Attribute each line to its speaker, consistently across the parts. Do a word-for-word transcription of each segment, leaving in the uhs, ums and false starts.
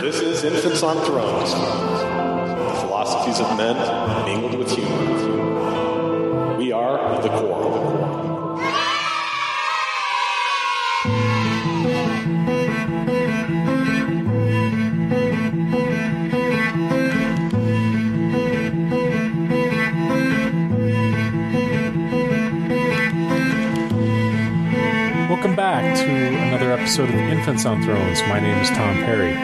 Speaker 1: This is Infants on Thrones. The philosophies of men mingled with humor. We are the core.
Speaker 2: Welcome back to another episode of Infants on Thrones. My name is Tom Perry.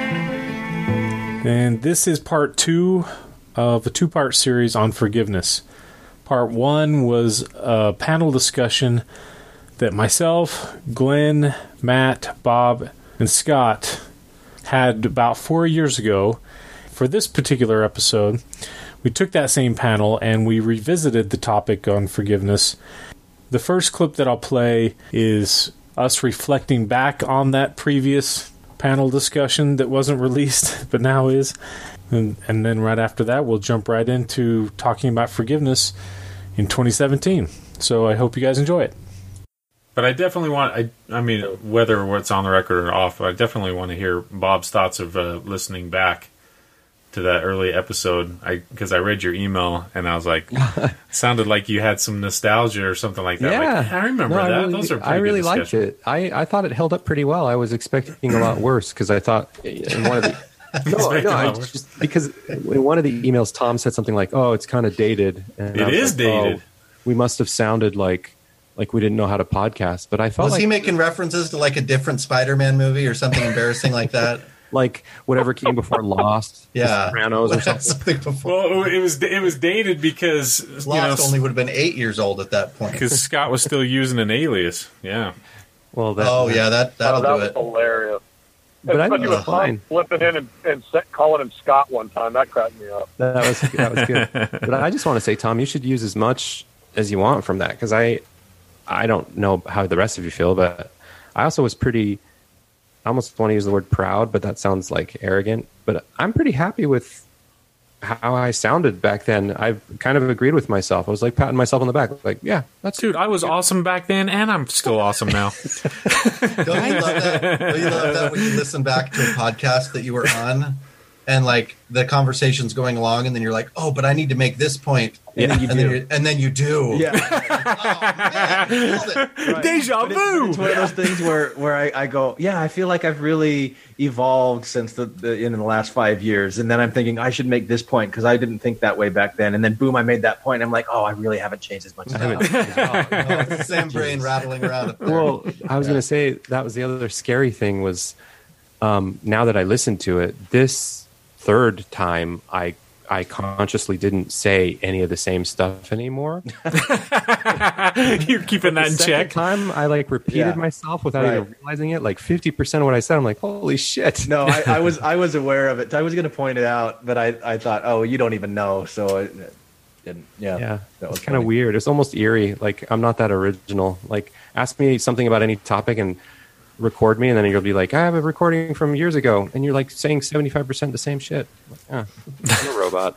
Speaker 2: And this is part two of a two-part series on forgiveness. Part one was a panel discussion that myself, Glenn, Matt, Bob, and Scott had about four years ago. For this particular episode, we took that same panel and we revisited the topic on forgiveness. The first clip that I'll play is us reflecting back on that previous panel discussion that wasn't released, but now is. And, and then right after that, we'll jump right into talking about forgiveness in twenty seventeen. So I hope you guys enjoy it.
Speaker 3: But I definitely want, I, I mean, whether it's on the record or off, I definitely want to hear Bob's thoughts of uh, listening back to that early episode, I because I read your email and I was like, it sounded like you had some nostalgia or something like that.
Speaker 4: Yeah,
Speaker 3: like, I remember
Speaker 4: no,
Speaker 3: that.
Speaker 4: I really,
Speaker 3: Those are pretty
Speaker 4: I really
Speaker 3: good
Speaker 4: liked it. I, I thought it held up pretty well. I was expecting a lot worse because I thought in one of the no, no, I just because in one of the emails Tom said something like, "Oh, it's kind of dated." And
Speaker 3: it is
Speaker 4: like,
Speaker 3: dated.
Speaker 4: Oh, we must have sounded like like we didn't know how to podcast. But I felt
Speaker 5: was
Speaker 4: like,
Speaker 5: he making references to like a different Spider-Man movie or something embarrassing like that?
Speaker 4: Like whatever came before Lost,
Speaker 5: yeah,
Speaker 4: The Sopranos or something.
Speaker 5: something before.
Speaker 3: Well, it was it was dated because
Speaker 5: Lost
Speaker 3: you know,
Speaker 5: only would have been eight years old at that point.
Speaker 3: because Scott was still using an alias. Yeah.
Speaker 4: Well, that,
Speaker 5: oh yeah, that that'll
Speaker 6: oh, that
Speaker 5: do
Speaker 6: was
Speaker 5: it.
Speaker 6: hilarious.
Speaker 4: But I
Speaker 6: Especially
Speaker 4: think
Speaker 6: with
Speaker 4: it's
Speaker 6: Tom
Speaker 4: fine.
Speaker 6: flipping in and, and set, calling him Scott one time. That cracked me up.
Speaker 4: That was that was good. But I just want to say, Tom, you should use as much as you want from that because I I don't know how the rest of you feel, but I also was pretty. I almost want to use the word proud, but that sounds like arrogant. But I'm pretty happy with how I sounded back then. I kind of agreed with myself. I was like patting myself on the back, like, yeah, that's
Speaker 3: Dude, I was awesome back then, and I'm still awesome now.
Speaker 5: Don't you love that? Don't you love that when you listen back to a podcast that you were on, and like the conversation's going along, and then you're like, oh, but I need to make this point.
Speaker 4: Yeah.
Speaker 5: And, then you and then you do.
Speaker 7: Yeah.
Speaker 5: Oh, man, nailed it.
Speaker 7: Right.
Speaker 3: Deja
Speaker 7: But it-
Speaker 3: vu!
Speaker 7: It's one of those things where, where I, I go, yeah, I feel like I've really evolved since the, the in the last five years, and then I'm thinking I should make this point because I didn't think that way back then, and then boom, I made that point. And I'm like, oh, I really haven't changed as much. As
Speaker 4: I haven't-
Speaker 5: Oh, it's the same brain rattling around up there.
Speaker 4: Well, I was going to say that was the other scary thing was um, now that I listened to it, this third time I I consciously didn't say any of the same stuff anymore.
Speaker 3: You're keeping that
Speaker 4: The
Speaker 3: in
Speaker 4: second
Speaker 3: check.
Speaker 4: time I like repeated
Speaker 7: Yeah.
Speaker 4: myself without
Speaker 7: Right.
Speaker 4: even realizing it. Like fifty percent of what I said, I'm like, holy shit.
Speaker 7: No, I, I was I was aware of it. I was going to point it out, but I, I thought, oh, you don't even know, so it didn't. Yeah,
Speaker 4: Yeah,
Speaker 7: that was
Speaker 4: it's kind of
Speaker 7: funny.
Speaker 4: weird. It's almost eerie. Like I'm not that original. Like ask me something about any topic and record me, and then you'll be like, I have a recording from years ago, and you're like saying seventy-five percent the same shit. I'm like, ah, I'm a robot.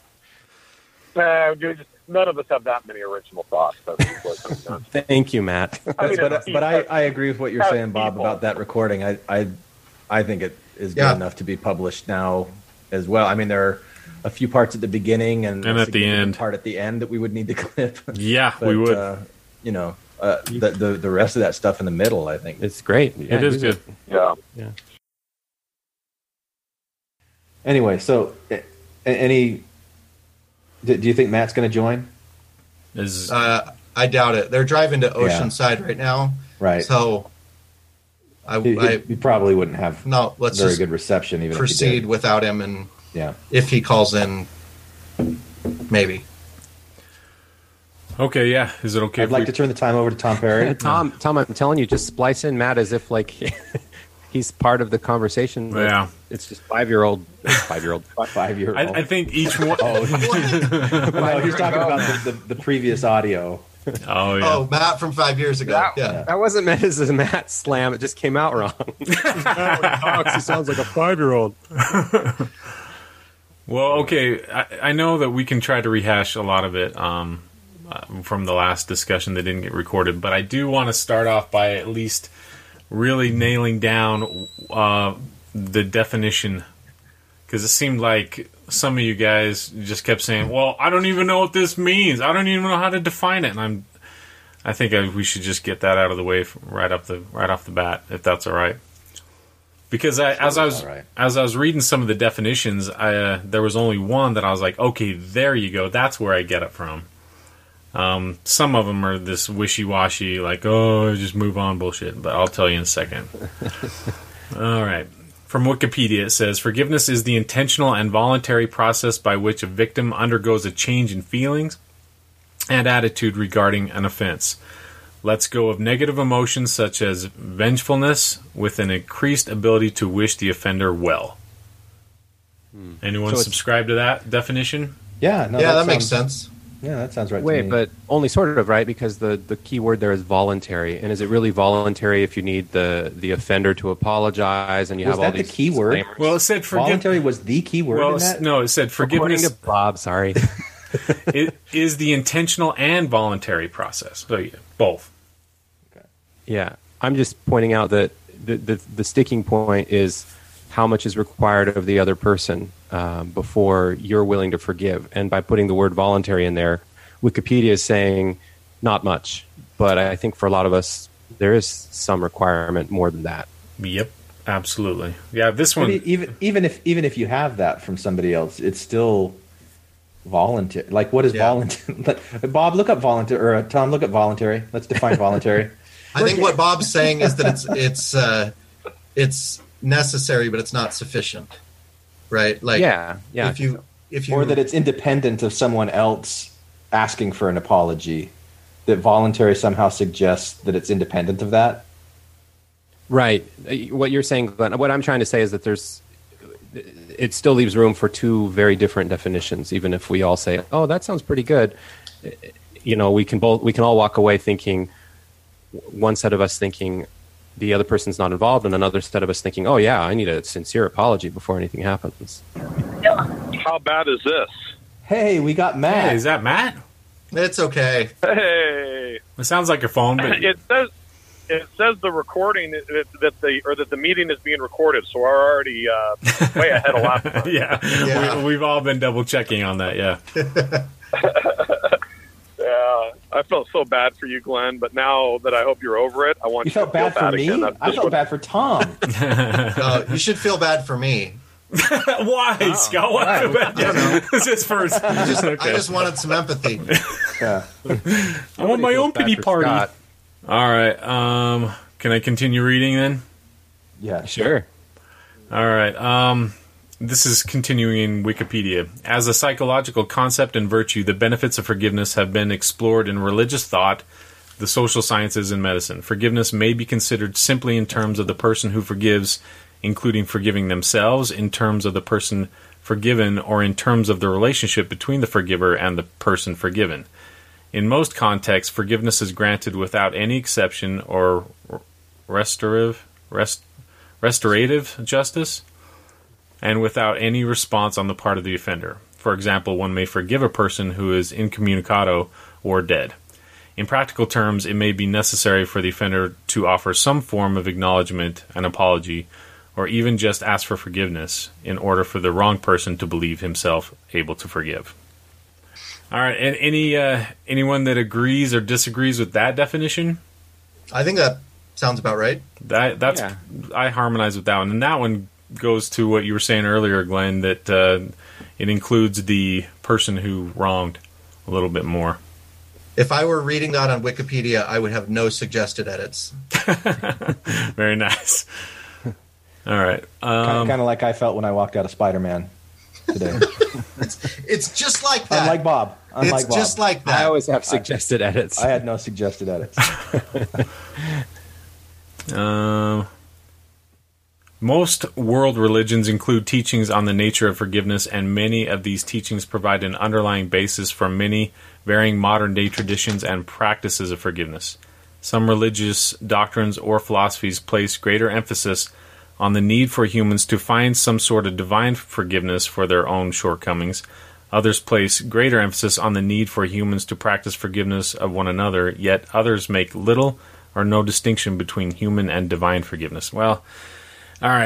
Speaker 6: Nah, you're just- none of us have that many original thoughts. That's what comes down to.
Speaker 4: Thank you, Matt.
Speaker 6: I mean,
Speaker 7: but
Speaker 6: it's-
Speaker 7: but I, I agree with what you're
Speaker 6: as
Speaker 7: saying, Bob,
Speaker 6: people.
Speaker 7: about that recording. I I I think it is good
Speaker 5: Yeah.
Speaker 7: enough to be published now as well. I mean, there are a few parts at the beginning and,
Speaker 3: And
Speaker 7: a
Speaker 3: at the
Speaker 7: significant
Speaker 3: end.
Speaker 7: part at the end that we would need to clip.
Speaker 3: Yeah,
Speaker 7: But,
Speaker 3: we would.
Speaker 7: Uh, you know, uh, the, the the rest of that stuff in the middle, I think.
Speaker 4: It's great. Yeah,
Speaker 3: it is
Speaker 4: use
Speaker 3: good.
Speaker 6: Yeah.
Speaker 7: Anyway, so a- any do, do you think Matt's going to join?
Speaker 3: Is
Speaker 5: Uh, I doubt it. They're driving to Oceanside right now,
Speaker 7: Right.
Speaker 5: so I,
Speaker 7: he,
Speaker 5: I
Speaker 7: he probably wouldn't have
Speaker 5: no. Let's
Speaker 7: very
Speaker 5: just
Speaker 7: good reception, even
Speaker 5: proceed
Speaker 7: if he did.
Speaker 5: without him, and
Speaker 7: Yeah.
Speaker 5: if he calls in, maybe.
Speaker 3: okay, yeah. Is it okay
Speaker 7: I'd
Speaker 3: if
Speaker 7: like
Speaker 3: we
Speaker 7: to turn the time over to Tom Perry.
Speaker 4: Tom, Tom, I'm telling you, just splice in Matt as if like he's part of the conversation. but
Speaker 3: Yeah.
Speaker 4: it's just five year old, five year old.
Speaker 7: Five year
Speaker 3: I,
Speaker 7: old.
Speaker 3: I think each one.
Speaker 7: Oh, no, he's talking about the, the, the previous audio.
Speaker 3: Oh yeah.
Speaker 5: Oh, Matt from five years ago.
Speaker 4: That,
Speaker 5: yeah.
Speaker 4: that wasn't meant as a Matt slam. It just came out wrong. He sounds like a five year old.
Speaker 3: Well, okay. I, I know that we can try to rehash a lot of it um, uh, from the last discussion that didn't get recorded, but I do want to start off by at least really nailing down uh, the definition Because it seemed like some of you guys just kept saying, well, I don't even know what this means. I don't even know how to define it. And I'm, I think I, we should just get that out of the way right up the right off the bat, if that's all right. Because I, as I was
Speaker 7: right.
Speaker 3: as I was reading some of the definitions, I, uh, there was only one that I was like, okay, there you go. That's where I get it from. Um, some of them are this wishy-washy, like, oh, just move on bullshit. But I'll tell you in a second. All right. From Wikipedia, it says, forgiveness is the intentional and voluntary process by which a victim undergoes a change in feelings and attitude regarding an offense. Lets go of negative emotions such as vengefulness with an increased ability to wish the offender well. Hmm. Anyone so subscribe to that definition?
Speaker 7: Yeah, no,
Speaker 5: yeah, that,
Speaker 7: that
Speaker 5: makes
Speaker 7: sounds,
Speaker 5: sense.
Speaker 7: Yeah, that sounds right
Speaker 4: Wait,
Speaker 7: to me.
Speaker 4: but only sort of, right? Because the, the key word there is voluntary. And is it really voluntary if you need the, the offender to apologize and you
Speaker 7: Was
Speaker 4: have all
Speaker 7: that the
Speaker 4: these
Speaker 7: key word?
Speaker 4: disclaimers?
Speaker 3: Well, it said forgive-
Speaker 7: voluntary was the key word
Speaker 3: well,
Speaker 7: in that?
Speaker 3: no, it said forgiveness.
Speaker 4: According to Bob, sorry.
Speaker 3: It is the intentional and voluntary process. So, yeah, both.
Speaker 4: Yeah, I'm just pointing out that the, the, the sticking point is how much is required of the other person um, before you're willing to forgive. And by putting the word voluntary in there, Wikipedia is saying not much. But I think for a lot of us, there is some requirement more than that.
Speaker 3: Yep, absolutely. Yeah, this
Speaker 7: But
Speaker 3: one.
Speaker 7: e- even even if even if you have that from somebody else, it's still voluntary. Like, what is
Speaker 5: Yeah.
Speaker 7: voluntary? Bob, look up voluntary, or uh, Tom, look up voluntary. Let's define voluntary.
Speaker 5: I think what Bob's saying is that it's it's uh, it's necessary, but it's not sufficient, right? Like,
Speaker 4: Yeah, yeah.
Speaker 5: If you if you
Speaker 7: Or that it's independent of someone else asking for an apology. That voluntary somehow suggests that it's independent of that.
Speaker 4: Right. What you're saying, Glenn, what I'm trying to say is that there's, it still leaves room for two very different definitions, even if we all say, oh, that sounds pretty good. You know, we can both, we can all walk away thinking, one set of us thinking the other person's not involved, and another set of us thinking, oh, yeah, I need a sincere apology before anything happens.
Speaker 6: How bad is this?
Speaker 7: Hey, we got Matt.
Speaker 3: Hey, is that Matt?
Speaker 5: it's okay.
Speaker 6: Hey,
Speaker 3: It sounds like your phone, but
Speaker 6: it says it says the recording that, that the or that the meeting is being recorded. So we're already uh, way ahead of last time.
Speaker 3: yeah,
Speaker 5: Yeah.
Speaker 3: We, we've all been double checking on that. Yeah.
Speaker 6: Yeah, I felt so bad for you, Glenn. But now that I hope you're over it, I want
Speaker 7: You
Speaker 6: you,
Speaker 7: felt
Speaker 6: to feel
Speaker 7: bad for
Speaker 6: bad
Speaker 7: me?
Speaker 6: again. That's
Speaker 7: I
Speaker 6: just
Speaker 7: felt
Speaker 6: what-
Speaker 7: bad for Tom.
Speaker 5: Uh, you should feel bad for me.
Speaker 3: Why, Scott? Why?
Speaker 7: Right.
Speaker 3: I don't know. It's just first.
Speaker 5: I just,
Speaker 3: Okay.
Speaker 5: I just wanted some empathy.
Speaker 7: Yeah.
Speaker 3: I want my own
Speaker 4: Bad
Speaker 3: pity
Speaker 4: for
Speaker 3: party.
Speaker 4: Scott.
Speaker 3: All right. Um, can I continue reading then?
Speaker 7: Yeah.
Speaker 4: Sure.
Speaker 3: All right. Um, this is continuing in Wikipedia. As a psychological concept and virtue, the benefits of forgiveness have been explored in religious thought, the social sciences, and medicine. Forgiveness may be considered simply in terms of the person who forgives, including forgiving themselves, in terms of the person forgiven, or in terms of the relationship between the forgiver and the person forgiven. In most contexts, forgiveness is granted without any exception or restorative, rest, restorative justice, and without any response on the part of the offender. For example, one may forgive a person who is incommunicado or dead. In practical terms, it may be necessary for the offender to offer some form of acknowledgement, an apology, or even just ask for forgiveness in order for the wrong person to believe himself able to forgive. All right, and any uh, anyone that agrees or disagrees with that definition?
Speaker 5: I think that sounds about right.
Speaker 3: That that's
Speaker 4: Yeah.
Speaker 3: I harmonize with that one, and that one goes to what you were saying earlier, Glenn, that uh, it includes the person who wronged a little bit more.
Speaker 5: If I were reading that on Wikipedia, I would have no suggested edits.
Speaker 3: Very nice. All right. Um,
Speaker 7: kind of like I felt when I walked out of Spider-Man today.
Speaker 5: It's just like that.
Speaker 7: Unlike Bob. Unlike
Speaker 5: it's
Speaker 7: Bob.
Speaker 5: just like that.
Speaker 4: I always have suggested edits.
Speaker 7: I had no suggested edits.
Speaker 3: Um, most world religions include teachings on the nature of forgiveness, and many of these teachings provide an underlying basis for many varying modern-day traditions and practices of forgiveness. Some religious doctrines or philosophies place greater emphasis on the need for humans to find some sort of divine forgiveness for their own shortcomings. Others place greater emphasis on the need for humans to practice forgiveness of one another, yet others make little or no distinction between human and divine forgiveness. Well, all right.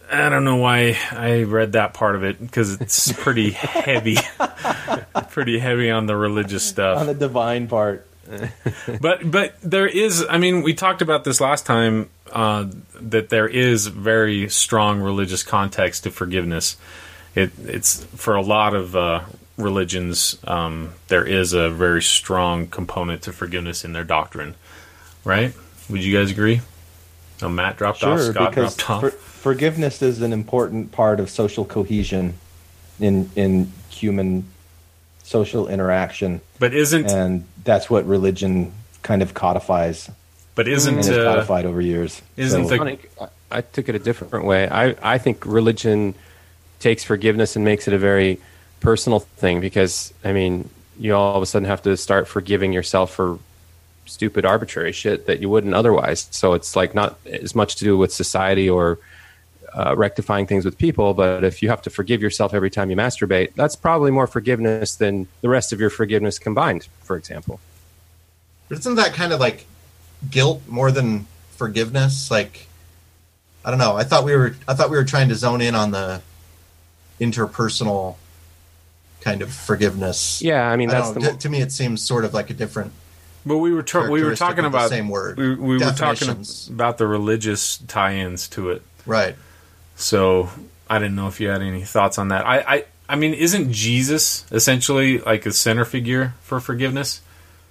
Speaker 3: I don't know why I read that part of it, because it's pretty heavy, pretty heavy on the religious stuff.
Speaker 7: On the divine part.
Speaker 3: but but there is, I mean, we talked about this last time, uh, that there is very strong religious context to forgiveness. It, it's for a lot of uh, religions, um, there is a very strong component to forgiveness in their doctrine, right? Would you guys agree? Oh, Matt dropped
Speaker 7: Sure,
Speaker 3: off. Scott
Speaker 7: because
Speaker 3: dropped off.
Speaker 7: for, forgiveness is an important part of social cohesion in in human social interaction.
Speaker 3: But isn't
Speaker 7: and that's what religion kind of codifies.
Speaker 3: But isn't
Speaker 7: and it's
Speaker 3: uh,
Speaker 7: codified over years?
Speaker 3: Isn't
Speaker 7: so,
Speaker 3: the,
Speaker 4: I, I took it a different way. I, I think religion takes forgiveness and makes it a very personal thing, because, I mean, you all of a sudden have to start forgiving yourself for stupid, arbitrary shit that you wouldn't otherwise. So it's like not as much to do with society or uh, rectifying things with people, but if you have to forgive yourself every time you masturbate, that's probably more forgiveness than the rest of your forgiveness combined, for example.
Speaker 5: But isn't that kind of like guilt more than forgiveness? Like, I don't know. I thought we were I thought we were trying to zone in on the interpersonal kind of forgiveness.
Speaker 4: Yeah, I mean,
Speaker 5: I
Speaker 4: that's
Speaker 5: don't
Speaker 4: the
Speaker 5: know. To, to me, it seems sort of like a different.
Speaker 3: But we were tra- we were
Speaker 5: characteristic
Speaker 3: talking
Speaker 5: of the
Speaker 3: about
Speaker 5: same word.
Speaker 3: We, we were talking
Speaker 5: Definitions.
Speaker 3: about the religious tie-ins to it.
Speaker 5: Right.
Speaker 3: So I didn't know if you had any thoughts on that. I, I, I mean, isn't Jesus essentially like a center figure for forgiveness?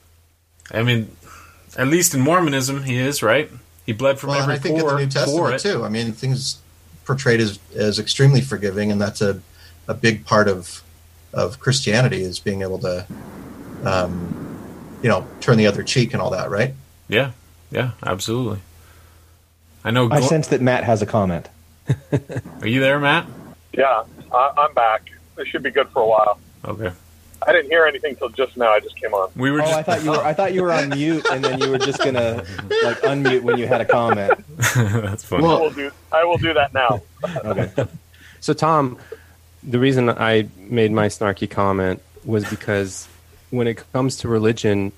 Speaker 3: I mean, at least in Mormonism, he is, right? He bled from
Speaker 5: Well, and
Speaker 3: every
Speaker 5: I think
Speaker 3: pore
Speaker 5: in the New
Speaker 3: for
Speaker 5: Testament
Speaker 3: it.
Speaker 5: too. I mean, things portrayed as as extremely forgiving, and that's a a big part of of Christianity, is being able to, um, you know, turn the other cheek and all that, right?
Speaker 3: Yeah, yeah, absolutely. I know.
Speaker 7: I
Speaker 3: Gl-
Speaker 7: sense that Matt has a comment.
Speaker 3: Are you there, Matt?
Speaker 6: Yeah, I, I'm back. It should be good for a while.
Speaker 3: Okay.
Speaker 6: I didn't hear anything till just now. I just came on.
Speaker 3: We were
Speaker 7: Oh,
Speaker 3: just.
Speaker 7: I thought you were. I thought you were on mute, and then you were just gonna like unmute when you had a comment.
Speaker 3: That's funny.
Speaker 6: I will do. I will do that now.
Speaker 7: Okay.
Speaker 4: So, Tom, the reason I made my snarky comment was because when it comes to religion,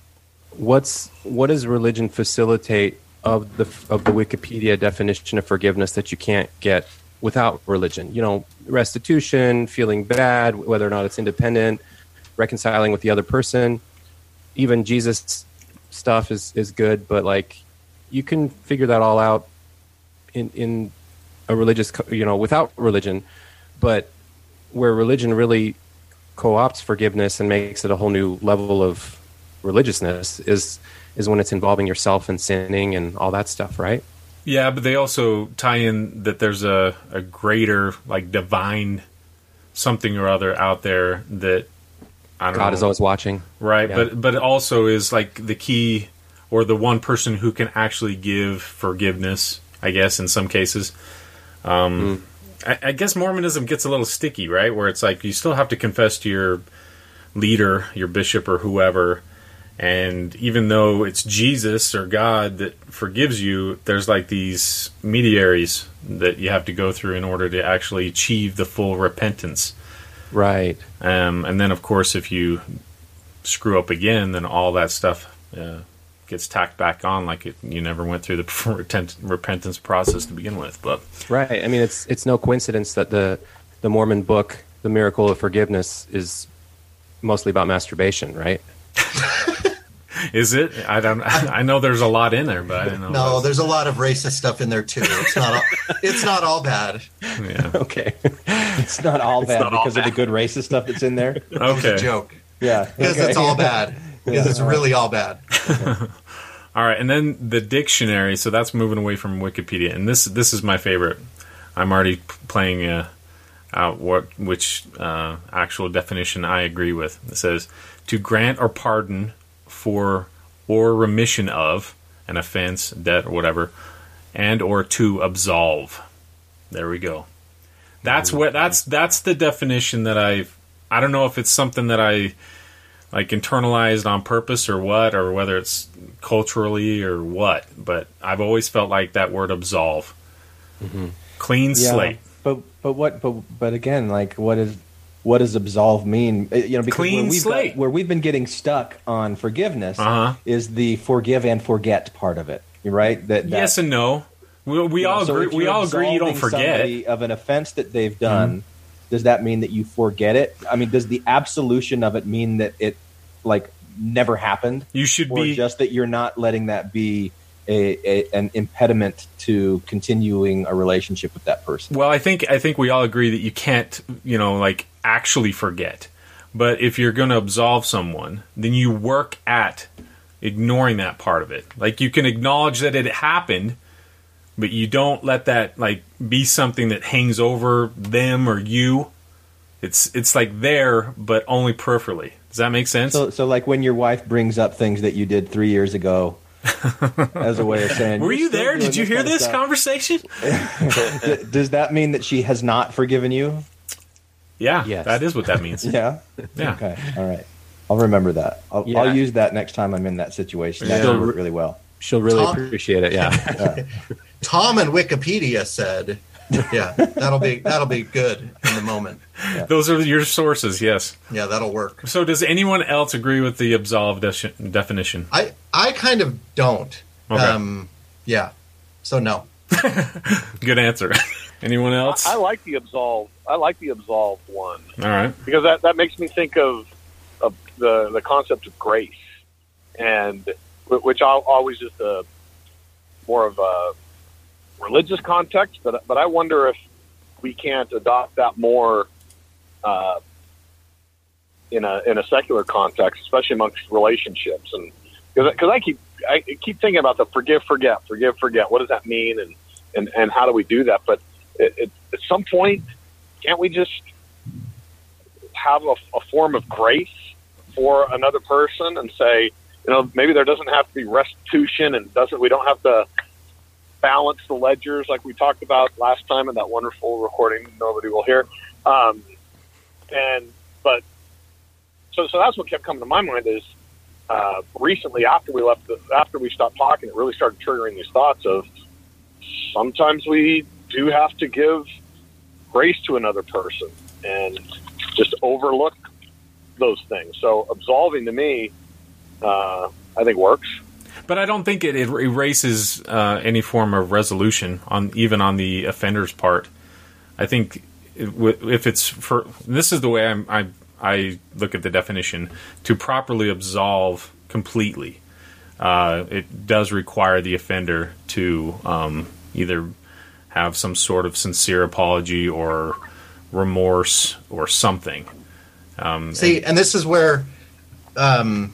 Speaker 4: what's what does religion facilitate of the of the Wikipedia definition of forgiveness that you can't get without religion? You know, restitution, feeling bad, whether or not it's independent, reconciling with the other person. Even Jesus stuff is, is good, but like you can figure that all out in in a religious, you know, without religion. But where religion really co-opts forgiveness and makes it a whole new level of religiousness is is when it's involving yourself and sinning and all that stuff, right?
Speaker 3: Yeah, but they also tie in that there's a, a greater, like, divine something or other out there that, I don't know.
Speaker 4: God is always watching.
Speaker 3: Right,
Speaker 4: Yeah.
Speaker 3: but but it also is, like, the key, or the one person who can actually give forgiveness, I guess, in some cases. Um, mm. I, I guess Mormonism gets a little sticky, right? Where it's like you still have to confess to your leader, your bishop or whoever, and even though it's Jesus or God that forgives you, there's like these mediaries that you have to go through in order to actually achieve the full repentance.
Speaker 4: Right.
Speaker 3: Um, and then, of course, if you screw up again, then all that stuff uh, gets tacked back on like it, you never went through the repent- repentance process to begin with. But
Speaker 4: right. I mean, it's it's no coincidence that the, the Mormon book, The Miracle of Forgiveness, is mostly about masturbation, right?
Speaker 3: Is it? I don't. I know there's a lot in there, but I don't know.
Speaker 5: No, there's a lot of racist stuff in there too. It's not. All, it's not all bad.
Speaker 3: Yeah.
Speaker 7: Okay. It's not all bad
Speaker 6: not all
Speaker 7: because of the good racist stuff that's in there.
Speaker 5: It was
Speaker 3: Okay.
Speaker 5: a joke.
Speaker 7: Yeah.
Speaker 5: Because
Speaker 7: okay.
Speaker 5: it's all bad. Because it's really all bad.
Speaker 3: All right, and then the dictionary. So that's moving away from Wikipedia, and this this is my favorite. I'm already p- playing uh, out what which uh, actual definition I agree with. It says to grant or pardon for or remission of an offense, debt, or whatever, and or to absolve. There we go. That's what that's that's the definition that I I don't know if it's something that I like internalized on purpose or what, or whether it's culturally or what, but I've always felt like that word absolve. Mm-hmm. Clean
Speaker 7: Yeah,
Speaker 3: slate.
Speaker 7: But but what but but again, like what is what does absolve mean? Uh, You know, because
Speaker 3: Clean
Speaker 7: where we've
Speaker 3: slate.
Speaker 7: got, where we've been getting stuck on forgiveness
Speaker 3: Uh-huh.
Speaker 7: is the forgive and forget part of it. You're right. That, that
Speaker 3: Yes and no. We, we
Speaker 7: You know,
Speaker 3: all
Speaker 7: so
Speaker 3: agree.
Speaker 7: if
Speaker 3: We
Speaker 7: you're
Speaker 3: all agree you don't
Speaker 7: absolving
Speaker 3: forget.
Speaker 7: somebody of an offense that they've done. Does that mean that you forget it? I mean, does the absolution of it mean that it like never happened?
Speaker 3: You should
Speaker 7: or
Speaker 3: be
Speaker 7: just that you're not letting that be a, a an impediment to continuing a relationship with that person?
Speaker 3: Well, I think I think we all agree that you can't, you know, like actually forget. But if you're going to absolve someone, then you work at ignoring that part of it. Like you can acknowledge that it happened, but you don't let that like be something that hangs over them or you. It's it's like there, but only peripherally. Does that make sense?
Speaker 7: So, so like when your wife brings up things that you did three years ago as a way of saying,
Speaker 3: Were
Speaker 7: "You're
Speaker 3: you
Speaker 7: still
Speaker 3: there?
Speaker 7: doing
Speaker 3: Did you hear
Speaker 7: kind of
Speaker 3: this
Speaker 7: stuff."
Speaker 3: conversation?
Speaker 7: D- Does that mean that she has not forgiven you?
Speaker 3: Yeah,
Speaker 4: Yes.
Speaker 3: that is what that means.
Speaker 7: Yeah.
Speaker 3: Yeah.
Speaker 7: Okay. All right. I'll remember that. I'll,
Speaker 4: Yeah.
Speaker 7: I'll use that next time I'm in that situation. That
Speaker 3: Yeah.
Speaker 7: will work really well.
Speaker 4: She'll really
Speaker 5: Tom-
Speaker 4: appreciate it. Yeah.
Speaker 5: Tom and Wikipedia said, yeah, that'll be that'll be good in the moment.
Speaker 3: Those are your sources, yes.
Speaker 5: Yeah, that'll work.
Speaker 3: So does anyone else agree with the absolve de- definition?
Speaker 5: I I kind of don't.
Speaker 3: Okay.
Speaker 5: Um, yeah. So no.
Speaker 3: Good answer. Anyone else?
Speaker 6: I like the absolve. I like the absolved one
Speaker 3: All right.
Speaker 6: because that, that makes me think of, of the the concept of grace, and which I'll always just a more of a religious context. But but I wonder if we can't adopt that more uh, in a in a secular context, especially amongst relationships. And because I keep I keep thinking about the forgive, forget, forgive, forget. What does that mean, and and, and how do we do that? But it, it, at some point, can't we just have a, a form of grace for another person and say, you know, maybe there doesn't have to be restitution, and doesn't we don't have to balance the ledgers like we talked about last time in that wonderful recording nobody will hear. Um, and but so so that's what kept coming to my mind is uh, recently after we left the, after we stopped talking, it really started triggering these thoughts of sometimes we do have to give grace to another person and just overlook those things. So absolving to me, uh, I think works.
Speaker 3: But I don't think it, it erases uh, any form of resolution on even on the offender's part. I think it, if it's for this is the way I'm, I I look at the definition to properly absolve completely. Uh, it does require the offender to um, either have some sort of sincere apology or remorse or something. Um,
Speaker 5: See,
Speaker 3: and,
Speaker 5: and this is where um,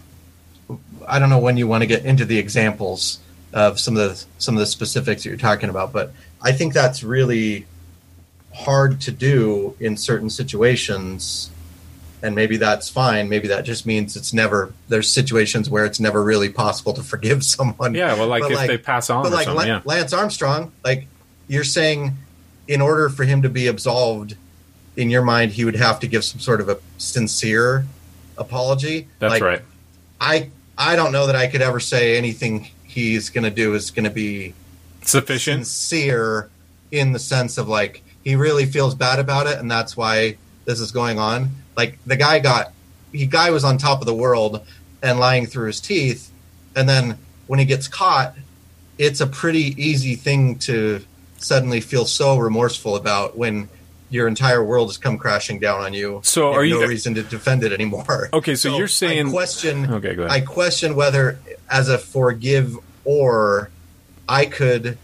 Speaker 5: I don't know when you want to get into the examples of some of the some of the specifics that you're talking about, but I think that's really hard to do in certain situations, and maybe that's fine. Maybe that just means it's never. There's situations where it's never really possible to forgive someone.
Speaker 3: yeah, well, like
Speaker 5: But
Speaker 3: if
Speaker 5: like-
Speaker 3: they pass on
Speaker 5: But
Speaker 3: or
Speaker 5: like
Speaker 3: something,
Speaker 5: La-
Speaker 3: yeah.
Speaker 5: Lance Armstrong, like you're saying, in order for him to be absolved, in your mind, he would have to give some sort of a sincere apology.
Speaker 3: That's
Speaker 5: Like,
Speaker 3: right.
Speaker 5: I I don't know that I could ever say anything he's going to do is going to be
Speaker 3: Sufficient.
Speaker 5: sincere in the sense of like he really feels bad about it, and that's why this is going on. Like the guy got, he guy was on top of the world and lying through his teeth, and then when he gets caught, it's a pretty easy thing to suddenly feel so remorseful about when your entire world has come crashing down on you.
Speaker 3: So
Speaker 5: have
Speaker 3: are you-
Speaker 5: no reason to defend it anymore?
Speaker 3: Okay, so you're saying-
Speaker 5: I question.
Speaker 3: Okay, go ahead.
Speaker 5: I question whether, as a forgive or, I could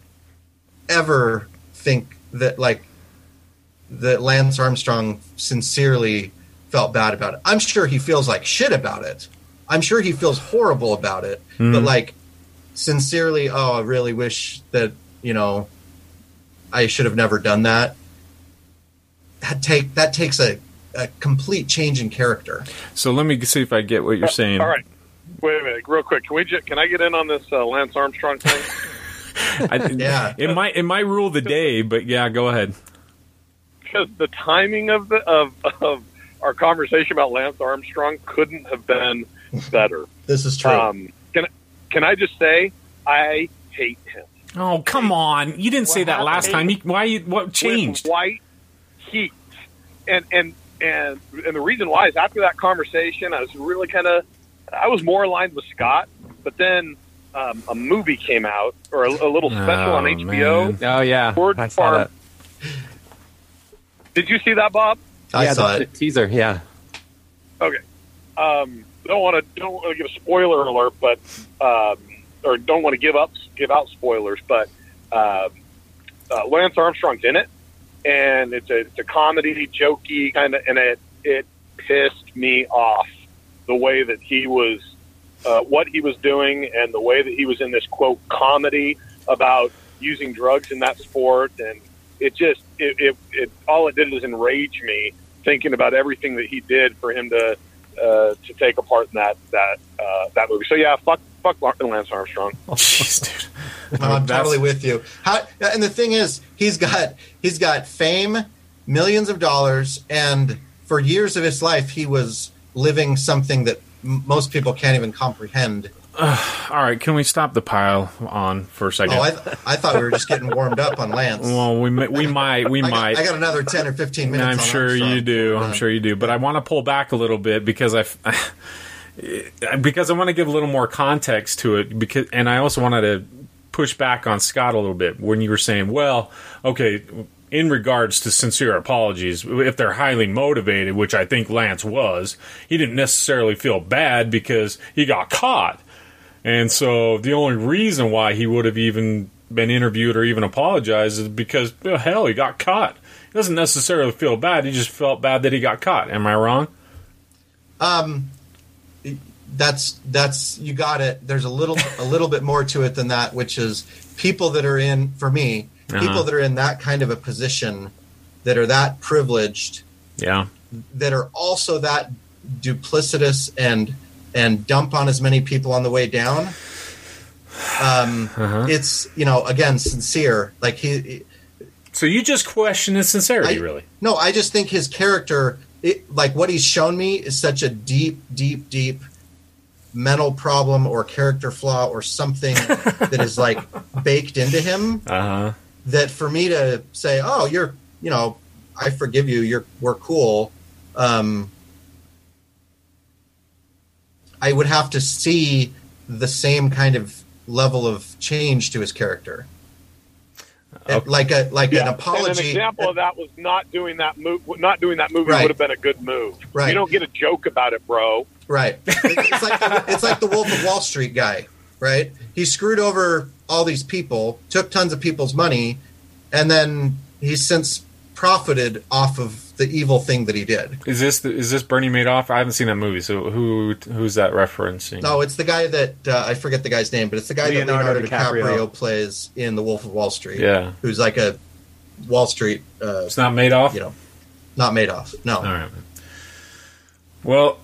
Speaker 5: ever think that like that Lance Armstrong sincerely felt bad about it. I'm sure he feels like shit about it. I'm sure he feels horrible about it.
Speaker 3: Mm-hmm.
Speaker 5: But like sincerely, oh, I really wish that, you know, I should have never done that. That take that takes a, a complete change in character.
Speaker 3: So let me see if I get what you're saying.
Speaker 6: All right. Wait a minute, real quick. Can we? Ju- can I get in on this uh, Lance Armstrong thing?
Speaker 3: I,
Speaker 5: Yeah.
Speaker 3: It might it might rule the day, but yeah, go ahead.
Speaker 6: Because the timing of the of, of our conversation about Lance Armstrong couldn't have been better.
Speaker 5: This is true.
Speaker 6: Um, can can I just say I hate him
Speaker 3: Oh, come on. You didn't say that
Speaker 6: happened?
Speaker 3: last time. You, why you, what changed?
Speaker 6: with white heat, and and and and the reason why is after that conversation, I was really kind of I was more aligned with Scott, but then um, a movie came out, or a, a little special
Speaker 3: Oh,
Speaker 6: on H B O.
Speaker 3: man.
Speaker 4: Oh yeah,
Speaker 6: Ford
Speaker 4: I saw
Speaker 6: Farm.
Speaker 4: that.
Speaker 6: Did you see that, Bob?
Speaker 5: I
Speaker 4: yeah,
Speaker 5: saw
Speaker 4: the,
Speaker 5: it.
Speaker 4: the teaser. Yeah.
Speaker 6: Okay. Um, don't want to don't want to give a spoiler alert, but um, or don't want to give up give out spoilers, but uh, uh, Lance Armstrong's in it, and it's a it's a comedy, jokey kind of, and it it pissed me off the way that he was, uh, what he was doing, and the way that he was in this quote comedy about using drugs in that sport, and it just it it, it all it did was enrage me thinking about everything that he did for him to. Uh, to take a part in that that uh, that movie. So yeah, fuck fuck Lance Armstrong.
Speaker 3: Jeez, dude.
Speaker 5: No, I'm
Speaker 3: That's-
Speaker 5: totally with you. How, and the thing is, he's got he's got fame, millions of dollars, and for years of his life, he was living something that m- most people can't even comprehend.
Speaker 3: All right, can we stop the pile on for a second?
Speaker 5: Oh, I, th- I thought we were just getting warmed up on Lance.
Speaker 3: well, we mi- we might we
Speaker 5: I,
Speaker 3: might.
Speaker 5: got, I got another ten or fifteen minutes.
Speaker 3: I'm
Speaker 5: on
Speaker 3: sure
Speaker 5: Armstrong.
Speaker 3: you do. I'm
Speaker 5: Uh,
Speaker 3: sure you do. But I want to pull back a little bit because I, because I want to give a little more context to it. Because, and I also wanted to push back on Scott a little bit when you were saying, well, okay, in regards to sincere apologies, if they're highly motivated, which I think Lance was, he didn't necessarily feel bad because he got caught. And so the only reason why he would have even been interviewed or even apologized is because, well, hell, he got caught. He doesn't necessarily feel bad. He just felt bad that he got caught. Am I wrong?
Speaker 5: Um, that's that's you got it. There's a little a little bit more to it than that, which is people that are in for me,
Speaker 3: Uh-huh.
Speaker 5: people that are in that kind of a position, that are that privileged,
Speaker 3: Yeah.
Speaker 5: that are also that duplicitous and and dump on as many people on the way down. Um,
Speaker 3: Uh-huh.
Speaker 5: It's, you know, again, sincere. Like he,
Speaker 3: So you just question his sincerity,
Speaker 5: I-
Speaker 3: really?
Speaker 5: no, I just think his character, it, like what he's shown me, is such a deep, deep, deep mental problem or character flaw or something that is like baked into him.
Speaker 3: Uh-huh.
Speaker 5: That for me to say, oh, you're, you know, I forgive you, you're, we're cool. Um, I would have to see the same kind of level of change to his character.
Speaker 3: Okay.
Speaker 5: Like a like
Speaker 6: Yeah.
Speaker 5: an apology.
Speaker 6: And an example of that was not doing that move. Not doing that movie
Speaker 5: Right.
Speaker 6: would have been a good move.
Speaker 5: Right.
Speaker 6: You don't get a joke about it, bro.
Speaker 5: Right. It's like the, it's like the Wolf of Wall Street guy, right? He screwed over all these people, took tons of people's money, and then he's since profited off of the evil thing that he did.
Speaker 3: Is this the, is this Bernie Madoff? I haven't seen that movie, so who who's that referencing?
Speaker 5: No, it's the guy that uh, I forget the guy's name, but it's the guy
Speaker 7: Leonardo
Speaker 5: that Leonardo DiCaprio.
Speaker 7: DiCaprio.
Speaker 5: plays in The Wolf of Wall Street.
Speaker 3: Yeah.
Speaker 5: Who's like a Wall Street, uh,
Speaker 3: It's not Madoff?
Speaker 5: you know, not Madoff. No.
Speaker 3: All right. Well,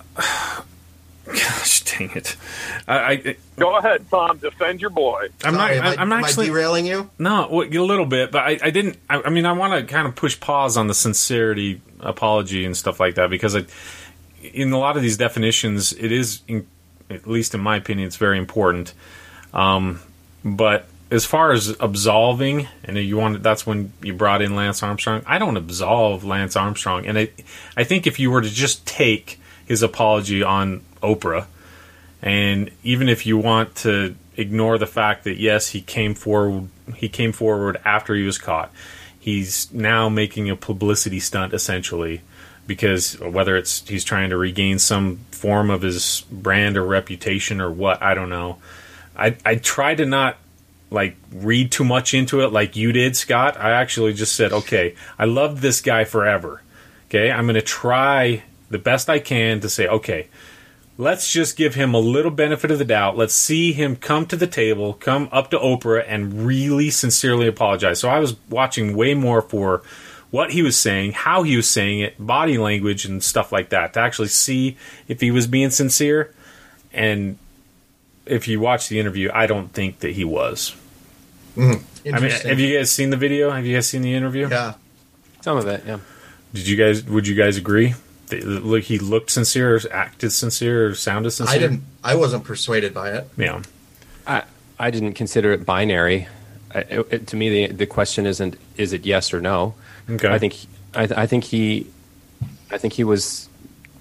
Speaker 3: gosh dang it. I, I,
Speaker 6: Go ahead, Tom. Defend your boy.
Speaker 3: I'm
Speaker 5: Sorry,
Speaker 3: not,
Speaker 5: am I,
Speaker 3: I'm
Speaker 5: am I
Speaker 3: actually...
Speaker 5: derailing you?
Speaker 3: No, well, a little bit, but I, I didn't. I, I mean, I want to kind of push pause on the sincerity apology and stuff like that because I, in a lot of these definitions, it is, in, at least in my opinion, it's very important. Um, but as far as absolving, and you wanted, that's when you brought in Lance Armstrong. I don't absolve Lance Armstrong, and I, I think if you were to just take his apology on Oprah, and even if you want to ignore the fact that yes, he came forward, he came forward after he was caught. He's now making a publicity stunt essentially, because whether it's he's trying to regain some form of his brand or reputation or what, I don't know. I I try to not like read too much into it like you did, Scott. I actually just said, okay, I loved this guy forever. Okay, I'm going to try the best I can to say, okay, let's just give him a little benefit of the doubt. Let's see him come to the table, come up to Oprah, and really sincerely apologize. So I was watching way more for what he was saying, how he was saying it, body language, and stuff like that, to actually see if he was being sincere. And if you watch the interview, I don't think that he was.
Speaker 5: Mm,
Speaker 3: I mean,
Speaker 5: interesting.
Speaker 3: have you guys seen the video? Have you guys seen the interview?
Speaker 5: Yeah.
Speaker 4: Some of it, yeah.
Speaker 3: Did you guys? Would you guys agree? That, look, he looked sincere, or acted sincere, or sounded sincere.
Speaker 5: I didn't. I wasn't persuaded by it.
Speaker 3: Yeah.
Speaker 4: I I didn't consider it binary. I, it, it- to me, the the question isn't is it yes or no.
Speaker 3: Okay.
Speaker 4: I think I, I think he I think he was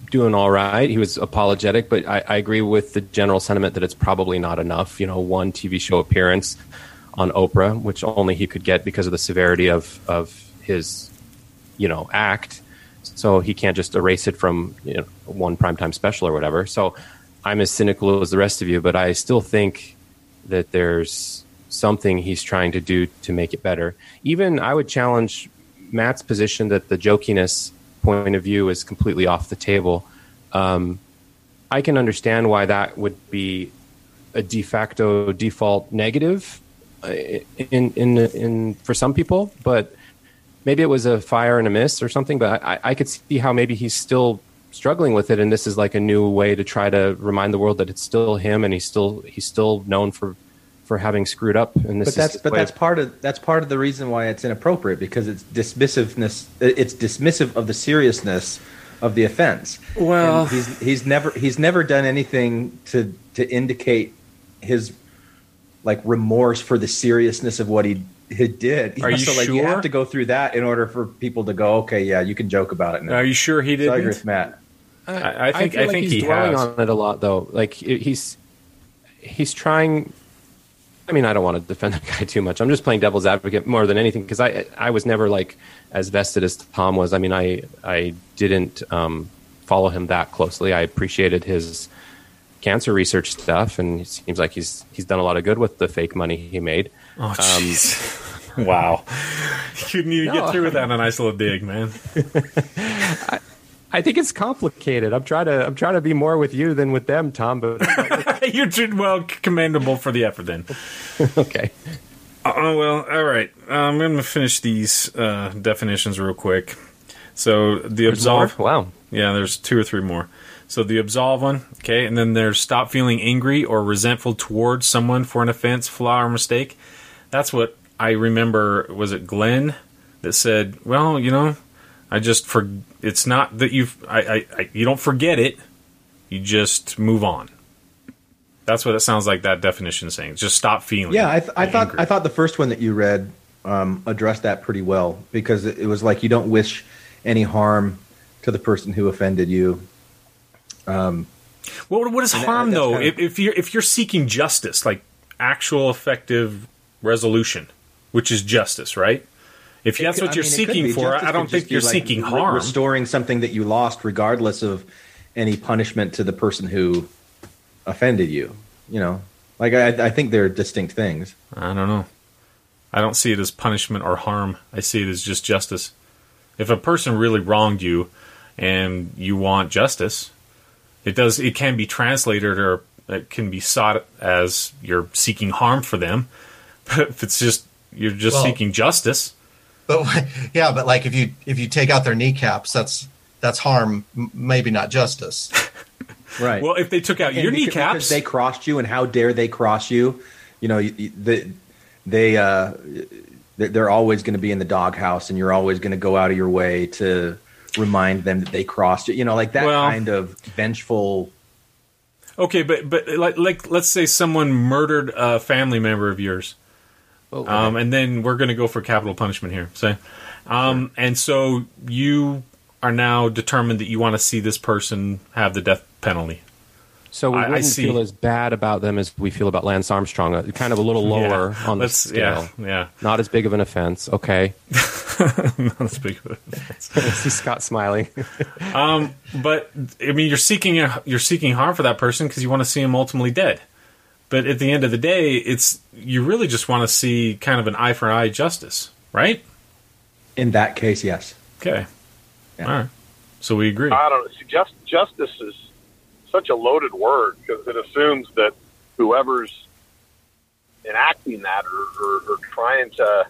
Speaker 4: doing all right. He was apologetic, but I, I agree with the general sentiment that it's probably not enough. You know, one T V show appearance on Oprah, which only he could get because of the severity of, of his, you know, act. So he can't just erase it from, you know, one primetime special or whatever. So I'm as cynical as the rest of you, but I still think that there's something he's trying to do to make it better. Even I would challenge Matt's position that the jokiness point of view is completely off the table. Um, I can understand why that would be a de facto default negative in in in for some people, but maybe it was a fire and a miss or something. But I, I could see how maybe he's still struggling with it, and this is like a new way to try to remind the world that it's still him, and he's still he's still known for for having screwed up. And this
Speaker 7: but that's
Speaker 4: is
Speaker 7: but that's part of that's part of the reason why it's inappropriate, because it's dismissiveness. It's dismissive of the seriousness of the offense.
Speaker 3: Well,
Speaker 7: and he's he's never he's never done anything to to indicate his like remorse for the seriousness of what he, he did.
Speaker 3: Are you
Speaker 7: so like
Speaker 3: sure?
Speaker 7: You have to go through that in order for people to go, okay, yeah, you can joke about it now.
Speaker 3: Are you sure he
Speaker 7: So I agree
Speaker 3: didn't?
Speaker 7: with Matt.
Speaker 3: I, I think
Speaker 4: feel
Speaker 3: I
Speaker 4: like
Speaker 3: think
Speaker 4: he's
Speaker 3: he
Speaker 4: dwelling
Speaker 3: has.
Speaker 4: on it a lot, though. Like he's he's trying. I mean, I don't want to defend the guy too much. I'm just playing devil's advocate more than anything, because I I was never like as vested as Tom was. I mean, I I didn't um, follow him that closely. I appreciated his cancer research stuff, and it seems like he's he's done a lot of good with the fake money he made.
Speaker 3: Oh, jeez. Um, wow. You couldn't even
Speaker 4: No.
Speaker 3: get through with that in a nice little dig, man.
Speaker 4: I, I think it's complicated. I'm trying to I'm trying to be more with you than with them, Tom. But
Speaker 3: You're too, well, commendable for the effort then.
Speaker 4: okay.
Speaker 3: Oh, well, all right. Uh, I'm going to finish these uh, definitions real quick. So the absolve.
Speaker 4: Wow.
Speaker 3: Yeah, there's two or three more. So the absolve one, okay, and then there's stop feeling angry or resentful towards someone for an offense, flaw, or mistake. That's what I remember. Was it Glenn that said, "Well, you know, I just for it's not that you I, I, I you don't forget it, you just move on." That's what it sounds like that definition is saying. Just stop feeling.
Speaker 7: Yeah, I, th- I thought
Speaker 3: angry.
Speaker 7: I thought the first one that you read um, addressed that pretty well, because it, it was like you don't wish any harm to the person who offended you. Um,
Speaker 3: What what is
Speaker 7: And that-
Speaker 3: harm
Speaker 7: that's
Speaker 3: though?
Speaker 7: kind of-
Speaker 3: If, if you're if you're seeking justice, like actual effective resolution, which is justice, right? If
Speaker 7: it
Speaker 3: that's
Speaker 7: could-
Speaker 3: what
Speaker 7: I
Speaker 3: you're
Speaker 7: mean, it could
Speaker 3: seeking
Speaker 7: be.
Speaker 3: for,
Speaker 7: Justice
Speaker 3: I don't
Speaker 7: could
Speaker 3: think
Speaker 7: just be
Speaker 3: you're
Speaker 7: like
Speaker 3: seeking
Speaker 7: re-
Speaker 3: harm.
Speaker 7: restoring something that you lost, regardless of any punishment to the person who offended you. You know, like I, I think they're distinct things.
Speaker 3: I don't know. I don't see it as punishment or harm. I see it as just justice. If a person really wronged you and you want justice, it does. It can be translated or it can be sought as you're seeking harm for them. But if it's just you're just
Speaker 5: Well-
Speaker 3: seeking justice,
Speaker 5: But yeah, but like if you if you take out their kneecaps, that's that's harm, m- maybe not justice.
Speaker 7: Right.
Speaker 3: well, if they took out
Speaker 7: And
Speaker 3: your
Speaker 7: because-
Speaker 3: kneecaps,
Speaker 7: because they crossed you, and how dare they cross you? You know, you- you- the, they uh, they're they're always going to be in the doghouse, and you're always going to go out of your way to remind them that they crossed you. You know, like that
Speaker 3: Well-
Speaker 7: kind of vengeful.
Speaker 3: okay, but but like like let's say someone murdered a family member of yours.
Speaker 4: Oh, okay.
Speaker 3: Um, and then we're going to go for capital punishment here. Say, um, and so you are now determined that you want to see this person have the death penalty.
Speaker 4: So we
Speaker 3: I- I
Speaker 4: wouldn't
Speaker 3: see.
Speaker 4: feel as bad about them as we feel about Lance Armstrong. Uh, kind of a little lower
Speaker 3: Yeah.
Speaker 4: on the
Speaker 3: Let's-
Speaker 4: scale.
Speaker 3: Yeah, yeah.
Speaker 4: Not as big of an offense. Okay.
Speaker 3: Not as big of a offense.
Speaker 4: I see Scott smiling.
Speaker 3: Um, but I mean, you're seeking a, you're seeking harm for that person because you want to see him ultimately dead. But at the end of the day, it's you really just want to see kind of an eye for eye justice, right?
Speaker 7: In that case, yes.
Speaker 3: Okay.
Speaker 7: Yeah.
Speaker 3: All right. So we agree.
Speaker 6: I don't know. See, just, justice is such a loaded word because it assumes that whoever's enacting that or, or, or trying to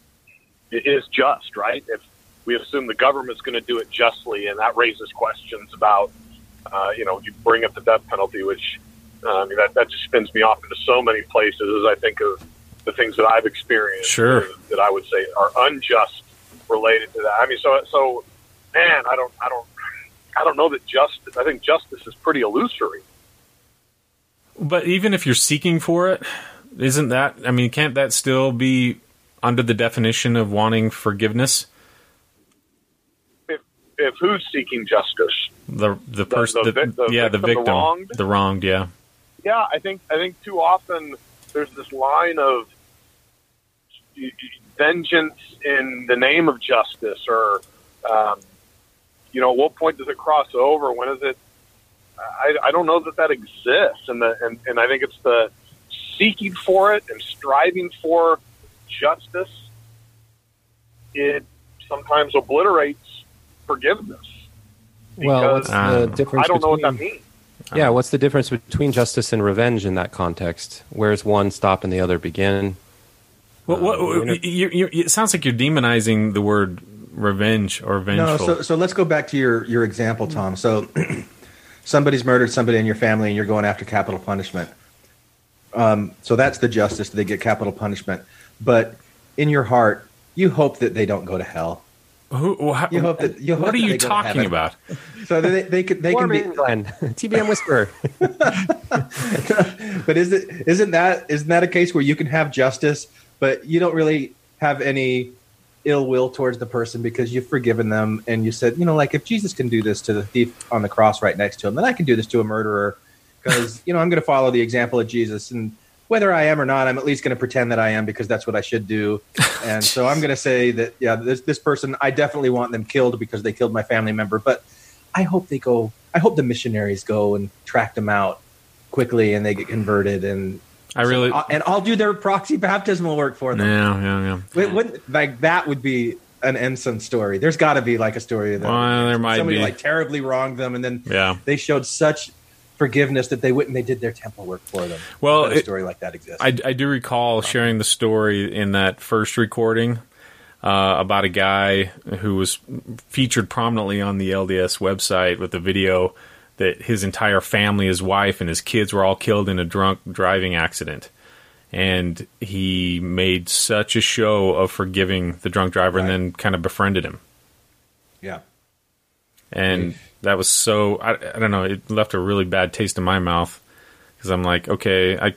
Speaker 6: is just, right? If we assume the government's going to do it justly, and that raises questions about, uh, you know, you bring up the death penalty, which uh, I mean, that, that just spins me off into so many places as I think of the things that I've experienced
Speaker 3: Sure.
Speaker 6: that I would say are unjust related to that. I mean, so, so, man, I don't, I don't, I don't know that justice. I think justice is pretty illusory.
Speaker 3: But even if you're seeking for it, isn't that, I mean, can't that still be under the definition of wanting forgiveness?
Speaker 6: If if who's seeking justice?
Speaker 3: The the person,
Speaker 6: the,
Speaker 3: the,
Speaker 6: vic- the
Speaker 3: yeah,
Speaker 6: victim,
Speaker 3: the victim,
Speaker 6: the wronged.
Speaker 3: the wronged, yeah.
Speaker 6: Yeah, I think I think too often there's this line of vengeance in the name of justice, or um, you know, at what point does it cross over? When is it? I, I don't know that that exists, and the and, and I think it's the seeking for it and striving for justice. It sometimes obliterates forgiveness.
Speaker 4: Well, what's
Speaker 3: Uh,
Speaker 4: the difference?
Speaker 6: I don't know
Speaker 4: between,
Speaker 6: what that means.
Speaker 4: Yeah, what's the difference between justice and revenge in that context? Where's one stop and the other begin?
Speaker 3: What, what,
Speaker 4: Uh,
Speaker 3: you, you, it sounds like you're demonizing the word revenge or
Speaker 7: No,
Speaker 3: vengeful.
Speaker 7: so so let's go back to your your example, Tom. So somebody's murdered somebody in your family, and you're going after capital punishment. Um, so that's the justice; they get capital punishment. But in your heart, you hope that they don't go to hell.
Speaker 3: Who, wh- how-
Speaker 7: You hope that- you hope
Speaker 3: what are
Speaker 7: that
Speaker 3: you
Speaker 7: they go to
Speaker 3: talking
Speaker 7: heaven.
Speaker 3: about?
Speaker 7: So they they could they can be.
Speaker 4: Glenn, T B M Whisperer.
Speaker 7: But is it isn't that isn't that a case where you can have justice, but you don't really have any ill will towards the person because you've forgiven them, and you said, you know, like if Jesus can do this to the thief on the cross right next to him, then I can do this to a murderer because you know I'm going to follow the example of Jesus, and whether I am or not, I'm at least going to pretend that I am because that's what I should do. And so I'm going to say that yeah, this this person, I definitely want them killed because they killed my family member, but I hope they go. I hope the missionaries go and track them out quickly, and they get converted, and
Speaker 3: I really,
Speaker 7: so, and I'll do their proxy baptismal work for them.
Speaker 3: yeah, yeah, yeah.
Speaker 7: Wait, wouldn't, like that would be an ensign story. There's got to be like a story of that.
Speaker 3: Well, there might
Speaker 7: somebody
Speaker 3: be.
Speaker 7: like terribly wronged them, and then
Speaker 3: Yeah.
Speaker 7: they showed such forgiveness that they went and they did their temple work for them.
Speaker 3: Well,
Speaker 7: But a
Speaker 3: it-
Speaker 7: story like that exists.
Speaker 3: I, I do recall sharing the story in that first recording uh, about a guy who was featured prominently on the L D S website with a video that his entire family, his wife, and his kids were all killed in a drunk driving accident. And he made such a show of forgiving the drunk driver and
Speaker 7: Right.
Speaker 3: then kind of befriended him.
Speaker 7: yeah.
Speaker 3: And that was so, I, I don't know, it left a really bad taste in my mouth because I'm like, okay, I,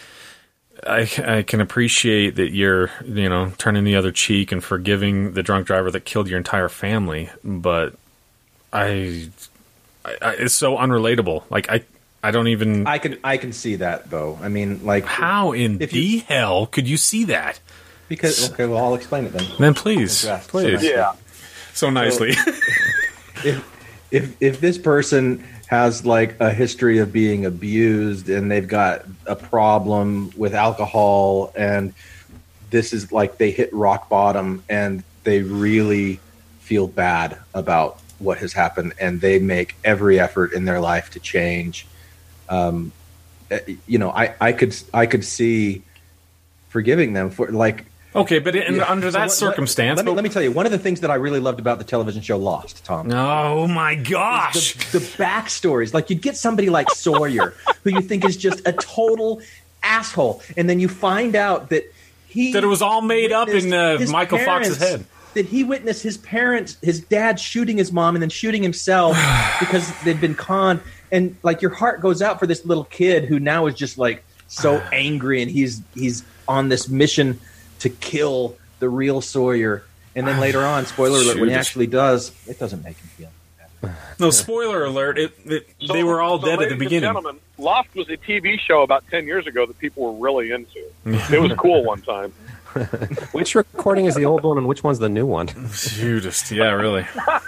Speaker 3: I, I can appreciate that you're, you know, turning the other cheek and forgiving the drunk driver that killed your entire family, but I, I, I it's so unrelatable. Like, I, I don't even,
Speaker 7: I can I can see that though. I mean, like
Speaker 3: how in
Speaker 7: if
Speaker 3: the
Speaker 7: you-
Speaker 3: hell could you see that?
Speaker 7: because okay, well, I'll explain it then.
Speaker 3: Then please,
Speaker 7: Yes,
Speaker 3: please,
Speaker 7: so
Speaker 6: Yeah.
Speaker 3: so nicely.
Speaker 7: if if if this person has like a history of being abused and they've got a problem with alcohol and this is like they hit rock bottom and they really feel bad about what has happened and they make every effort in their life to change, um you know, i i could i could see forgiving them for like
Speaker 3: Okay, but in,
Speaker 7: Yeah.
Speaker 3: under
Speaker 7: So
Speaker 3: that
Speaker 7: what-
Speaker 3: circumstance,
Speaker 7: let me, let me tell you, one of the things that I really loved about the television show Lost, Tom,
Speaker 3: oh my gosh.
Speaker 7: the, the backstories. Like you'd get somebody like Sawyer, who you think is just a total asshole, and then you find out that he
Speaker 3: That it was all made up in,
Speaker 7: witnessed
Speaker 3: uh,
Speaker 7: his
Speaker 3: Michael Fox's
Speaker 7: parents-
Speaker 3: head.
Speaker 7: That he witnessed his parents, his dad shooting his mom and then shooting himself because they'd been conned, and like your heart goes out for this little kid who now is just like so angry, and he's he's on this mission to kill the real Sawyer, and then later on, spoiler alert, when he
Speaker 3: Shoot.
Speaker 7: actually does, it doesn't make him feel better.
Speaker 3: No, spoiler alert, it, it,
Speaker 6: So-
Speaker 3: they were all
Speaker 6: so
Speaker 3: dead at
Speaker 6: ladies
Speaker 3: the
Speaker 6: and
Speaker 3: beginning.
Speaker 6: Gentlemen, Lost was a T V show about ten years ago that people were really into. It was cool one time.
Speaker 4: Which recording is the old one and which one's the new one?
Speaker 3: Judas, yeah, really.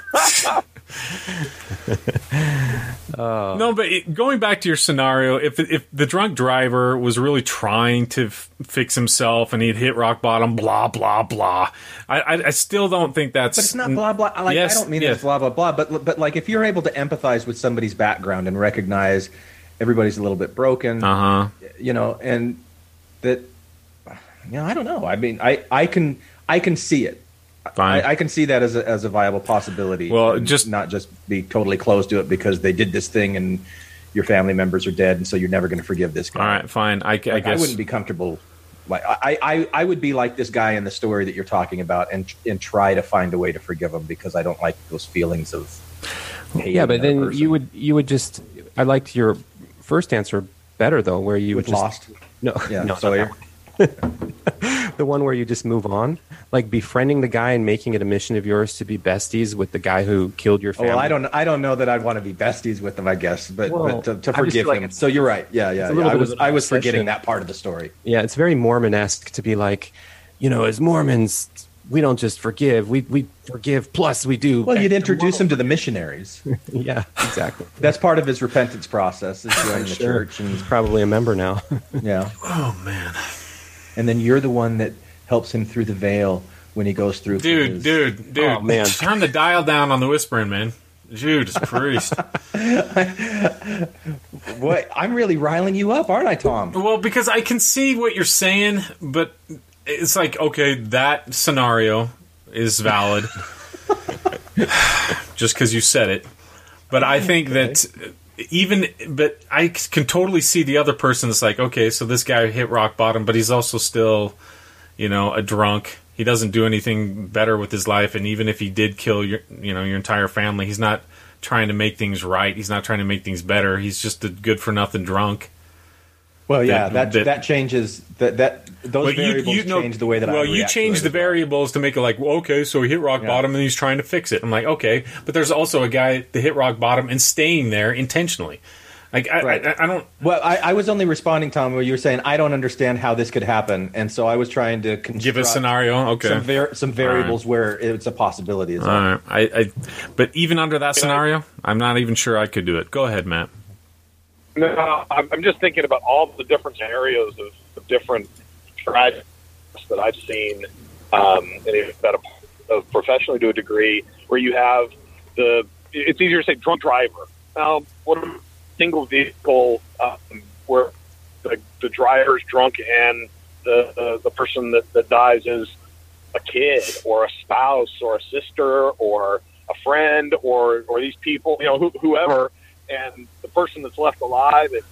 Speaker 3: No, but it, going back to your scenario, if if the drunk driver was really trying to f- fix himself and he'd hit rock bottom, blah blah blah, I I, I still don't think that's.
Speaker 7: But it's not blah blah. Like
Speaker 3: Yes,
Speaker 7: I don't mean
Speaker 3: yes.
Speaker 7: it's blah blah blah. But but like if you're able to empathize with somebody's background and recognize everybody's a little bit broken,
Speaker 3: Uh huh.
Speaker 7: you know, and that, you know, I don't know. I mean, I I can I can see it.
Speaker 3: Fine.
Speaker 7: I, I can see that as a as a viable possibility.
Speaker 3: Well,
Speaker 7: and
Speaker 3: just-
Speaker 7: not just be totally closed to it because they did this thing and your family members are dead, and so you're never going to forgive this guy.
Speaker 3: All right, fine. I, I
Speaker 7: Like, I
Speaker 3: guess.
Speaker 7: wouldn't be comfortable. Like I, I, I would be like this guy in the story that you're talking about, and and try to find a way to forgive him because I don't like those feelings of. hating
Speaker 4: Yeah, but
Speaker 7: that
Speaker 4: then
Speaker 7: person.
Speaker 4: you would you would just. I liked your first answer better though, where you
Speaker 7: With
Speaker 4: would just
Speaker 7: Lost.
Speaker 4: no
Speaker 7: Yeah,
Speaker 4: no not
Speaker 7: Sawyer.
Speaker 4: that one. The one where you just move on, like befriending the guy and making it a mission of yours to be besties with the guy who killed your family.
Speaker 7: Well, I don't, I don't know that I'd want to be besties with him, I guess, but,
Speaker 4: Well,
Speaker 7: but to, to
Speaker 4: I just
Speaker 7: forgive
Speaker 4: feel like
Speaker 7: him.
Speaker 4: it's-
Speaker 7: So you're right. Yeah, yeah.
Speaker 4: it's a
Speaker 7: yeah.
Speaker 4: little
Speaker 7: I
Speaker 4: bit
Speaker 7: was,
Speaker 4: of an
Speaker 7: I was
Speaker 4: obsession.
Speaker 7: forgetting that part of the story.
Speaker 4: Yeah, it's very Mormon-esque to be like, you know, as Mormons, we don't just forgive, we we forgive plus we do.
Speaker 7: Well, you'd introduce him to the missionaries.
Speaker 4: Yeah, exactly.
Speaker 7: That's part of his repentance process, is joining the
Speaker 4: Sure.
Speaker 7: church, and
Speaker 4: He's probably a member now.
Speaker 7: yeah.
Speaker 3: Oh man,
Speaker 7: And then you're the one that helps him through the veil when he goes through.
Speaker 3: dude,
Speaker 7: his-
Speaker 3: dude, dude,
Speaker 4: Oh, man.
Speaker 3: turn the dial down on the whispering, man. Judas Priest.
Speaker 7: What? I'm really riling you up, aren't I, Tom?
Speaker 3: Well, because I can see what you're saying, but it's like, okay, that scenario is valid just because you said it. But I think that even, but I can totally see the other person that's like, okay, so this guy hit rock bottom, but he's also still, you know, a drunk. He doesn't do anything better with his life, and even if he did kill your, you know, your entire family, he's not trying to make things right. He's not trying to make things better. He's just a good-for-nothing drunk.
Speaker 7: Well, yeah,
Speaker 3: That-
Speaker 7: that that,
Speaker 3: that-
Speaker 7: changes that that those
Speaker 3: But
Speaker 7: variables
Speaker 3: know-
Speaker 7: change the way that I
Speaker 3: well, you
Speaker 7: react to
Speaker 3: change
Speaker 7: it
Speaker 3: the
Speaker 7: as well.
Speaker 3: variables to make it like, well, okay, so he hit rock
Speaker 7: Yeah.
Speaker 3: bottom and he's trying to fix it. I'm like, okay, but there's also a guy that hit rock bottom and staying there intentionally. Like, I,
Speaker 7: Right.
Speaker 3: I, I don't.
Speaker 7: Well, I, I was only responding, Tom, where you were saying I don't understand how this could happen, and so I was trying to construct
Speaker 3: Give a scenario, okay.
Speaker 7: some, var- some variables where it's a possibility. Is all.
Speaker 3: All right. I, I, but even under that scenario, I'm not even sure I could do it. Go ahead, Matt.
Speaker 6: No, I'm I'm just thinking about all the different scenarios of, of different tragedies that I've seen, um, and that of professionally to a degree, where you have the. It's easier to say drunk driver. Now, what a single vehicle um, where the, the driver's drunk and the, the the person that, that dies is a kid or a spouse or a sister or a friend or or these people, you know, who, whoever. And the person that's left alive is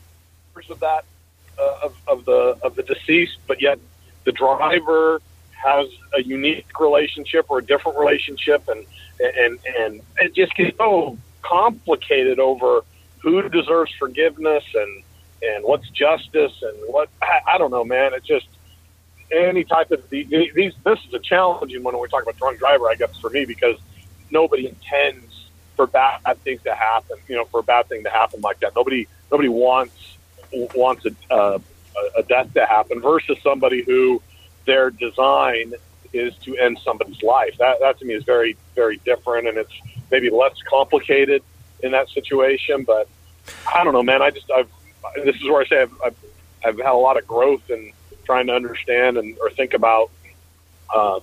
Speaker 6: of that uh, of, of the of the deceased, but yet the driver has a unique relationship or a different relationship, and and and it just gets so complicated over who deserves forgiveness and and what's justice and what I, I don't know, man. It's just any type of these. these this is a challenging one when we talk about drunk driver, I guess, for me, because nobody intends for bad things to happen, you know, for a bad thing to happen like that. Nobody, nobody wants wants a, uh, a death to happen versus somebody who their design is to end somebody's life. That, that to me is very, very different, and it's maybe less complicated in that situation. But I don't know, man. I just, I've, this is where I say I've, I've, I've had a lot of growth in trying to understand and or think about um,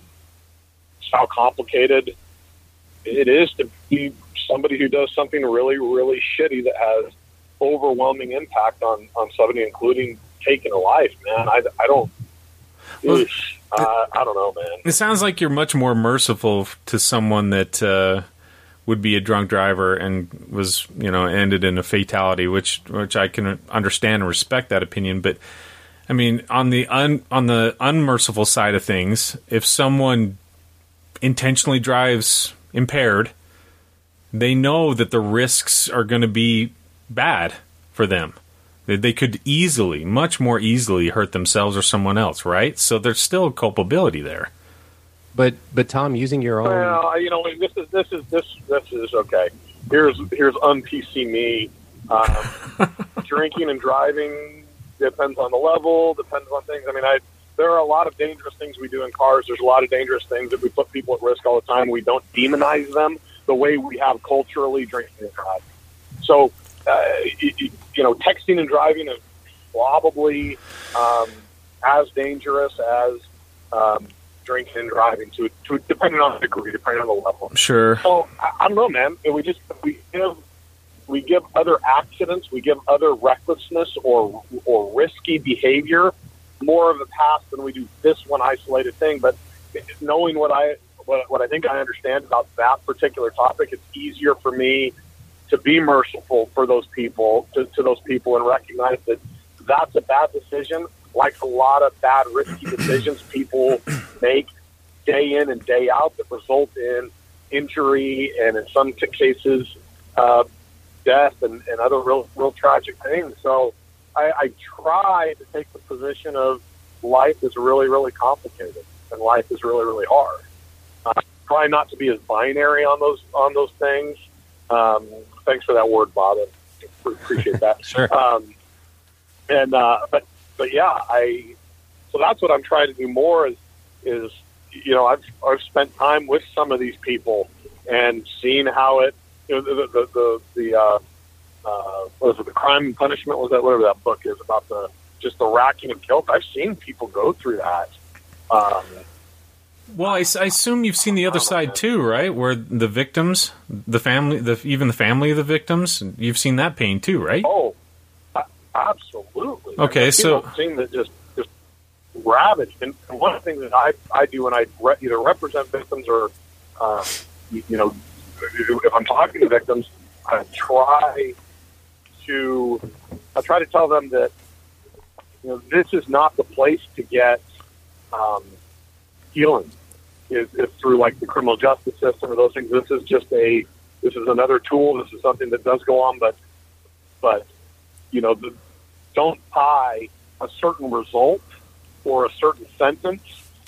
Speaker 6: how complicated it is to be somebody who does something really, really shitty that has overwhelming impact on, on somebody, including taking a life, man. I, I don't,
Speaker 3: Well,
Speaker 6: oosh, uh, I don't know, man.
Speaker 3: It sounds like you're much more merciful to someone that uh, would be a drunk driver and was, you know, ended in a fatality, which which I can understand and respect that opinion. But I mean, on the un, on the unmerciful side of things, if someone intentionally drives impaired, they know that the risks are going to be bad for them. They, they could easily, much more easily, hurt themselves or someone else, right? So there's still culpability there.
Speaker 4: But but Tom, using your own,
Speaker 6: Well, you know, this is this is this this is okay. Here's here's un P C me. Um, drinking and driving depends on the level, depends on things. I mean, I there are a lot of dangerous things we do in cars. There's a lot of dangerous things that we put people at risk all the time. We don't demonize them the way we have culturally drinking and driving. So, uh, you, you know, texting and driving is probably um, as dangerous as um, drinking and driving, to, to depending on the degree, depending on the level.
Speaker 3: Sure.
Speaker 6: So I, I don't know, man. We just we give we give other accidents, we give other recklessness or or risky behavior more of a pass than we do this one isolated thing. But knowing what I what, what I think I understand about that particular topic, it's easier for me to be merciful for those people, to, to those people, and recognize that that's a bad decision, like a lot of bad, risky decisions people make day in and day out that result in injury and, in some cases, uh, death and, and other real, real tragic things. So I, I try to take the position of life is really, really complicated, and life is really, really hard. Uh, try not to be as binary on those on those things. Um, thanks for that word, Bob. I appreciate that.
Speaker 4: Sure.
Speaker 6: Um, and uh, but but yeah, I so that's what I'm trying to do more is is you know I've I've spent time with some of these people and seen how it you know the the the, the uh, uh, what was it, the Crime and Punishment, was that whatever that book is about, the just the racking of guilt. I've seen people go through that. Um,
Speaker 3: Well, I, s- I assume you've seen the other side too, right? Where the victims, the family, the even the family of the victims, you've seen that pain too, right?
Speaker 6: Oh, a- absolutely.
Speaker 3: Okay,
Speaker 6: I've seen
Speaker 3: so-
Speaker 6: those things that just just ravaged. And and one of the things that I I do when I re- either represent victims or um, you, you know if I'm talking to victims, I try to I try to tell them that you know this is not the place to get um, healing. Is, is through like the criminal justice system or those things. This is just a this is another tool. This is something that does go on, but but you know the, don't tie a certain result or a certain sentence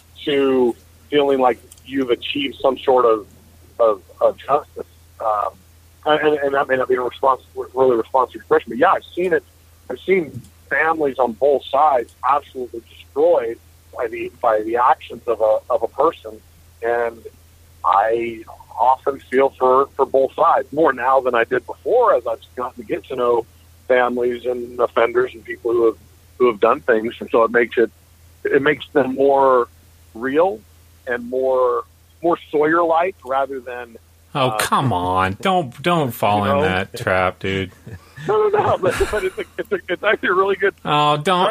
Speaker 6: to feeling like you've achieved some sort of of, of justice. Um, and, and that may not be a response, really response to your question, but yeah, I've seen it. I've seen families on both sides absolutely destroyed by the by the actions of a of a person, and I often feel for, for both sides more now than I did before, as I've gotten to get to know families and offenders and people who have who have done things, and so it makes it it makes them more real and more more Sawyer-like rather than.
Speaker 3: Oh,
Speaker 6: uh,
Speaker 3: come on! Don't don't fall
Speaker 6: you know?
Speaker 3: in that trap, dude.
Speaker 6: No, no, no. But, but it's, a, it's, a, it's actually a really good.
Speaker 3: Oh, don't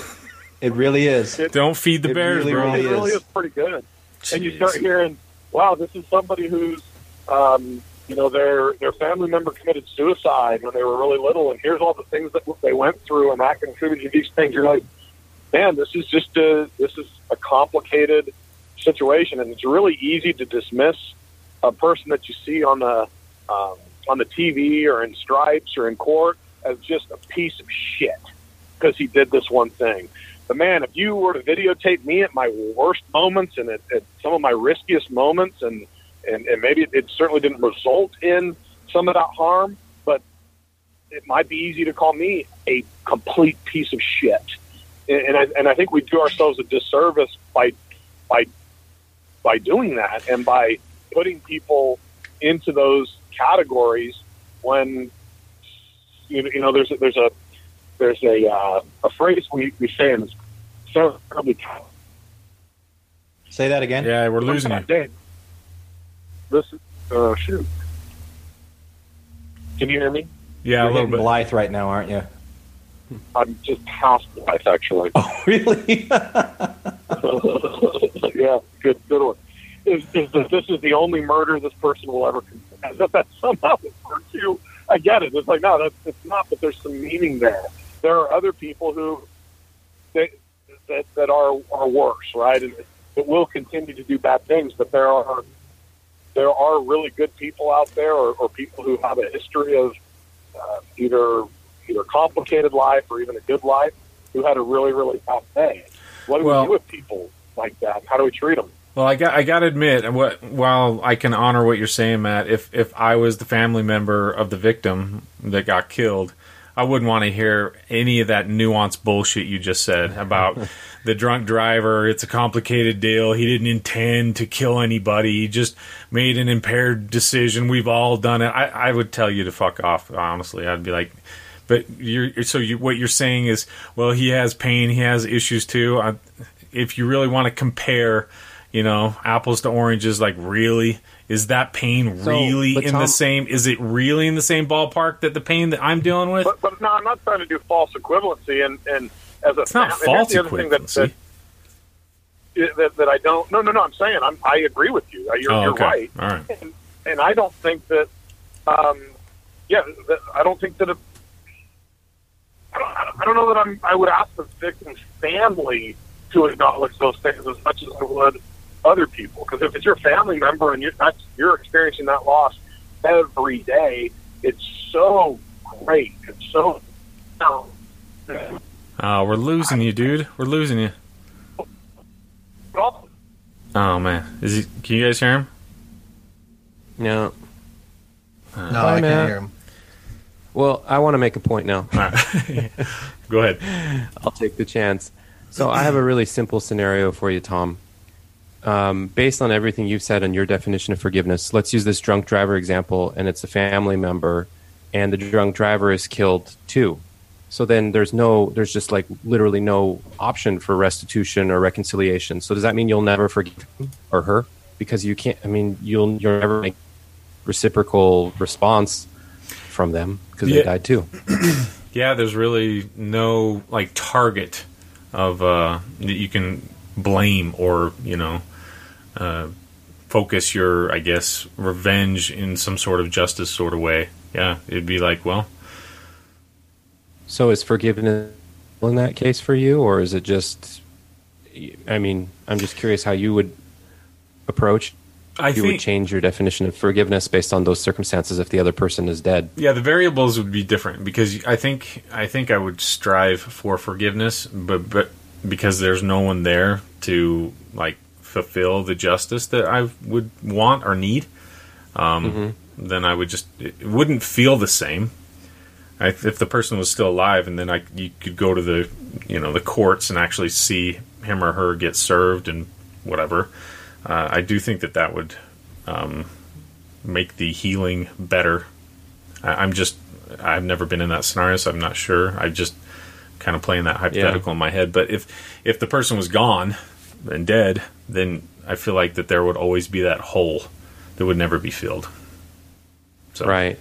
Speaker 7: It really is.
Speaker 6: It,
Speaker 3: don't feed the
Speaker 7: It
Speaker 3: bears,
Speaker 7: really,
Speaker 3: bro.
Speaker 7: really
Speaker 6: it really
Speaker 7: is.
Speaker 6: is pretty good. And you
Speaker 3: Jeez.
Speaker 6: start hearing, wow, this is somebody who's, um, you know, their their family member committed suicide when they were really little, and here's all the things that they went through, and that contributed to these things. You're like, man, this is just a this is a complicated situation, and it's really easy to dismiss a person that you see on the um, on the T V or in stripes or in court as just a piece of shit because he did this one thing. But man, if you were to videotape me at my worst moments and at, at some of my riskiest moments, and and, and maybe it, it certainly didn't result in some of that harm, but it might be easy to call me a complete piece of shit. And, and I and I think we do ourselves a disservice by by by doing that and by putting people into those categories when you know, you know there's a, there's a there's a uh, a phrase we, we say in so probably
Speaker 7: Say that again.
Speaker 3: Yeah, we're losing you.
Speaker 6: Dave, this is uh, shoot. Can you hear me?
Speaker 3: Yeah,
Speaker 7: You're
Speaker 3: a little
Speaker 7: hitting
Speaker 3: bit.
Speaker 7: Blythe right now, aren't you?
Speaker 6: I'm just past life actually.
Speaker 7: Oh, really?
Speaker 6: Yeah, good good one. Is, is that this is the only murder this person will ever commit? As if that somehow hurts you. I get it. It's like, no, that's it's not, but there's some meaning there. There are other people who that that, that are are worse, right? And that will continue to do bad things, but there are there are really good people out there, or, or people who have a history of uh, either either complicated life or even a good life, who had a really really tough day. What do
Speaker 3: Well-
Speaker 6: we do with people like that? How do we treat them?
Speaker 3: Well, I got I got to admit, what while I can honor what you're saying, Matt, if if I was the family member of the victim that got killed, I wouldn't want to hear any of that nuanced bullshit you just said about the drunk driver. It's a complicated deal. He didn't intend to kill anybody. He just made an impaired decision. We've all done it. I, I would tell you to fuck off. Honestly, I'd be like, but you're so you what you're saying is, well, he has pain. He has issues too. I, if you really want to compare, you know, apples to oranges, like really, is that pain
Speaker 4: So,
Speaker 3: really
Speaker 4: but
Speaker 3: in
Speaker 4: Tom-
Speaker 3: the same? Is it really in the same ballpark that the pain that I'm dealing with?
Speaker 6: But, but no, I'm not trying to do false equivalency. And, and as a
Speaker 3: It's not
Speaker 6: and here's
Speaker 3: false
Speaker 6: the other thing that,
Speaker 3: equivalency.
Speaker 6: that, that that I don't. No, no, no. I'm saying I'm, I agree with you. You're,
Speaker 3: Oh,
Speaker 6: you're
Speaker 3: okay.
Speaker 6: right.
Speaker 3: All right.
Speaker 6: And, and I don't think that. Um, yeah, that, I don't think that. It, I don't, I don't know that I'm. I would ask the victim's family to acknowledge those things as much as I would other people, because if it's your family member and you're that's, you're experiencing that loss every day, it's so great. It's so.
Speaker 3: Oh, we're losing you, dude. We're losing you. Oh man, is he? Can you guys hear him?
Speaker 4: No.
Speaker 5: No,
Speaker 4: Bye,
Speaker 5: I
Speaker 4: Matt.
Speaker 5: can't hear him.
Speaker 4: Well, I want to make a point now.
Speaker 3: All right. Go ahead.
Speaker 4: I'll take the chance. So I have a really simple scenario for you, Tom. Um, based on everything you've said and your definition of forgiveness, let's use this drunk driver example, and it's a family member, and the drunk driver is killed too. So then there's no, there's just like literally no option for restitution or reconciliation. So does that mean you'll never forgive him or her? Because you can't, I mean, you'll, you'll never make reciprocal response from them because
Speaker 3: Yeah.
Speaker 4: they died too.
Speaker 3: Yeah, there's really no like target of uh, that you can blame or you know uh, focus your, I guess, revenge in some sort of justice sort of way. Yeah, it'd be like, well,
Speaker 4: So is forgiveness in that case for you, or is it just? I mean, I'm just curious how you would approach.
Speaker 3: I
Speaker 4: you
Speaker 3: think
Speaker 4: would change your definition of forgiveness based on those circumstances if the other person is dead.
Speaker 3: yeah, the variables would be different because I think I think I would strive for forgiveness, but but because there's no one there to like fulfill the justice that I would want or need, um, mm-hmm. then I would just it wouldn't feel the same. I, if the person was still alive, and then I you could go to the you know the courts and actually see him or her get served and whatever. Uh, I do think that that would um, make the healing better. I, I'm just I've never been in that scenario, so I'm not sure. I just kind of playing that hypothetical
Speaker 4: Yeah.
Speaker 3: in my head. But if if the person was gone and dead, then I feel like that there would always be that hole that would never be filled. So,
Speaker 4: Right.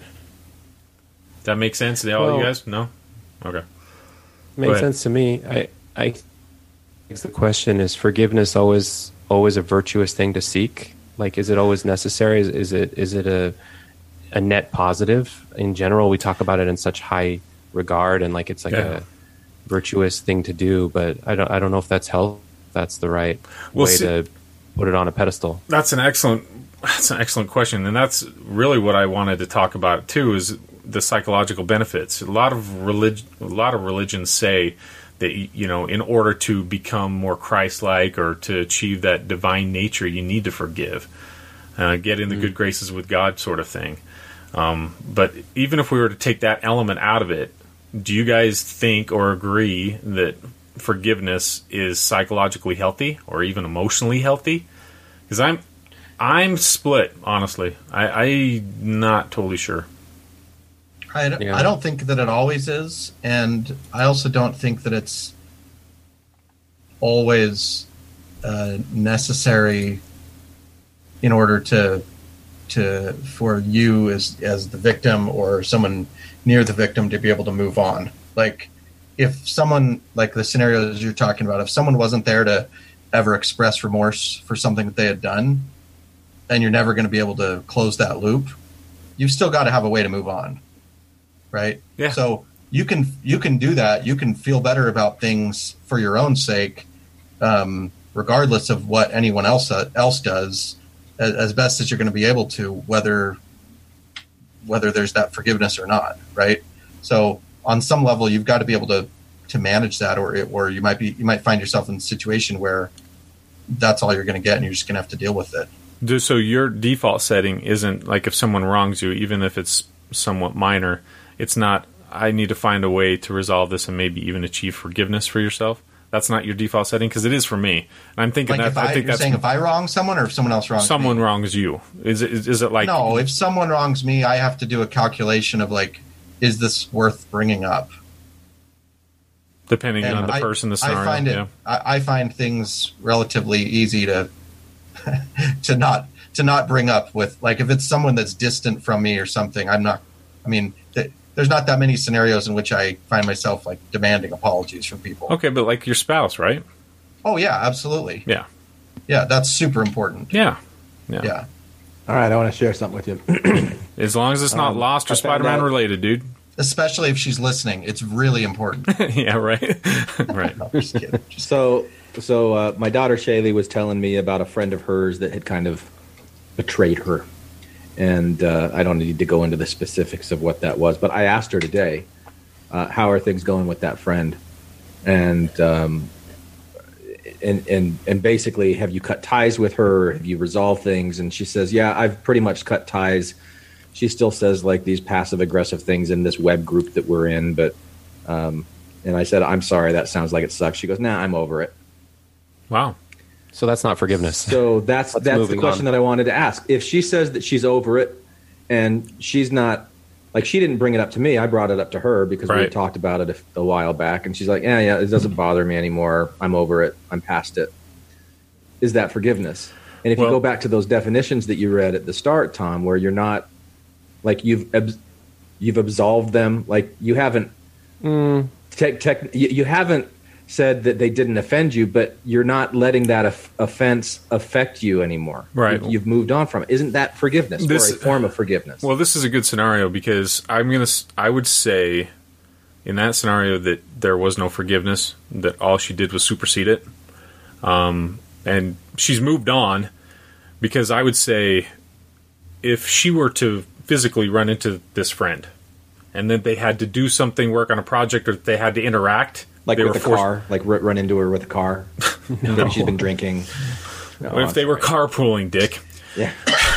Speaker 3: Does that make sense to all
Speaker 4: Well-
Speaker 3: you guys? No? Okay.
Speaker 4: Makes
Speaker 3: ahead.
Speaker 4: sense to me. I, I guess the question is: forgiveness always, always a virtuous thing to seek? Like, is it always necessary? Is, is it, is it a, a net positive in general? We talk about it in such high regard, and like it's like
Speaker 3: Yeah.
Speaker 4: a virtuous thing to do. But I don't, I don't know if that's health. That's the right
Speaker 3: Well,
Speaker 4: way
Speaker 3: see-
Speaker 4: to put it on a pedestal.
Speaker 3: That's an excellent that's an excellent question, and that's really what I wanted to talk about too, is the psychological benefits. A lot of relig- a lot of religions say that you know, in order to become more Christ-like or to achieve that divine nature, you need to forgive, uh, get in the good graces with God, sort of thing. Um, but even if we were to take that element out of it, do you guys think or agree that forgiveness is psychologically healthy or even emotionally healthy? Because I'm I'm split, honestly. I, I'm not totally sure.
Speaker 5: I, d-
Speaker 4: Yeah.
Speaker 5: I don't think that it always is, and I also don't think that it's always uh, necessary in order to to for you as as the victim or someone near the victim to be able to move on. Like if someone, like the scenarios you're talking about, if someone wasn't there to ever express remorse for something that they had done, and you're never going to be able to close that loop, you've still got to have a way to move on. Right.
Speaker 3: Yeah.
Speaker 5: So you can you can do that. You can feel better about things for your own sake, um, regardless of what anyone else uh, else does, as, as best as you're going to be able to, whether whether there's that forgiveness or not. Right. So on some level, you've got to be able to to manage that, or it, or you might be you might find yourself in a situation where that's all you're going to get, and you're just going to have to deal with it.
Speaker 3: Do- So your default setting isn't like if someone wrongs you, even if it's somewhat minor, it's not, I need to find a way to resolve this and maybe even achieve forgiveness for yourself. That's not your default setting, because it is for me. And I'm thinking
Speaker 5: Like
Speaker 3: that
Speaker 5: if I,
Speaker 3: I think
Speaker 5: you're
Speaker 3: that's
Speaker 5: saying if I wrong someone, or if someone else wrongs
Speaker 3: someone
Speaker 5: me?
Speaker 3: wrongs you. Is it is, is it like
Speaker 5: No, if someone wrongs me, I have to do a calculation of like, is this worth bringing up?
Speaker 3: depending
Speaker 5: And
Speaker 3: on the
Speaker 5: I-
Speaker 3: person, the scenario?
Speaker 5: I find it.
Speaker 3: yeah.
Speaker 5: I, I find things relatively easy to to not to not bring up with, like, if it's someone that's distant from me or something. I'm not. I mean, th- there's not that many scenarios in which I find myself like demanding apologies from people.
Speaker 3: Okay, but like your spouse, right?
Speaker 5: Oh yeah, absolutely.
Speaker 3: Yeah.
Speaker 5: Yeah, that's super important.
Speaker 3: Yeah. Yeah.
Speaker 5: Yeah.
Speaker 7: All right, I want to share something with you.
Speaker 3: As long as it's not
Speaker 7: Um,
Speaker 3: Lost or
Speaker 7: I found
Speaker 3: Spider-Man
Speaker 7: out-
Speaker 3: related, dude.
Speaker 5: Especially if she's listening, it's really important.
Speaker 3: yeah, right. right.
Speaker 5: No, just kidding. Just
Speaker 7: So, so uh, my daughter Shaylee was telling me about a friend of hers that had kind of betrayed her, and uh, I don't need to go into the specifics of what that was, but I asked her today, uh, "How are things going with that friend?" And um, and and and basically, have you cut ties with her? Have you resolved things? And she says, yeah, I've pretty much cut ties. She still says like these passive aggressive things in this web group that we're in, but um, and I said, I'm sorry, that sounds like it sucks. She goes, nah, I'm over it.
Speaker 3: Wow.
Speaker 4: So that's not forgiveness.
Speaker 7: So that's
Speaker 4: Let's
Speaker 7: that's the
Speaker 4: moving
Speaker 7: question
Speaker 4: on.
Speaker 7: that I wanted to ask. If she says that she's over it, and she's not, like, she didn't bring it up to me. I brought it up to her because we
Speaker 3: Right.
Speaker 7: had talked about it a, a while back, and she's like, yeah, yeah, it doesn't bother me anymore. I'm over it. I'm past it. Is that forgiveness? And if
Speaker 3: Well-
Speaker 7: you go back to those definitions that you read at the start, Tom, where you're not, like, you've abs- you've absolved them, like, you haven't,
Speaker 4: Mm.
Speaker 7: tech, tech, you, you haven't said that they didn't offend you, but you're not letting that of- offense affect you anymore.
Speaker 3: Right.
Speaker 7: You've, you've moved on from it. Isn't that forgiveness
Speaker 3: This-
Speaker 7: or a form of forgiveness?
Speaker 3: Well, this is a good scenario because I'm gonna. s- I would say, in that scenario, that there was no forgiveness. That all she did was supersede it, um, and she's moved on. Because I would say, if she were to physically run into this friend, and then they had to do something, work on a project, or they had to interact,
Speaker 7: like
Speaker 3: they
Speaker 7: with
Speaker 3: were
Speaker 7: the
Speaker 3: forced-
Speaker 7: car, like r- run into her with a car. Maybe she's been drinking. No,
Speaker 3: What if they were carpooling, Dick?
Speaker 7: yeah.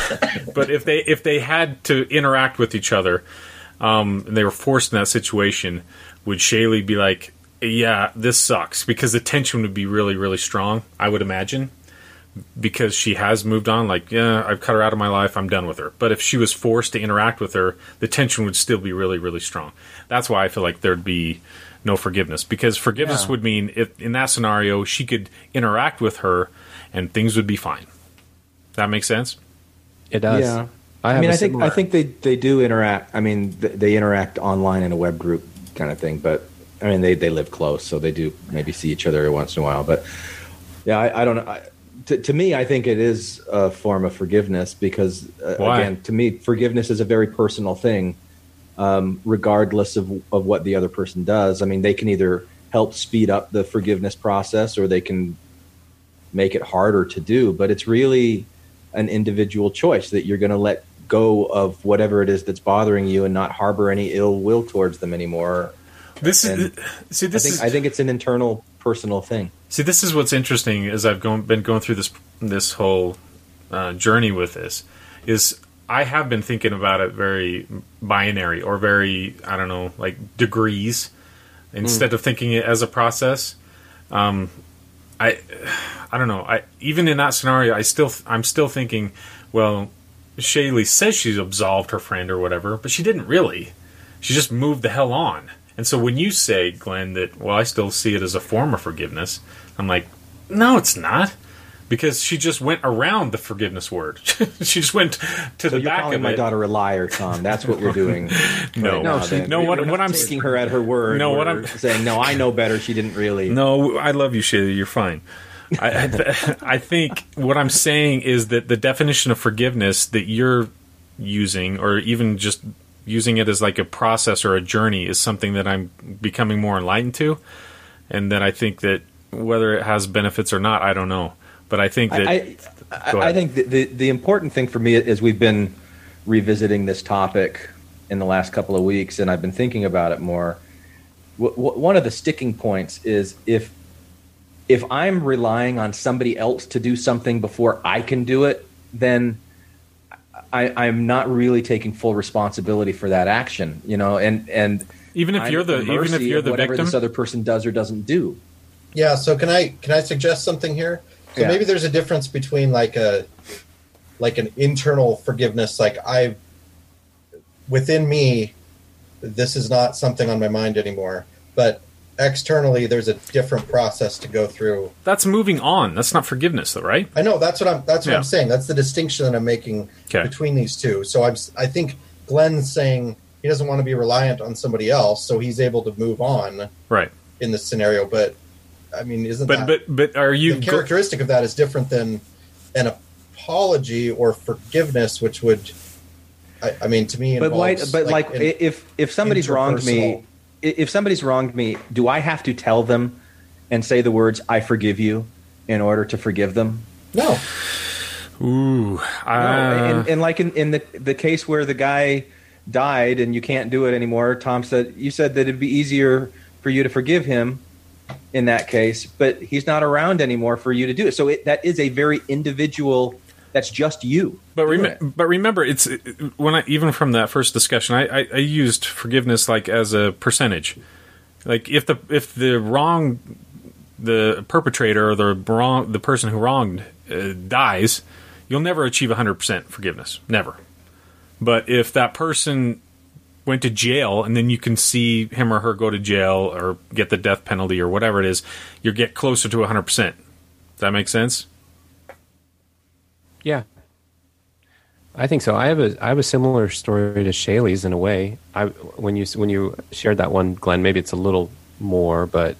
Speaker 3: But if they if they had to interact with each other, um, and they were forced in that situation, would Shaylee be like, "Yeah, this sucks," because the tension would be really, really strong? I would imagine, because she has moved on. Like, yeah, I've cut her out of my life. I'm done with her. But if she was forced to interact with her, the tension would still be really, really strong. That's why I feel like there'd be no forgiveness, because forgiveness
Speaker 7: Yeah.
Speaker 3: would mean if in that scenario she could interact with her and things would be fine. That makes sense?
Speaker 4: It does.
Speaker 7: Yeah.
Speaker 4: I, have
Speaker 7: I mean,
Speaker 4: a
Speaker 7: I think
Speaker 4: similar-
Speaker 7: I think they, they do interact. I mean, th- they interact online in a web group kind of thing. But I mean, they, they live close, so they do maybe see each other once in a while. But yeah, I, I don't know. I, to, to me, I think it is a form of forgiveness because, uh,
Speaker 3: Why?
Speaker 7: again, to me, forgiveness is a very personal thing, um, regardless of of what the other person does. I mean, they can either help speed up the forgiveness process or they can make it harder to do. But it's really an individual choice that you're going to let go of whatever it is that's bothering you and not harbor any ill will towards them anymore.
Speaker 3: This
Speaker 7: And
Speaker 3: is see. This
Speaker 7: I think
Speaker 3: is
Speaker 7: I think it's an internal, personal thing.
Speaker 3: See, this is what's interesting as I've gone, been going through this this whole uh, journey with this, is I have been thinking about it very binary or very, I don't know, like degrees, instead
Speaker 7: Hmm.
Speaker 3: of thinking it as a process. Um, I I don't know. I even in that scenario, I still I'm still thinking, well, Shaylee says she's absolved her friend or whatever, but she didn't really. She just moved the hell on. And so when you say, Glenn, that, well, I still see it as a form of forgiveness, I'm like, no, it's not. Because she just went around the forgiveness word. She just went to
Speaker 7: So
Speaker 3: the
Speaker 7: you're
Speaker 3: back
Speaker 7: calling
Speaker 3: of
Speaker 7: my
Speaker 3: it.
Speaker 7: daughter a liar, Tom. That's what we're doing.
Speaker 3: No.
Speaker 7: right
Speaker 3: No,
Speaker 7: now,
Speaker 3: she-
Speaker 7: then.
Speaker 3: no,
Speaker 7: We-
Speaker 3: what-
Speaker 7: we're
Speaker 3: what
Speaker 7: not
Speaker 3: I'm-
Speaker 7: taking her at her word.
Speaker 3: No, what
Speaker 7: We're
Speaker 3: I'm-
Speaker 7: saying, no, I know better. She didn't really.
Speaker 3: No, I love you, Shaylee. You're fine. I, I, I think what I'm saying is that the definition of forgiveness that you're using, or even just using it as like a process or a journey, is something that I'm becoming more enlightened to, and that I think that whether it has benefits or not, I don't know. But I think that
Speaker 7: I, I,
Speaker 3: Go
Speaker 7: I
Speaker 3: ahead.
Speaker 7: think the, the the important thing for me is we've been revisiting this topic in the last couple of weeks, and I've been thinking about it more. W- w- one of the sticking points is if if I'm relying on somebody else to do something before I can do it, then I, I'm not really taking full responsibility for that action, you know. And and
Speaker 3: even if
Speaker 7: I'm
Speaker 3: you're
Speaker 7: at
Speaker 3: the even if
Speaker 7: mercy
Speaker 3: you're
Speaker 7: of
Speaker 3: the
Speaker 7: whatever
Speaker 3: victim,
Speaker 7: this other person does or doesn't do.
Speaker 5: Yeah, so can I can I suggest something here? So
Speaker 7: Yeah.
Speaker 5: maybe there's a difference between like a like an internal forgiveness, like I within me, this is not something on my mind anymore. But externally there's a different process to go through.
Speaker 3: that's moving on. That's not forgiveness, though, right?
Speaker 5: I know that's what I'm that's what
Speaker 3: Yeah.
Speaker 5: I'm saying. That's the distinction that I'm making
Speaker 3: Okay.
Speaker 5: between these two. So I'm s- I think Glenn's saying he doesn't want to be reliant on somebody else, so he's able to move on
Speaker 3: Right.
Speaker 5: in this scenario. But I mean, isn't
Speaker 3: But
Speaker 5: that
Speaker 3: but but are you
Speaker 5: the
Speaker 3: go-
Speaker 5: characteristic of that is different than an apology or forgiveness, which would, I, I mean, to me,
Speaker 7: But why?
Speaker 5: involves,
Speaker 7: But like,
Speaker 5: an
Speaker 7: if if somebody's wronged me,
Speaker 5: interpersonal-
Speaker 7: i- if somebody's wronged me, do I have to tell them and say the words "I forgive you" in order to forgive them?
Speaker 5: no,
Speaker 3: Ooh,
Speaker 7: No.
Speaker 3: uh,
Speaker 7: And, and like in, in the the case where the guy died and you can't do it anymore, Tom said you said that it'd be easier for you to forgive him in that case, but he's not around anymore for you to do it. So it, that is a very individual. That's just you.
Speaker 3: But rem- but remember, it's when I even from that first discussion, I, I, I used forgiveness like as a percentage. Like if the if the wrong, the perpetrator or the wrong the person who wronged uh, dies, you'll never achieve one hundred percent forgiveness. Never. But if that person went to jail and then you can see him or her go to jail or get the death penalty or whatever it is, you get closer to one hundred percent. Does that make sense?
Speaker 4: Yeah, I think so. I have a I have a similar story to Shaylee's in a way. I when you when you shared that one, Glenn, maybe it's a little more, but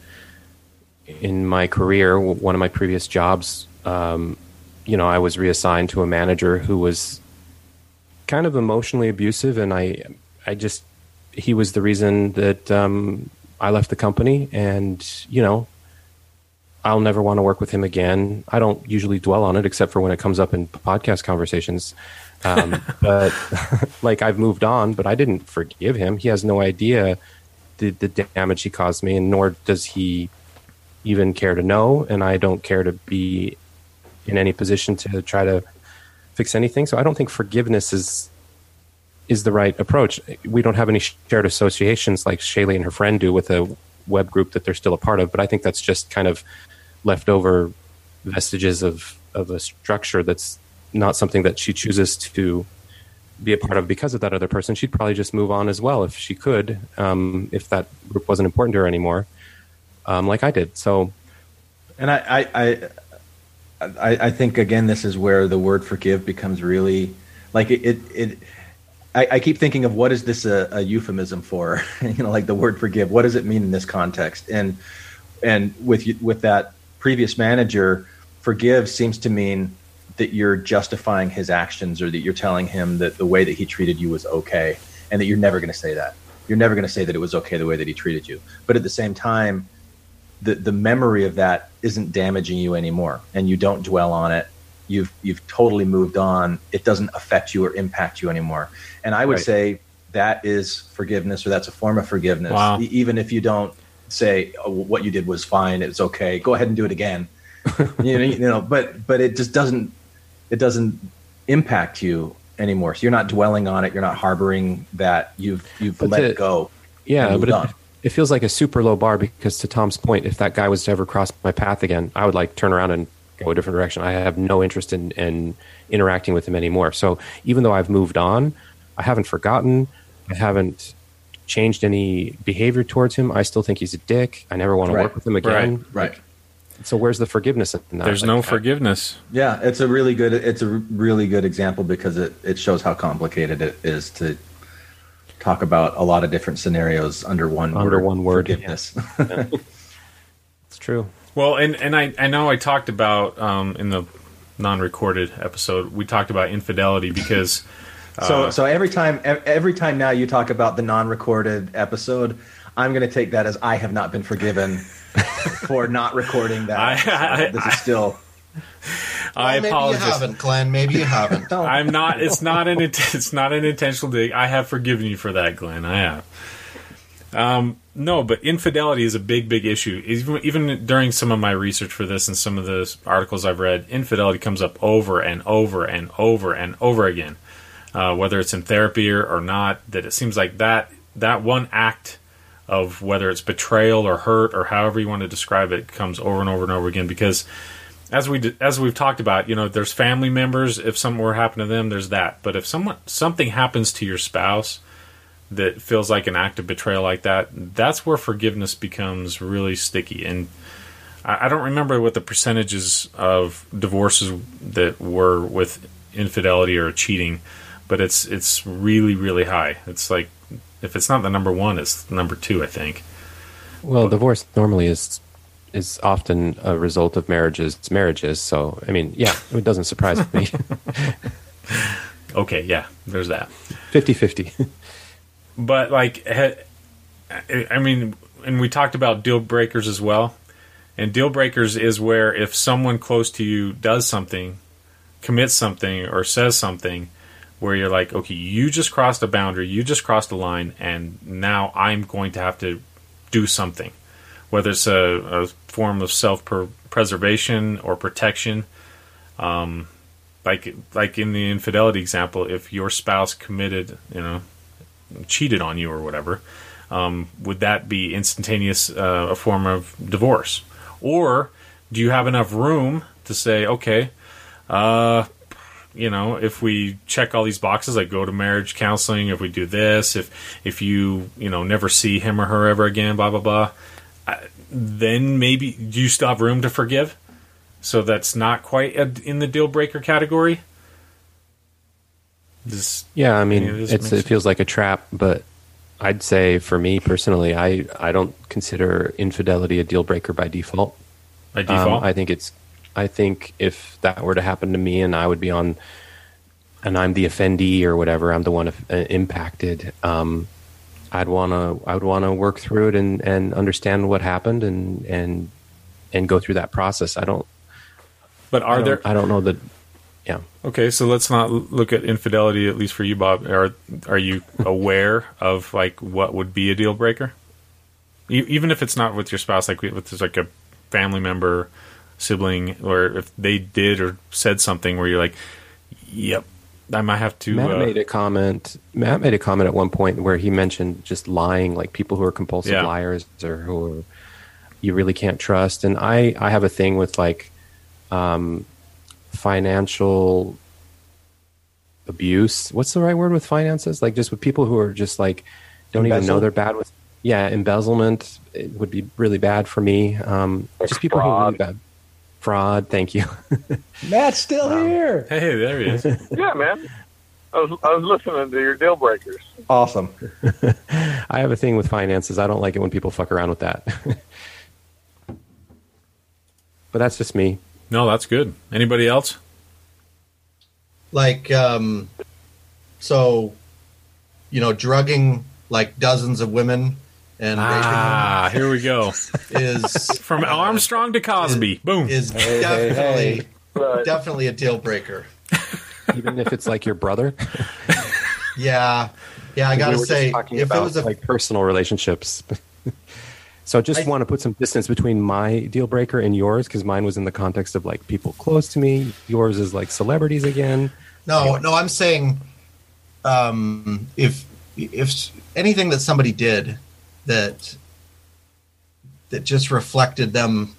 Speaker 4: in my career, one of my previous jobs, um, you know, I was reassigned to a manager who was kind of emotionally abusive, and I I just he was the reason that um, I left the company, and you know. I'll never want to work with him again. I don't usually dwell on it except for when it comes up in podcast conversations. Um, but like I've moved on, but I didn't forgive him. He has no idea the, the damage he caused me, and nor does he even care to know. And I don't care to be in any position to try to fix anything. So I don't think forgiveness is is the right approach. We don't have any shared associations like Shaylee and her friend do with a web group that they're still a part of. But I think that's just kind of leftover vestiges of, of a structure that's not something that she chooses to be a part of because of that other person. She'd probably just move on as well if she could, um, if that group wasn't important to her anymore, um, like I did. So,
Speaker 7: and I, I, I, I think again, this is where the word forgive becomes really like it. it, it I, I keep thinking of what is this a, a euphemism for? You know, like the word forgive. What does it mean in this context? And and with with that previous manager, forgive seems to mean that you're justifying his actions, or that you're telling him that the way that he treated you was okay, and that you're never going to say that. You're never going to say that it was okay the way that he treated you. But at the same time, the the memory of that isn't damaging you anymore, and you don't dwell on it. You've you've totally moved on. It doesn't affect you or impact you anymore. And I would right. say that is forgiveness, or that's a form of forgiveness.
Speaker 3: Wow.
Speaker 7: E- even if you don't say, oh, what you did was fine, it's okay, go ahead and do it again. you know, you know, but but it just doesn't it doesn't impact you anymore. So you're not dwelling on it. You're not harboring that. You've you've
Speaker 4: but
Speaker 7: let
Speaker 4: the,
Speaker 7: it go.
Speaker 4: Yeah, but it, it feels like a super low bar, because to Tom's point, if that guy was to ever cross my path again, I would like turn around and go a different direction. I have no interest in, in interacting with him anymore. So even though I've moved on, I haven't forgotten. I haven't changed any behavior towards him. I still think he's a dick. I never want to
Speaker 7: right.
Speaker 4: work with him again.
Speaker 7: Right. right.
Speaker 4: So where's the forgiveness in that?
Speaker 3: There's
Speaker 4: like,
Speaker 3: no
Speaker 4: I,
Speaker 3: forgiveness.
Speaker 7: Yeah, it's a really good it's a really good example, because it, it shows how complicated it is to talk about a lot of different scenarios under one
Speaker 4: under
Speaker 7: word,
Speaker 4: one word.
Speaker 7: Forgiveness.
Speaker 4: Yeah. It's true.
Speaker 3: Well, and, and I, I know I talked about, um, in the non-recorded episode, we talked about infidelity because... Uh,
Speaker 7: so so every time every time now you talk about the non-recorded episode, I'm going to take that as I have not been forgiven for not recording that.
Speaker 3: I, I,
Speaker 7: this
Speaker 3: I,
Speaker 7: is still...
Speaker 3: I
Speaker 5: well,
Speaker 3: apologize.
Speaker 5: Maybe you haven't, Glenn. Maybe you haven't.
Speaker 3: I'm not. It's not an. It's not an intentional dig. I have forgiven you for that, Glenn. I have. Um, no, but infidelity is a big, big issue. Even, even during some of my research for this and some of the articles I've read, infidelity comes up over and over and over and over again. Uh, whether it's in therapy or, or not, that it seems like that that one act of whether it's betrayal or hurt or however you want to describe it comes over and over and over again, because. As we as we've talked about, you know, there's family members. If something were to happen to them, there's that. But if someone something happens to your spouse that feels like an act of betrayal like that, that's where forgiveness becomes really sticky. And I, I don't remember what the percentages of divorces that were with infidelity or cheating, but it's it's really really high. It's like if it's not the number one, it's number two, I think.
Speaker 4: Well, divorce normally is. is often a result of marriages marriages so I mean yeah it doesn't surprise me.
Speaker 3: Okay, yeah, there's that
Speaker 4: fifty-fifty.
Speaker 3: But like I mean, and we talked about deal breakers as well, and deal breakers is where if someone close to you does something, commits something, or says something where you're like, okay, you just crossed a boundary, you just crossed a line, and now I'm going to have to do something. whether it's a, a form of self-preservation or protection. Um, like like in the infidelity example, if your spouse committed, you know, cheated on you or whatever, um, would that be instantaneous uh, a form of divorce? Or do you have enough room to say, okay, uh, you know, if we check all these boxes, like go to marriage counseling, if we do this, if if you, you know, never see him or her ever again, blah, blah, blah, uh, then maybe do you still have room to forgive? So that's not quite a, in the deal breaker category? Does
Speaker 4: Yeah, I mean,
Speaker 3: any of this
Speaker 4: it's,
Speaker 3: make
Speaker 4: it
Speaker 3: sense?
Speaker 4: feels like a trap, but I'd say for me personally, I, I don't consider infidelity a deal breaker by default.
Speaker 3: By default?
Speaker 4: Um, I think it's. I think if that were to happen to me, and I would be on, and I'm the offendee or whatever, I'm the one uh, impacted. Um, I'd wanna. I would wanna work through it and, and understand what happened and and and go through that process. I don't.
Speaker 3: But
Speaker 4: I
Speaker 3: are
Speaker 4: don't,
Speaker 3: there...
Speaker 4: I don't know that. Yeah.
Speaker 3: Okay, so let's not l- look at infidelity, at least for you, Bob. Are are you aware of like what would be a deal breaker? E- even if it's not with your spouse, like if there's like a family member, sibling, or if they did or said something where you're like, "Yep, I might have to."
Speaker 4: Matt
Speaker 3: uh,
Speaker 4: made a comment. Matt made a comment at one point where he mentioned just lying, like people who are compulsive
Speaker 3: Yeah.
Speaker 4: liars or who are, you really can't trust. And I, I have a thing with like um, financial abuse. What's the right word with finances? Like just with people who are just like don't even know
Speaker 7: Embezzle?
Speaker 4: they're bad with. Yeah, embezzlement it would be really bad for me. Um, just people who are really bad. Fraud. Thank you.
Speaker 7: Matt's still here.
Speaker 3: Hey, there he is.
Speaker 6: Yeah, man. I was, I was listening to your deal breakers.
Speaker 7: Awesome.
Speaker 4: I have a thing with finances. I don't like it when people fuck around with that. But that's just me.
Speaker 3: No, that's good. Anybody else?
Speaker 5: Like, um, so, you know, drugging like dozens of women and
Speaker 3: Ah, here we go.
Speaker 5: raping them is
Speaker 3: From Armstrong to Cosby. Boom.
Speaker 5: is
Speaker 7: Hey, hey,
Speaker 5: definitely
Speaker 7: hey.
Speaker 6: Right.
Speaker 5: definitely a deal breaker.
Speaker 4: Even if it's like your brother.
Speaker 5: Yeah, yeah. I gotta
Speaker 4: We were just
Speaker 5: say,
Speaker 4: talking
Speaker 5: if it
Speaker 4: about,
Speaker 5: was a
Speaker 4: like personal relationships. So just
Speaker 5: I-
Speaker 4: want to put some distance between my deal breaker and yours, because mine was in the context of like people close to me. Yours is like celebrities again.
Speaker 5: no, no. I'm saying, um, if if anything that somebody did that that just reflected them,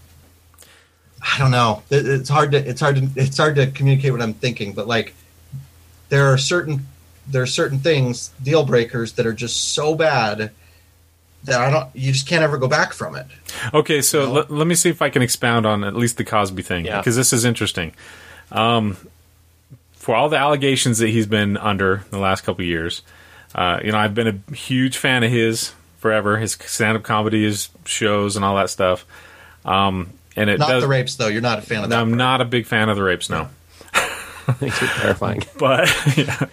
Speaker 5: I don't know. It- It's hard to it's hard to it's hard to communicate what I'm thinking. But like, there are certain there are certain things, deal breakers, that are just so bad that I don't. You just can't ever go back from it.
Speaker 3: Okay, so
Speaker 5: No.
Speaker 3: let, let me see if I can expound on at least the Cosby thing,
Speaker 4: Yeah.
Speaker 3: because this is interesting. Um, for all the allegations that he's been under the last couple of years, uh, you know, I've been a huge fan of his forever, his stand-up comedy, his shows, and all that stuff. Um, and it
Speaker 5: Not
Speaker 3: does.
Speaker 5: the rapes, though. You're not a fan of that.
Speaker 3: I'm
Speaker 5: part.
Speaker 3: not a big fan of the rapes, no.
Speaker 4: Makes it terrifying.
Speaker 3: But yeah.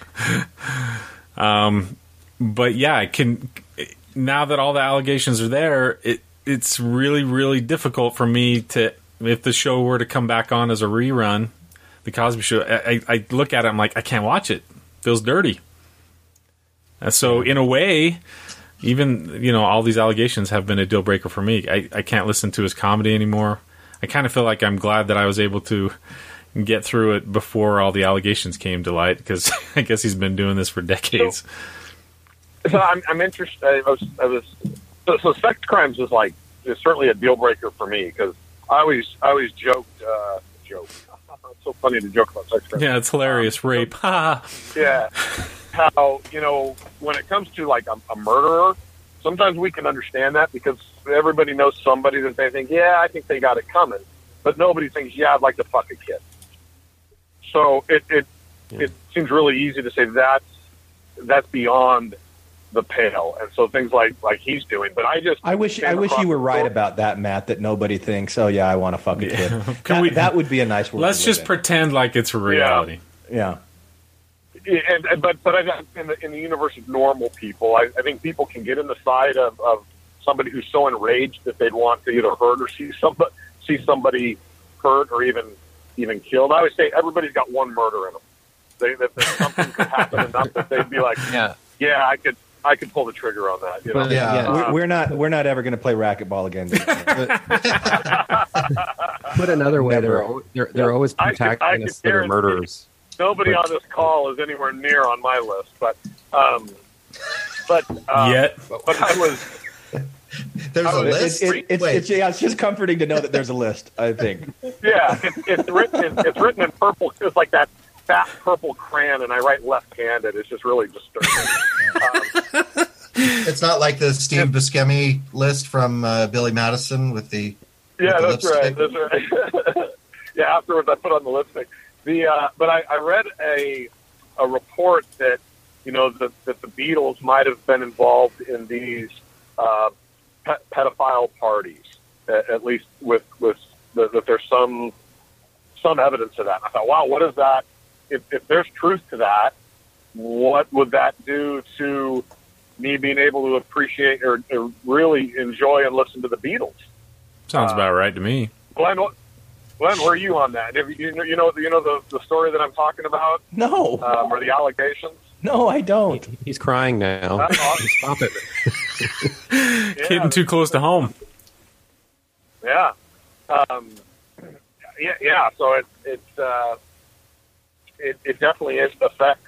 Speaker 3: um, but yeah, I can. Now that all the allegations are there, it it's really really difficult for me to, if the show were to come back on as a rerun, the Cosby Show. I, I look at it, I'm like, I can't watch it. It feels dirty. And so in a way, even you know all these allegations have been a deal breaker for me. I, I can't listen to his comedy anymore. I kind of feel like I'm glad that I was able to get through it before all the allegations came to light, because I guess he's been doing this for decades.
Speaker 6: So I'm, I'm interested. I was, I was so, so sex crimes is like is certainly a deal breaker for me, because I always I always joked uh, joke. It's so funny to joke about sex crimes.
Speaker 3: Yeah, it's hilarious. Rape. Ha.
Speaker 6: Yeah, how you know when it comes to like a, a murderer, sometimes we can understand that because everybody knows somebody that they think, yeah, I think they got it coming, but nobody thinks, yeah, I'd like to fuck a kid. So it it
Speaker 4: Yeah.
Speaker 6: it seems really easy to say that's that's beyond the pale, and so things like like he's doing. But I just
Speaker 7: I wish I
Speaker 6: came
Speaker 7: wish
Speaker 6: across
Speaker 7: you were
Speaker 6: the
Speaker 7: right
Speaker 6: book.
Speaker 7: about that, Matt. That nobody thinks, oh yeah, I want to fuck a kid.
Speaker 3: Can
Speaker 7: that,
Speaker 3: we-
Speaker 7: that would be a nice world.
Speaker 3: Let's
Speaker 7: to
Speaker 3: just
Speaker 7: live
Speaker 3: pretend like it's a reality.
Speaker 7: in. Yeah.
Speaker 6: And, and but but I, in the in the universe of normal people, I, I think people can get in the side of, of somebody who's so enraged that they'd want to either hurt or see somebody see somebody hurt or even even killed. I always say everybody's got one murder in them. They, that, that something could happen enough that they'd be like,
Speaker 4: Yeah.
Speaker 6: yeah, I could I could pull the trigger on that. You know?
Speaker 7: But, yeah,
Speaker 5: Yeah.
Speaker 7: we're, we're not we're not ever going to play racquetball again.
Speaker 4: Put another way,
Speaker 7: Never.
Speaker 4: they're, al- they're they're always
Speaker 6: I could- I
Speaker 4: protecting
Speaker 6: could
Speaker 4: us that are
Speaker 6: guarantee-
Speaker 4: murderers.
Speaker 6: Nobody
Speaker 4: But-
Speaker 6: on this call is anywhere near on my list, but um, but uh,
Speaker 3: Yet.
Speaker 6: but I was.
Speaker 5: There's
Speaker 6: Oh,
Speaker 5: a
Speaker 6: it-
Speaker 5: list.
Speaker 7: It, it, it's,
Speaker 5: Wait,
Speaker 7: it's, yeah, it's just comforting to know that there's a list. I think.
Speaker 6: Yeah, it's, it's written. In, it's written in purple. It's like that fat purple crayon, and I write left-handed. It's just really disturbing. um,
Speaker 5: it's not like the Steve Buscemi list from uh, Billy Madison with the
Speaker 6: yeah,
Speaker 5: with
Speaker 6: that's
Speaker 5: the
Speaker 6: right.
Speaker 5: lipstick.
Speaker 6: That's right. Yeah, afterwards I put on the lipstick. The uh, but I, I read a a report that you know that, that the Beatles might have been involved in these uh, pe- pedophile parties, at, at least with with the, that there's some some evidence of that. And I thought, wow, what is that? If, if there's truth to that, what would that do to me being able to appreciate or, or really enjoy and listen to the Beatles?
Speaker 3: Sounds
Speaker 6: Uh,
Speaker 3: about right to me.
Speaker 6: Glenn, what, Glenn, where are you on that? Have you, you know, you know, you know the, the story that I'm talking about,
Speaker 7: No,
Speaker 6: um, or the allegations?
Speaker 7: no, I don't.
Speaker 4: He's crying now.
Speaker 6: That's awesome.
Speaker 4: Stop it.
Speaker 6: Yeah,
Speaker 3: Hitting too close to home.
Speaker 6: yeah, um, yeah, yeah. So it it uh, it, it definitely is affects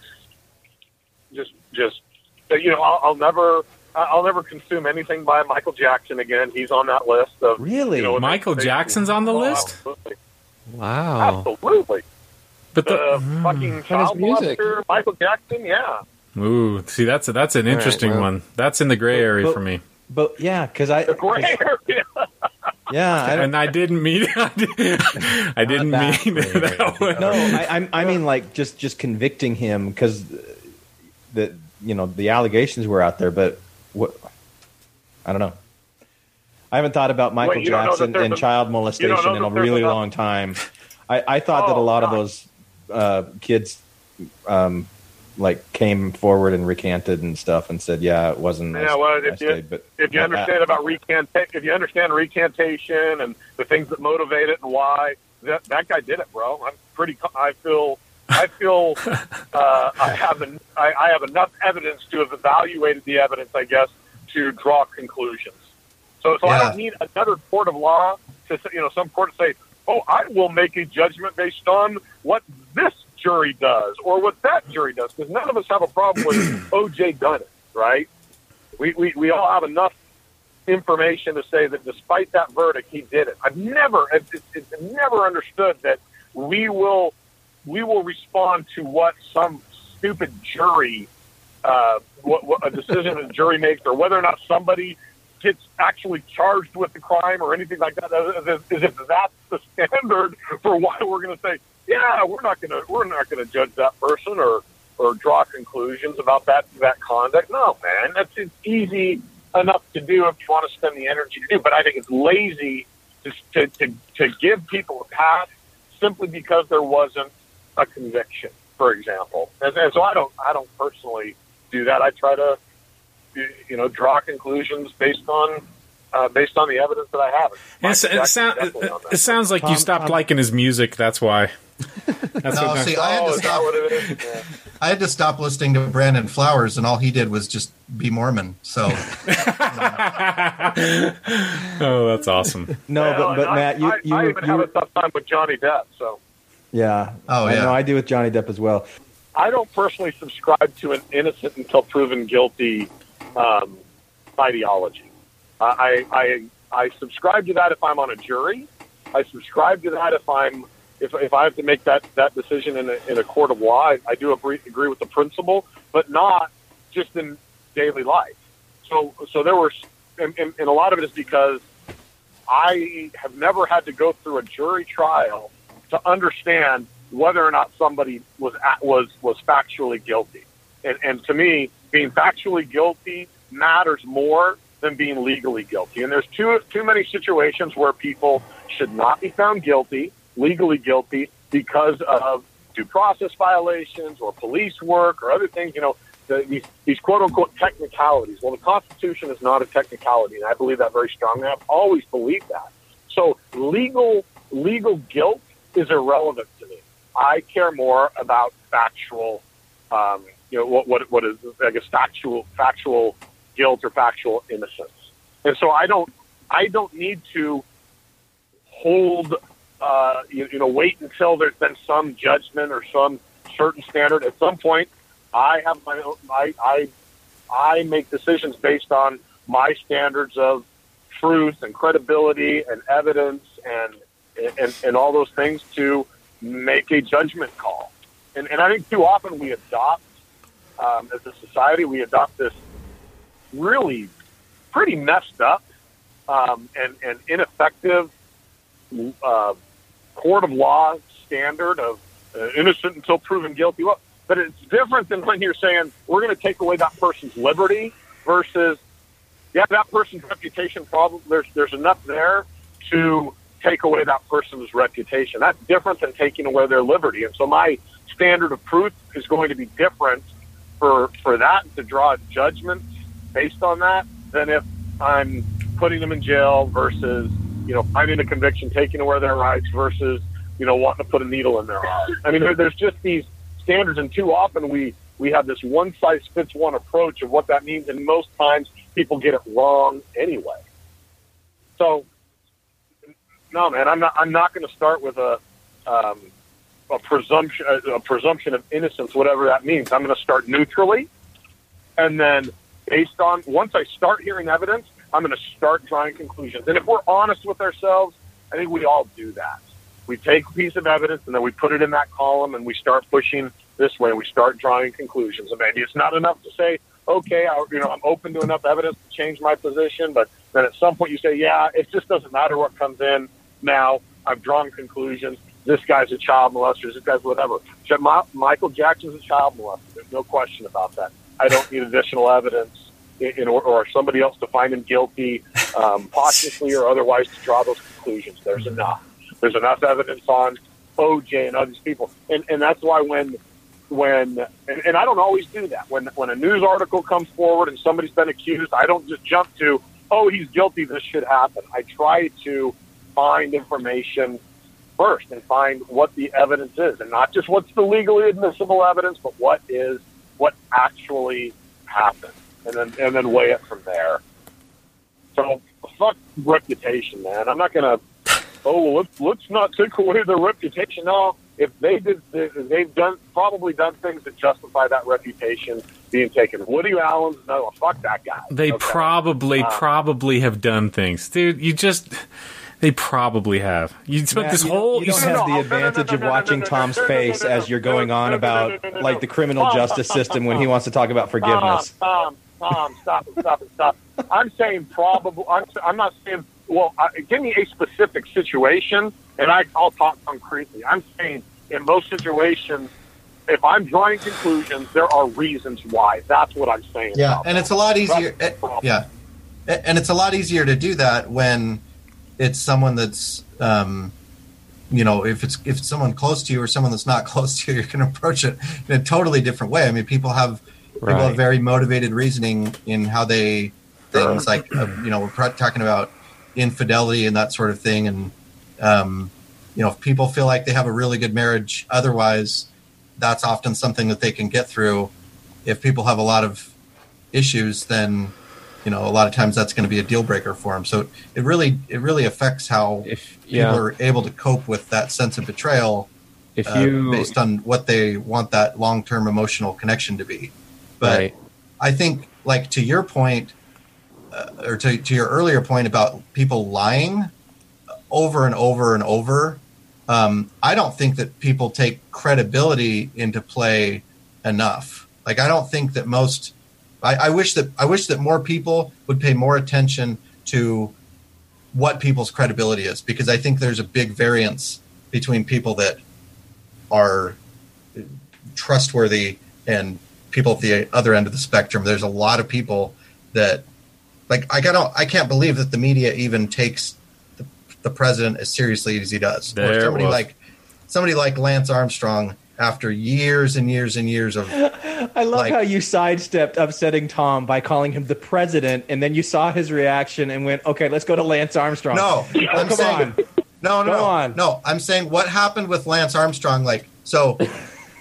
Speaker 6: just just you know I'll, I'll never I'll never consume anything by Michael Jackson again. He's on that list of
Speaker 7: Really?
Speaker 6: you know,
Speaker 3: Michael
Speaker 6: they-
Speaker 3: Jackson's on the
Speaker 6: Oh,
Speaker 3: list?
Speaker 6: Absolutely,
Speaker 4: Wow.
Speaker 6: absolutely.
Speaker 3: But
Speaker 6: The
Speaker 3: the
Speaker 6: fucking child
Speaker 4: music.
Speaker 6: molester, Michael Jackson. Yeah.
Speaker 3: ooh, see that's a, that's an
Speaker 4: All right,
Speaker 3: interesting
Speaker 4: well.
Speaker 3: one. That's in the gray area
Speaker 7: But-
Speaker 3: for me.
Speaker 7: But yeah, because I
Speaker 6: The gray area.
Speaker 7: yeah, I don't,
Speaker 3: And I didn't mean I, did, I didn't
Speaker 7: that
Speaker 3: mean
Speaker 7: gray
Speaker 3: it that way.
Speaker 7: no, I, I, I mean like just just convicting him because the you know the allegations were out there, but what I don't know. I haven't thought about Michael
Speaker 6: Wait, you don't know that
Speaker 7: Jackson
Speaker 6: there's
Speaker 7: and
Speaker 6: a-
Speaker 7: child
Speaker 6: you
Speaker 7: molestation
Speaker 6: don't know
Speaker 7: in a
Speaker 6: that there's
Speaker 7: really
Speaker 6: enough-
Speaker 7: long time. I, I thought that a
Speaker 6: Oh,
Speaker 7: lot of
Speaker 6: God.
Speaker 7: those uh, kids um, like came forward and recanted and stuff and said, "Yeah, it wasn't."
Speaker 6: Yeah,
Speaker 7: I-
Speaker 6: well,
Speaker 7: I
Speaker 6: if you,
Speaker 7: stayed," but
Speaker 6: if you
Speaker 7: uh,
Speaker 6: understand about recanta- if you understand recantation and the things that motivate it and why, that that guy did it, bro. I'm pretty. co- I feel. I feel. Uh, I have. An, I, I have enough evidence to have evaluated the evidence, I guess, to draw conclusions. So, so I
Speaker 5: Yeah.
Speaker 6: don't need another court of law to say, you know, some court to say, "Oh, I will make a judgment based on what this jury does or what that jury does," because none of us have a problem with O J done it, right? We, we we all have enough information to say that despite that verdict, he did it. I've never, it's, it's, it's never understood that we will we will respond to what some stupid jury, uh, what, what a decision a jury makes, or whether or not somebody gets actually charged with the crime or anything like that, as, as, as if that's the standard for why we're going to say, yeah, we're not going to we're not going to judge that person or or draw conclusions about that that conduct. No, man, that's it's easy enough to do if you want to spend the energy to do. But I think it's lazy to to to, to give people a pass simply because there wasn't a conviction, for example. And, and so I don't I don't personally do that. I try to you know draw conclusions based on. Uh, based on the evidence that I have.
Speaker 3: And it's-
Speaker 6: Michael
Speaker 3: it,
Speaker 6: Jackson's
Speaker 3: sound,
Speaker 6: definitely on
Speaker 3: it,
Speaker 6: that
Speaker 3: it sounds like you
Speaker 7: Tom-
Speaker 3: stopped
Speaker 7: Tom-
Speaker 3: liking his music. That's why. That's
Speaker 5: No,
Speaker 3: what
Speaker 5: see, I had
Speaker 6: Oh,
Speaker 5: to
Speaker 6: is that
Speaker 5: stop.
Speaker 6: what it is? Yeah.
Speaker 5: I had to stop listening to Brandon Flowers, and all he did was just be Mormon. So
Speaker 3: oh, that's awesome.
Speaker 7: no,
Speaker 6: Well,
Speaker 7: but, but
Speaker 6: and
Speaker 7: Matt, you
Speaker 6: I,
Speaker 7: you
Speaker 6: I
Speaker 7: were-
Speaker 6: even
Speaker 7: you
Speaker 6: have
Speaker 7: were-
Speaker 6: a tough time with Johnny Depp. So
Speaker 7: yeah.
Speaker 5: Oh,
Speaker 7: I
Speaker 5: yeah.
Speaker 7: know I do with Johnny Depp as well.
Speaker 6: I don't personally subscribe to an innocent until proven guilty um, ideology. I, I I subscribe to that if I'm on a jury. I subscribe to that if I'm if if I have to make that, that decision in a, in a court of law. I, I do agree, agree with the principle, but not just in daily life. So so there were, and, and, and a lot of it is because I have never had to go through a jury trial to understand whether or not somebody was at, was was factually guilty. And, and to me, being factually guilty matters more than being legally guilty. And there's too too many situations where people should not be found guilty, legally guilty, because of due process violations or police work or other things. You know, the, these these quote unquote technicalities. Well, the Constitution is not a technicality, and I believe that very strongly. I've always believed that. So legal legal guilt is irrelevant to me. I care more about factual um, you know, what what what is I guess factual factual guilt or factual innocence. And so I don't I don't need to hold uh, you, you know wait until there's been some judgment or some certain standard. At some point, I have my own, I I I make decisions based on my standards of truth and credibility and evidence and and, and all those things to make a judgment call. And, and I think too often we adopt, um, as a society, we adopt this really pretty messed up um, and, and ineffective uh, court of law standard of uh, innocent until proven guilty. Well, but it's different than when you're saying we're going to take away that person's liberty versus, yeah, that person's reputation problem. There's there's enough there to take away that person's reputation. That's different than taking away their liberty. And so my standard of proof is going to be different for for that, to draw judgment based on that, than if I'm putting them in jail versus, you know, finding a conviction, taking away their rights versus, you know, wanting to put a needle in their arm. I mean, there, there's just these standards, and too often we, we have this one-size-fits-one approach of what that means, and most times people get it wrong anyway. So, no, man, I'm not. I'm not going to start with a um, a presumption, a presumption of innocence, whatever that means. I'm going to start neutrally, and then based on once I start hearing evidence, I'm going to start drawing conclusions. And if we're honest with ourselves, I think we all do that. We take a piece of evidence and then we put it in that column, and we start pushing this way. We start drawing conclusions. And maybe it's not enough to say, okay, I, you know, I'm open to enough evidence to change my position, but then at some point you say, yeah, it just doesn't matter what comes in. Now I've drawn conclusions. This guy's a child molester. This guy's whatever. Michael Jackson's a child molester. There's no question about that. I don't need additional evidence in, in or, or somebody else to find him guilty, um, posthumously or otherwise, to draw those conclusions. There's enough. There's enough evidence on O J and other people, and and that's why when when and, and I don't always do that. When when a news article comes forward and somebody's been accused, I don't just jump to, oh, he's guilty, this should happen. I try to find information first and find what the evidence is, and not just what's the legally admissible evidence, but what is what actually happened, and then and then weigh it from there. So fuck reputation, man. I'm not gonna. Oh, well, let's let's not take away their reputation. No, if they did, they've done probably done things that justify that reputation being taken. Woody Allen's no, fuck that guy.
Speaker 3: They okay. probably uh, probably have done things, dude. You just. They probably have. You spent
Speaker 7: Matt,
Speaker 3: this
Speaker 7: you
Speaker 3: whole.
Speaker 7: You don't
Speaker 3: you
Speaker 7: have the advantage of watching Tom's face as you're going on about like the criminal justice system when he wants to talk about forgiveness.
Speaker 6: Tom, Tom, Tom, stop it, stop it, stop it. I'm saying probable. I'm, I'm not saying. Well, uh, give me a specific situation, and I, I'll talk concretely. I'm saying in most situations, if I'm drawing conclusions, there are reasons why. That's what I'm saying.
Speaker 5: Yeah, and it's a lot easier. It, yeah, and it's a lot easier to do that when it's someone that's, um, you know, if it's if it's someone close to you or someone that's not close to you, you can approach it in a totally different way. I mean, people have right. people have very motivated reasoning in how they things like uh, you know we're talking about infidelity and that sort of thing, and um, you know, if people feel like they have a really good marriage otherwise, that's often something that they can get through. If people have a lot of issues, then you know, a lot of times that's going to be a deal breaker for them. So it really, it really affects how
Speaker 4: if, yeah.
Speaker 5: people are able to cope with that sense of betrayal,
Speaker 4: if
Speaker 5: uh,
Speaker 4: you
Speaker 5: based on what they want that long-term emotional connection to be. But
Speaker 4: right.
Speaker 5: I think, like to your point, uh, or to, to your earlier point about people lying over and over and over, um, I don't think that people take credibility into play enough. Like, I don't think that most. I, I wish that I wish that more people would pay more attention to what people's credibility is, because I think there's a big variance between people that are trustworthy and people at the other end of the spectrum. There's a lot of people that, like, I don't, I can't believe that the media even takes the, the president as seriously as he does.
Speaker 3: There
Speaker 5: or somebody
Speaker 3: was.
Speaker 5: like somebody like Lance Armstrong, after years and years and years of,
Speaker 7: I love
Speaker 5: like,
Speaker 7: how you sidestepped upsetting Tom by calling him the president, and then you saw his reaction and went, "Okay, let's go to Lance Armstrong."
Speaker 5: No,
Speaker 7: oh,
Speaker 5: I'm
Speaker 7: come
Speaker 5: saying,
Speaker 7: on.
Speaker 5: no, no,
Speaker 7: Go
Speaker 5: no,
Speaker 7: on.
Speaker 5: no. I'm saying what happened with Lance Armstrong. Like, so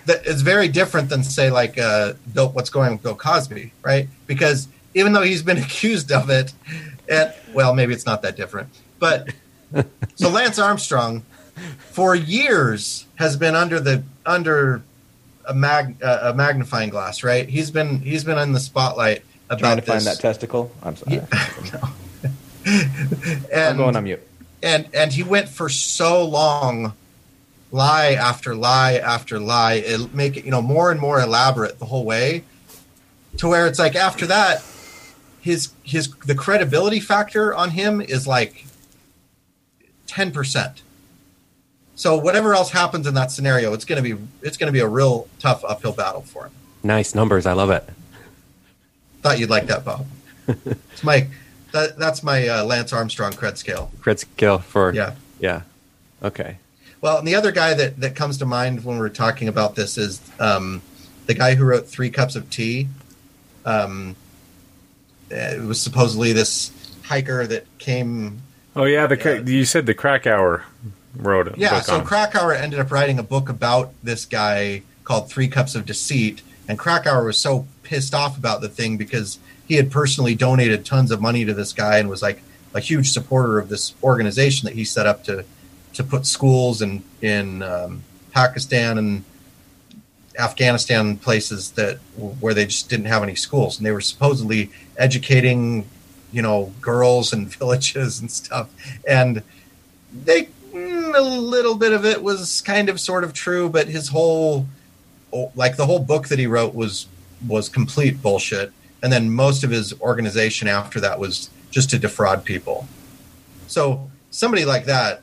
Speaker 5: that is very different than say like uh, Bill, what's going on with Bill Cosby, right? Because even though he's been accused of it, and well, maybe it's not that different, but so Lance Armstrong for years has been under the under a mag uh, a magnifying glass, right? He's been he's been in the spotlight about
Speaker 7: Trying to
Speaker 5: this.
Speaker 7: find that testicle. I'm sorry.
Speaker 5: Yeah. and,
Speaker 7: I'm going on mute.
Speaker 5: And and he went for so long, lie after lie after lie, it make it you know more and more elaborate the whole way, to where it's like after that, his his the credibility factor on him is like ten percent. So whatever else happens in that scenario, it's gonna be it's gonna be a real tough uphill battle for him.
Speaker 4: Nice numbers. I love it.
Speaker 5: Thought you'd like that, Bob. It's my that, that's my uh, Lance Armstrong cred scale.
Speaker 4: Cred scale for
Speaker 5: Yeah.
Speaker 4: yeah. Okay.
Speaker 5: Well, and the other guy that, that comes to mind when we're talking about this is um, the guy who wrote Three Cups of Tea. Um, it was supposedly this hiker that came.
Speaker 3: Oh yeah, the
Speaker 5: Yeah.
Speaker 3: you said the Krakauer wrote a
Speaker 5: Yeah,
Speaker 3: book
Speaker 5: so
Speaker 3: on.
Speaker 5: Krakauer ended up writing a book about this guy called Three Cups of Deceit, and Krakauer was so pissed off about the thing because he had personally donated tons of money to this guy and was like a huge supporter of this organization that he set up to to put schools in in um, Pakistan and Afghanistan, places that where they just didn't have any schools, and they were supposedly educating, you know, girls in villages and stuff. And they mm, a little bit of it was kind of sort of true, but his whole like the whole book that he wrote was was complete bullshit. And then most of his organization after that was just to defraud people. So somebody like that,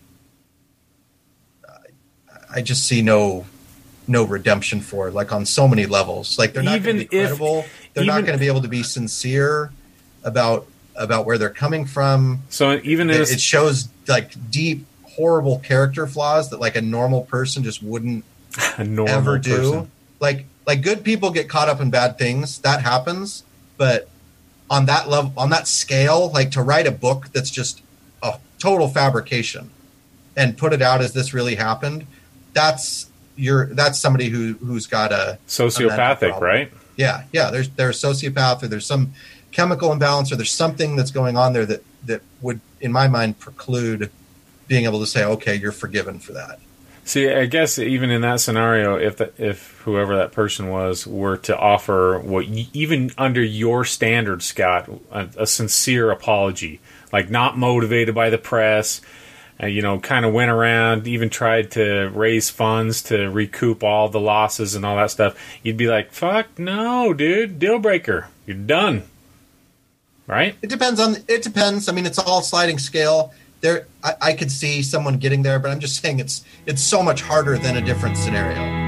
Speaker 5: I just see no no redemption for, like on so many levels. Like they're not going to be
Speaker 3: Even if-
Speaker 5: credible. They're
Speaker 3: even-
Speaker 5: not going to be able to be sincere about about where they're coming from.
Speaker 3: So even in a,
Speaker 5: It, it shows like deep, horrible character flaws that like a normal person just wouldn't
Speaker 3: a normal
Speaker 5: ever do.
Speaker 3: person.
Speaker 5: Like like good people get caught up in bad things. That happens, but on that level, on that scale, like to write a book that's just a total fabrication and put it out as this really happened, that's you're that's somebody who who's got a
Speaker 3: Sociopathic,
Speaker 5: problem.
Speaker 3: right?
Speaker 5: Yeah, yeah. There's there's a sociopath, or there's some chemical imbalance, or there's something that's going on there that that would, in my mind, preclude being able to say, okay, you're forgiven for that.
Speaker 3: See, I guess even in that scenario, if the, if whoever that person was were to offer what y- even under your standards, Scott, a, a sincere apology, like not motivated by the press, uh, you know, kind of went around, even tried to raise funds to recoup all the losses and all that stuff, you'd be like, "Fuck no, dude, deal breaker, you're done." Right?
Speaker 5: It depends on. It depends. I mean, it's all sliding scale. There, I, I could see someone getting there, but I'm just saying it's it's so much harder than a different scenario.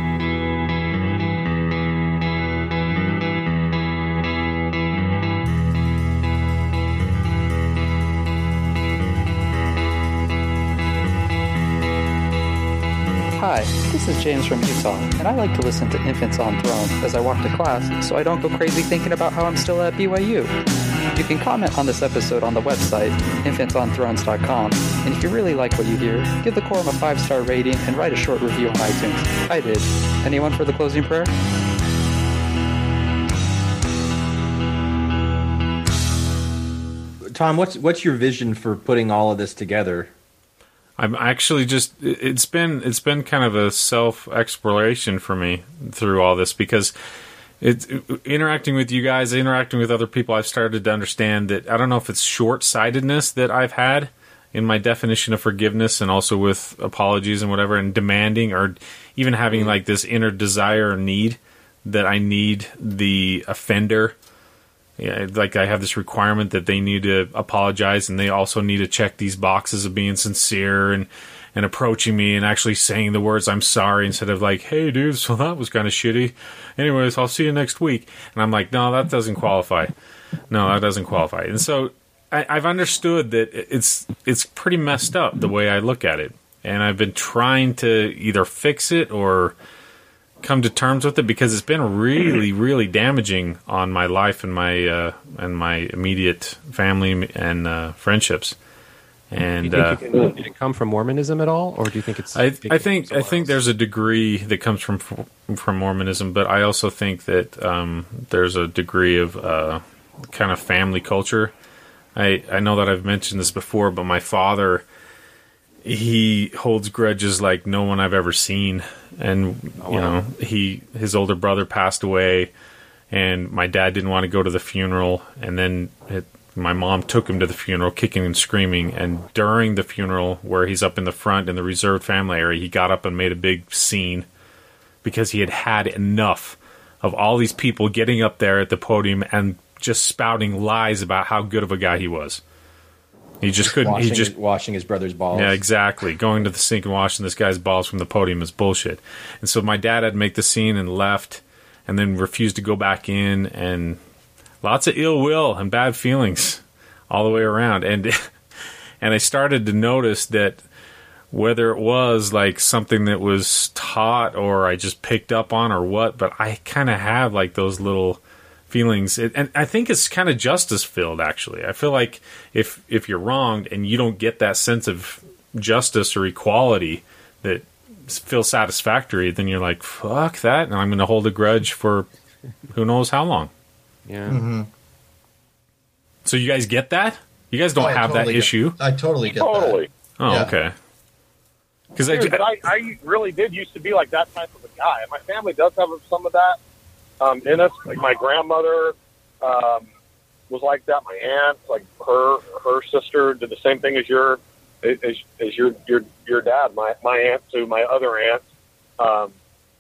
Speaker 8: Hi, this is James from Utah, and I like to listen to Infants on Thrones as I walk to class so I don't go crazy thinking about how I'm still at B Y U. You can comment on this episode on the website, infants on thrones dot com, and if you really like what you hear, give the Quorum a five-star rating and write a short review on iTunes. I did. Anyone for the closing prayer?
Speaker 7: Tom, what's what's your vision for putting all of this together?
Speaker 3: I'm actually just it's been it's been kind of a self exploration for me through all this, because it's interacting with you guys, interacting with other people. I've started to understand that I don't know if it's short sightedness that I've had in my definition of forgiveness, and also with apologies and whatever, and demanding, or even having like this inner desire or need that I need the offender. Yeah, like I have this requirement that they need to apologize, and they also need to check these boxes of being sincere and, and approaching me and actually saying the words "I'm sorry" instead of like, "Hey, dude, so that was kind of shitty. Anyways, I'll see you next week." And I'm like, no, that doesn't qualify. No, that doesn't qualify. And so I, I've understood that it's it's pretty messed up the way I look at it, and I've been trying to either fix it or come to terms with it, because it's been really, really damaging on my life and my uh, and my immediate family and uh, friendships. And
Speaker 4: do you
Speaker 3: uh,
Speaker 4: think you can, did it come from Mormonism at all, or do you think it's?
Speaker 3: I, I think I think there's a degree that comes from from Mormonism, but I also think that um, there's a degree of uh, kind of family culture. I I know that I've mentioned this before, but my father, he holds grudges like no one I've ever seen, and
Speaker 4: Oh,
Speaker 3: you
Speaker 4: wow.
Speaker 3: know he his older brother passed away, and my dad didn't want to go to the funeral, and then it, my mom took him to the funeral, kicking and screaming. And during the funeral, where he's up in the front in the reserved family area, he got up and made a big scene because he had had enough of all these people getting up there at the podium and just spouting lies about how good of a guy he was. He just couldn't.
Speaker 7: washing,
Speaker 3: He just
Speaker 7: washing his brother's balls.
Speaker 3: yeah, exactly. Going to the sink and washing this guy's balls from the podium is bullshit. And so my dad had to make the scene and left, and then refused to go back in, and lots of ill will and bad feelings all the way around. And and I started to notice that whether it was like something that was taught or I just picked up on or what, but I kind of have like those little feelings. It, and I think it's kind of justice filled, actually. I feel like if if you're wronged and you don't get that sense of justice or equality that feels satisfactory, then you're like, fuck that, and I'm going to hold a grudge for who knows how long.
Speaker 4: Yeah.
Speaker 5: Mm-hmm.
Speaker 3: So you guys get that? You guys don't
Speaker 5: Oh, I
Speaker 3: have
Speaker 5: totally
Speaker 3: that
Speaker 5: get-
Speaker 3: issue?
Speaker 5: I totally get
Speaker 6: Totally.
Speaker 3: Oh,
Speaker 5: Yeah.
Speaker 3: okay. Because I,
Speaker 6: Dude, but I, I really did used to be like that type of a guy. My family does have some of that um, in us. Like my grandmother um, was like that. My aunt, like her her sister, did the same thing as your as, as your your your dad. My my aunt to my other aunt. Um,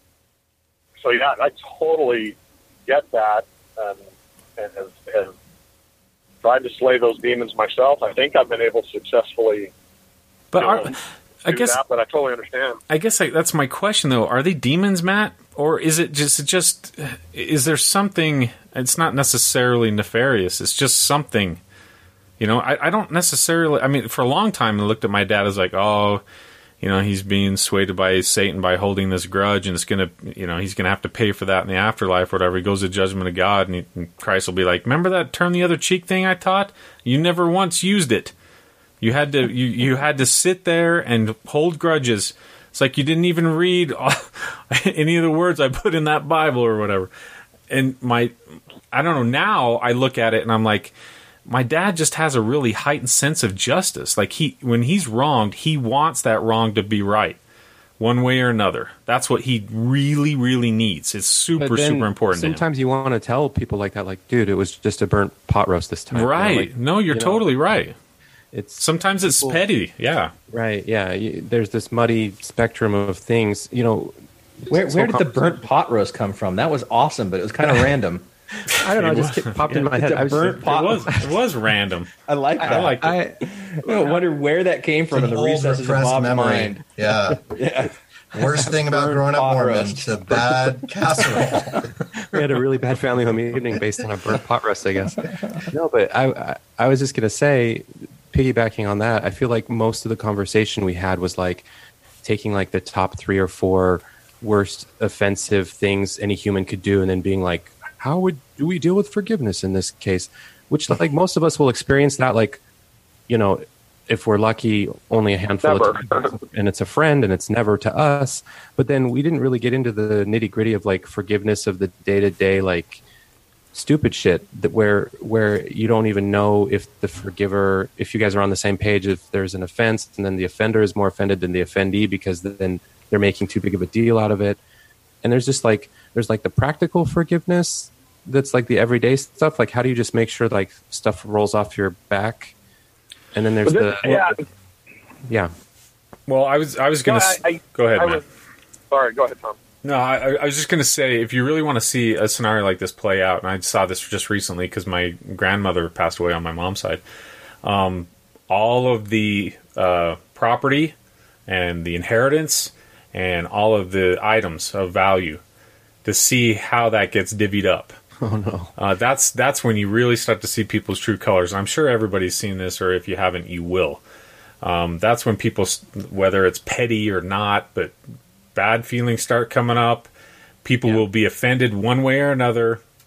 Speaker 6: so yeah, I totally get that, and and have, have tried to slay those demons myself. I think I've been able to successfully.
Speaker 3: but
Speaker 6: you
Speaker 3: are,
Speaker 6: know,
Speaker 3: I
Speaker 6: do
Speaker 3: guess
Speaker 6: that, but I totally understand.
Speaker 3: I guess I, that's my question though. Are they demons, Matt, or is it just just is there something? It's not necessarily nefarious. It's just something. You know, I, I don't necessarily. I mean, for a long time, I looked at my dad as like, oh, you know, he's being swayed by Satan by holding this grudge, and it's gonna, you know, he's gonna have to pay for that in the afterlife or whatever. He goes to the judgment of God, and, he, and Christ will be like, remember that turn the other cheek thing I taught? You never once used it. You had to you, you had to sit there and hold grudges. It's like you didn't even read all, any of the words I put in that Bible or whatever. And my, I don't know, now I look at it and I'm like, my dad just has a really heightened sense of justice. Like he, when he's wronged, he wants that wrong to be right, one way or another. That's what he really, really needs. It's super,
Speaker 4: But then
Speaker 3: super important.
Speaker 4: Sometimes you want to tell people like that, like, dude, it was just a burnt pot roast this
Speaker 3: to him.
Speaker 4: time. You know,
Speaker 3: Right?
Speaker 4: like,
Speaker 3: no, you're
Speaker 4: you know,
Speaker 3: totally right.
Speaker 4: It's
Speaker 3: Sometimes it's
Speaker 4: people-
Speaker 3: petty. Yeah.
Speaker 4: right. Yeah. You, there's this muddy spectrum of things. You know,
Speaker 7: Where,
Speaker 4: this
Speaker 7: where
Speaker 4: whole
Speaker 7: did the burnt pot roast come from? That was awesome, but it was kind of random.
Speaker 4: I don't know.
Speaker 3: It
Speaker 4: It just
Speaker 3: was-
Speaker 4: kept- popped in my
Speaker 7: It's
Speaker 4: head.
Speaker 7: a
Speaker 4: I was
Speaker 7: burnt
Speaker 4: just-
Speaker 7: pot.
Speaker 3: It was it was random.
Speaker 7: I like that.
Speaker 3: I like it.
Speaker 4: I,
Speaker 7: I wonder where that came from in the
Speaker 5: Old
Speaker 7: recesses of
Speaker 5: repressed
Speaker 7: Bob's
Speaker 5: memory.
Speaker 7: mind.
Speaker 5: Yeah.
Speaker 7: Yeah.
Speaker 5: Worst thing about
Speaker 7: Burnt
Speaker 5: growing up
Speaker 7: pot
Speaker 5: Mormon,
Speaker 7: roast.
Speaker 5: the bad casserole.
Speaker 4: we had a really bad family home evening based on a burnt pot roast, I guess. No, but I, I, I was just going to say, piggybacking on that, I feel like most of the conversation we had was like taking like the top three or four worst offensive things any human could do, and then being like, how would do we deal with forgiveness in this case? Which like most of us will experience that, like, you know, if we're lucky, only a handful
Speaker 6: Never.
Speaker 4: of times, and it's a friend, and it's never to us. But then we didn't really get into the nitty gritty of like forgiveness of the day to day, like stupid shit that where where you don't even know if the forgiver, if you guys are on the same page, if there's an offense, and then the offender is more offended than the offendee because then they're making too big of a deal out of it. And there's just like there's like the practical forgiveness that's like the everyday stuff. Like how do you just make sure like stuff rolls off your back? And then there's
Speaker 6: But
Speaker 4: the
Speaker 6: this- yeah,
Speaker 4: yeah.
Speaker 3: Well, I was I was
Speaker 6: No,
Speaker 3: gonna
Speaker 6: I-
Speaker 3: s
Speaker 6: I-
Speaker 3: go ahead,
Speaker 6: I
Speaker 3: man.
Speaker 6: was, sorry, go ahead, Tom.
Speaker 3: No, I, I was just going to say, if you really want to see a scenario like this play out, and I saw this just recently because my grandmother passed away on my mom's side, um, all of the uh, property and the inheritance and all of the items of value, to see how that gets divvied up.
Speaker 4: Oh no.
Speaker 3: Uh, that's that's when you really start to see people's true colors. And I'm sure everybody's seen this, or if you haven't, you will. Um, that's when people, whether it's petty or not, but bad feelings start coming up. People
Speaker 4: Yeah.
Speaker 3: will be offended one way or another.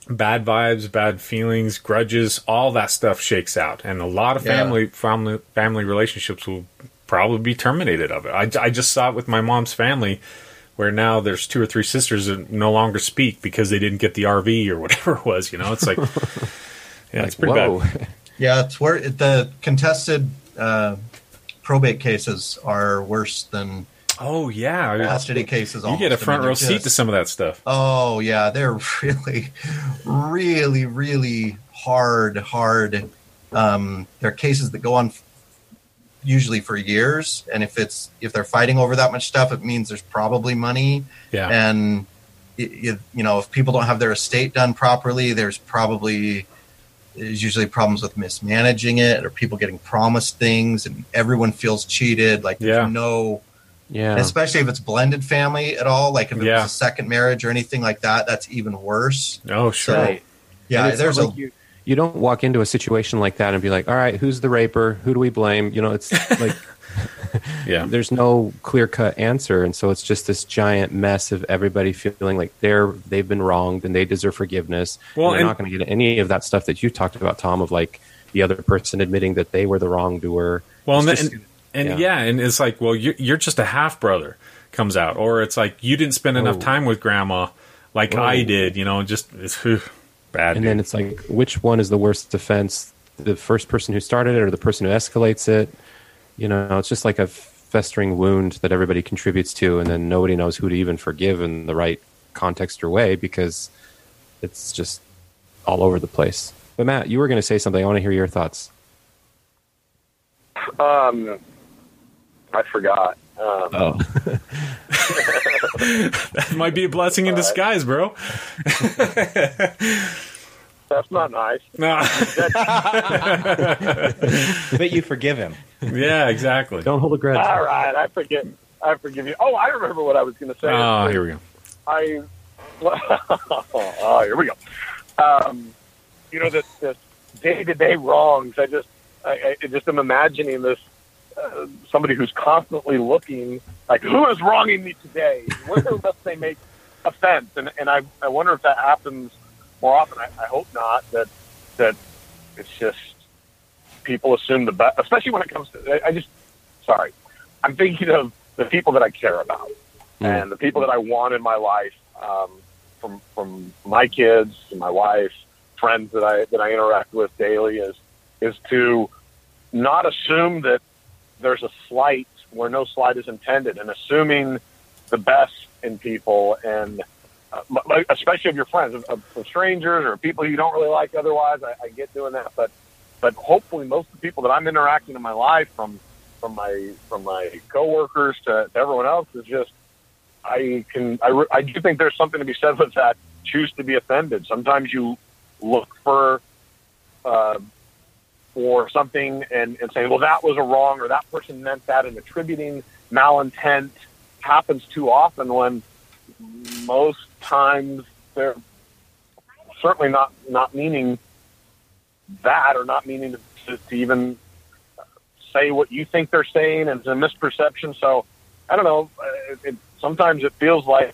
Speaker 3: bad vibes, bad feelings, grudges, all that stuff shakes out, and a lot of family
Speaker 5: Yeah.
Speaker 3: family family relationships will probably be terminated of it. I, I just saw it with my mom's family, where now there's two or three sisters that no longer speak because they didn't get the R V or whatever it was. You know, it's like, yeah,
Speaker 4: Like,
Speaker 3: it's pretty
Speaker 4: whoa.
Speaker 3: bad.
Speaker 5: Yeah, it's where the contested uh, probate cases are worse than
Speaker 3: Oh yeah, I mean,
Speaker 5: custody cases.
Speaker 3: you
Speaker 5: almost.
Speaker 3: get a
Speaker 5: I mean,
Speaker 3: front
Speaker 5: they're
Speaker 3: row seat
Speaker 5: just-
Speaker 3: to some of that stuff.
Speaker 5: Oh yeah, they're really, really, really hard, hard. Um, they're cases that go on f- usually for years, and if it's if they're fighting over that much stuff, it means there's probably money.
Speaker 3: Yeah,
Speaker 5: And it, it, you know, if people don't have their estate done properly, there's probably there's usually problems with mismanaging it, or people getting promised things, and everyone feels cheated. Like there's
Speaker 3: Yeah.
Speaker 5: no.
Speaker 4: Yeah.
Speaker 5: And especially if it's blended family at all, like if it
Speaker 3: Yeah.
Speaker 5: was a second marriage or anything like that, that's even worse.
Speaker 3: oh sure.
Speaker 5: So,
Speaker 4: Right.
Speaker 5: yeah,
Speaker 4: And it's
Speaker 5: there's
Speaker 4: not
Speaker 5: a
Speaker 4: like you, you don't walk into a situation like that and be like, all right, who's the raper? Who do we blame? You know, it's like
Speaker 3: Yeah,
Speaker 4: there's no clear cut answer, and so it's just this giant mess of everybody feeling like they're they've been wronged and they deserve forgiveness.
Speaker 3: Well,
Speaker 4: and they're
Speaker 3: and-
Speaker 4: not going to get any of that stuff that you talked about, Tom, of like the other person admitting that they were the wrongdoer.
Speaker 3: Well, and,
Speaker 4: It's
Speaker 3: and,
Speaker 4: just-
Speaker 3: and
Speaker 4: yeah.
Speaker 3: yeah. and it's like, well, you're, you're just a half brother comes out, or it's like you didn't spend enough
Speaker 4: Whoa.
Speaker 3: time with grandma like
Speaker 4: Whoa.
Speaker 3: I did. You know, just it's whew, bad.
Speaker 4: and
Speaker 3: dude.
Speaker 4: then it's like, which one is the worst offense? The first person who started it, or the person who escalates it? You know, it's just like a festering wound that everybody contributes to, and then nobody knows who to even forgive in the right context or way because it's just all over the place. But Matt, you were going to say something. I want to hear your thoughts.
Speaker 6: Um, I forgot. Um,
Speaker 4: Oh,
Speaker 3: That might be a blessing in disguise, bro.
Speaker 6: That's not nice.
Speaker 3: No.
Speaker 7: But you forgive him.
Speaker 3: Yeah, exactly.
Speaker 4: don't hold a grudge.
Speaker 6: All right, I forget. I forgive you. Oh, I remember what I was going to say.
Speaker 3: Oh, here we go.
Speaker 6: I. Oh, here we go. Um, you know, this, this day-to-day wrongs. I just, I, I just am imagining this uh, somebody who's constantly looking like, who is wronging me today? Where must they make offense? And and I, I wonder if that happens more often. I, I hope not. That that it's just people assume the best, especially when it comes to. I, I just, sorry, I'm thinking of the people that I care about
Speaker 4: Mm.
Speaker 6: and the people that I want in my life. Um, from from my kids to my wife, friends that I that I interact with daily, is is to not assume that there's a slight where no slight is intended, and assuming the best in people, and uh, m- especially of your friends, of, of, of strangers or people you don't really like. Otherwise, I, I get doing that, but but hopefully, most of the people that I'm interacting in my life, from from my from my coworkers to, to everyone else, is just. I can. I, re- I do think there's something to be said with that. Choose to be offended. Sometimes you look for uh, for something and, and saying, "Well, that was a wrong," or "That person meant that," and attributing malintent happens too often. When most times they're certainly not not meaning that, or not meaning to, to even say what you think they're saying, and it's a misperception. So I don't know. It, it, sometimes it feels like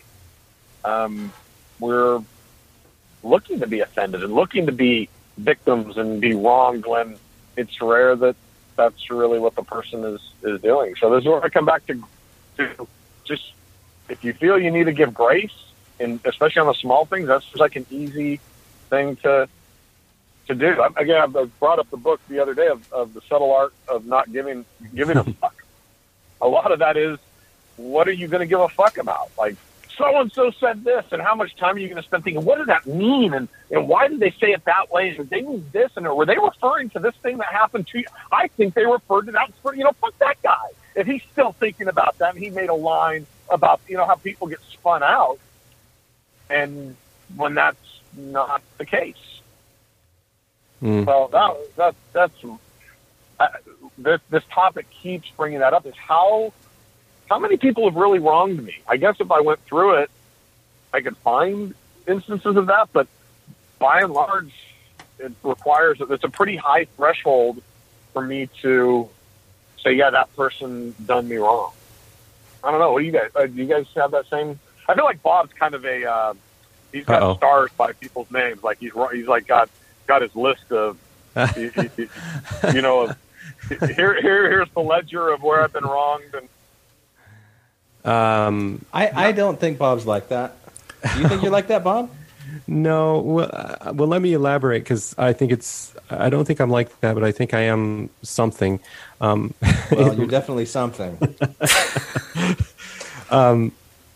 Speaker 6: um, we're looking to be offended and looking to be victims and be wronged when it's rare that that's really what the person is, is doing. So this is where I come back to, to just, if you feel you need to give grace, and especially on the small things, that's just like an easy thing to to do. I, again, I brought up the book the other day of, of the subtle art of not giving giving a fuck. A lot of that is, what are you going to give a fuck about? Like, so-and-so said this, and how much time are you going to spend thinking, what does that mean? And, and why did they say it that way? And did they mean this? And were they referring to this thing that happened to you? I think they referred to that. You know, fuck that guy. If he's still thinking about that, and he made a line about, you know, how people get spun out, and when that's not the case.
Speaker 4: Mm.
Speaker 6: So that, that, that's, uh, this, this topic keeps bringing that up, is how, how many people have really wronged me? I guess if I went through it, I could find instances of that, but by and large, it requires, it's a pretty high threshold for me to say, yeah, that person done me wrong. I don't know. What do you guys, uh, do you guys have that same, I feel like Bob's kind of a, uh, he's got
Speaker 4: Uh-oh.
Speaker 6: stars by people's names. Like he's he's like got got his list of you, you, you know of, here here here's the ledger of where I've been wronged. And
Speaker 4: Um,
Speaker 7: I, I don't think Bob's like that. Do you think you're like that, Bob?
Speaker 4: no, well, uh, well, let me elaborate because I think it's. I don't think I'm like that, but I think I am something. Um,
Speaker 7: Well, you're definitely something.
Speaker 4: I,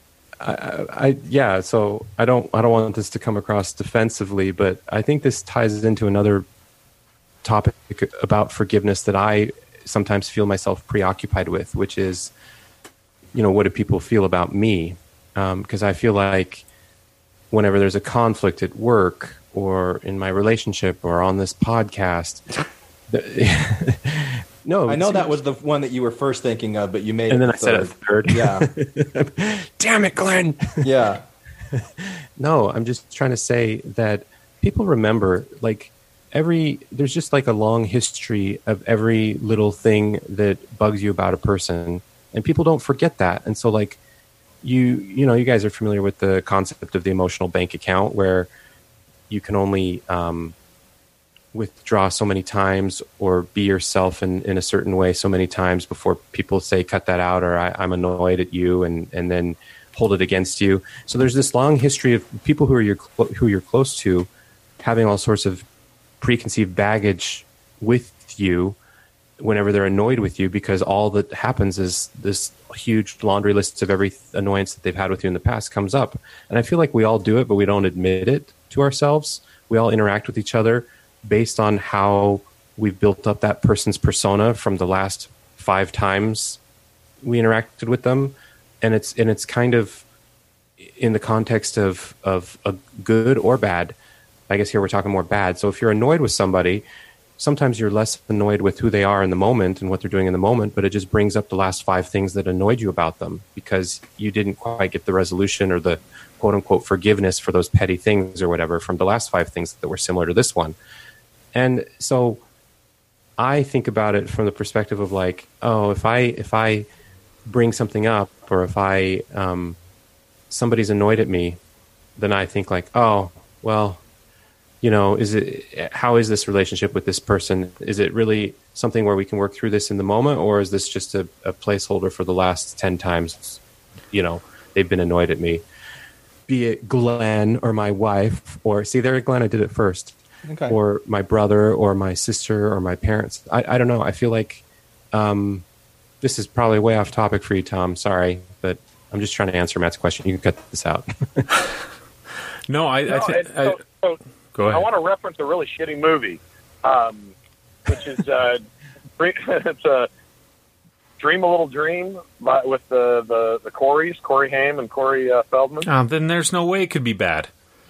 Speaker 4: I yeah. So I don't. I don't want this to come across defensively, but I think this ties into another topic about forgiveness that I sometimes feel myself preoccupied with, which is, you know, what do people feel about me? Because I feel like whenever there's a conflict at work or in my relationship or on this podcast, the, no,
Speaker 7: I know that was the one that you were first thinking of, but you made
Speaker 4: and
Speaker 7: it
Speaker 4: then I said a
Speaker 7: third.
Speaker 4: third.
Speaker 7: Yeah,
Speaker 4: Damn it, Glenn.
Speaker 7: yeah.
Speaker 4: No, I'm just trying to say that people remember, like, every, there's just like a long history of every little thing that bugs you about a person, and people don't forget that. And so, like, you, you know, you guys are familiar with the concept of the emotional bank account, where you can only um, withdraw so many times or be yourself in, in a certain way so many times before people say, cut that out, or I, I'm annoyed at you, and, and then hold it against you. So there's this long history of people who are your, who you're close to having all sorts of preconceived baggage with you whenever they're annoyed with you, because all that happens is this huge laundry list of every annoyance that they've had with you in the past comes up. And I feel like we all do it, but we don't admit it to ourselves. We all interact with each other based on how we've built up that person's persona from the last five times we interacted with them. And it's, and it's kind of in the context of, of a good or bad. I guess here we're talking more bad. So if you're annoyed with somebody, sometimes you're less annoyed with who they are in the moment and what they're doing in the moment, but it just brings up the last five things that annoyed you about them because you didn't quite get the resolution or the quote unquote forgiveness for those petty things or whatever from the last five things that were similar to this one. And so I think about it from the perspective of like, oh, if I, if I bring something up, or if I, um, somebody's annoyed at me, then I think like, oh, well, you know, is it, how is this relationship with this person? Is it really something where we can work through this in the moment, or is this just a, a placeholder for the last ten times, you know, they've been annoyed at me? Be it Glenn or my wife, or see there, Glenn, I did it first,
Speaker 7: Okay.
Speaker 4: or my brother or my sister or my parents. I, I don't know. I feel like um, this is probably way off topic for you, Tom. Sorry, but I'm just trying to answer Matt's question. You can cut this out.
Speaker 3: No, I,
Speaker 6: No,
Speaker 3: I, th-
Speaker 6: and so, so
Speaker 3: Go ahead.
Speaker 6: I want to reference a really shitty movie, um, which is uh, it's a Dream a Little Dream by, with the the the Coreys, Corey Haim and Corey uh, Feldman.
Speaker 3: Oh, then there's no way it could be bad.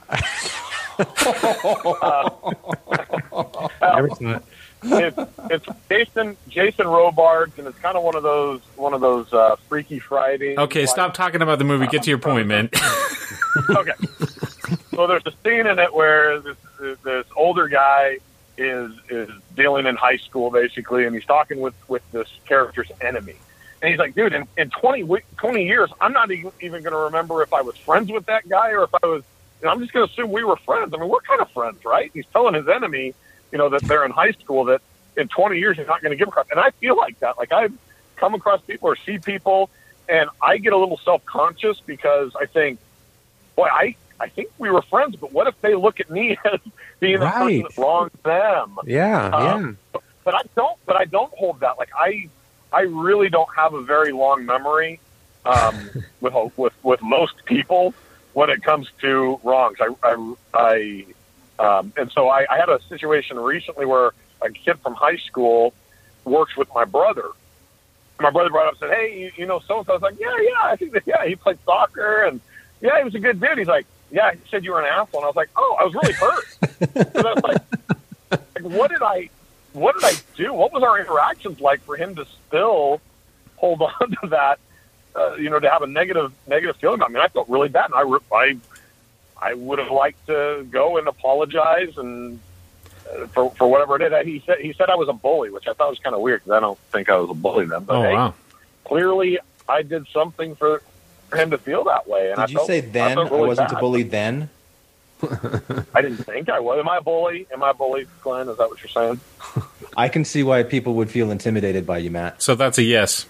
Speaker 4: Never saw it.
Speaker 6: It's, it's Jason Jason Robards, and it's kind of one of those one of those uh, Freaky Friday.
Speaker 3: Okay, stop talking about the movie. Get to your point, man.
Speaker 6: Okay. So there's a scene in it where this this older guy is is dealing in high school basically, and he's talking with, with this character's enemy, and he's like, "Dude, in, in twenty, twenty years, I'm not even, even going to remember if I was friends with that guy or if I was. You know, I'm just going to assume we were friends. I mean, we're kind of friends, right?" He's telling his enemy, you know, that they're in high school, that in twenty years he's not going to give a crap. And I feel like that. Like I've come across people or see people, and I get a little self conscious because I think, boy, I. I think we were friends, but what if they look at me as being the person
Speaker 4: Right.
Speaker 6: that wronged them?
Speaker 4: Yeah,
Speaker 6: Um,
Speaker 4: yeah.
Speaker 6: But I don't. But I don't hold that. Like I, I really don't have a very long memory um, with with with most people when it comes to wrongs. I, I, I um, and so I, I had a situation recently where a kid from high school works with my brother. My brother brought up and said, "Hey, you, you know so and so." I was like, "Yeah, yeah, I think that, yeah, he played soccer and yeah, he was a good dude." He's like, "Yeah, he said you were an asshole." And I was like, "Oh, I was really hurt." And I was like, like, what did I, what did I do? What was our interactions like for him to still hold on to that? Uh, you know, to have a negative, negative feeling about me. And I felt really bad, and I, re- I, I would have liked to go and apologize and uh, for for whatever I did. He said he said I was a bully, which I thought was kind of weird because I don't think I was a bully then. But
Speaker 3: Oh,
Speaker 6: hey,
Speaker 3: wow.
Speaker 6: clearly I did something for. For him to feel that way, and
Speaker 7: Did
Speaker 6: I
Speaker 7: you
Speaker 6: felt,
Speaker 7: say then
Speaker 6: I,
Speaker 7: I,
Speaker 6: felt really
Speaker 7: wasn't
Speaker 6: bad.
Speaker 7: a bully then?
Speaker 6: I didn't think I was. Am I a bully? Am I a bully, Glenn? Is that what you're saying?
Speaker 7: I can see why people would feel intimidated by you, Matt.
Speaker 3: So that's a yes.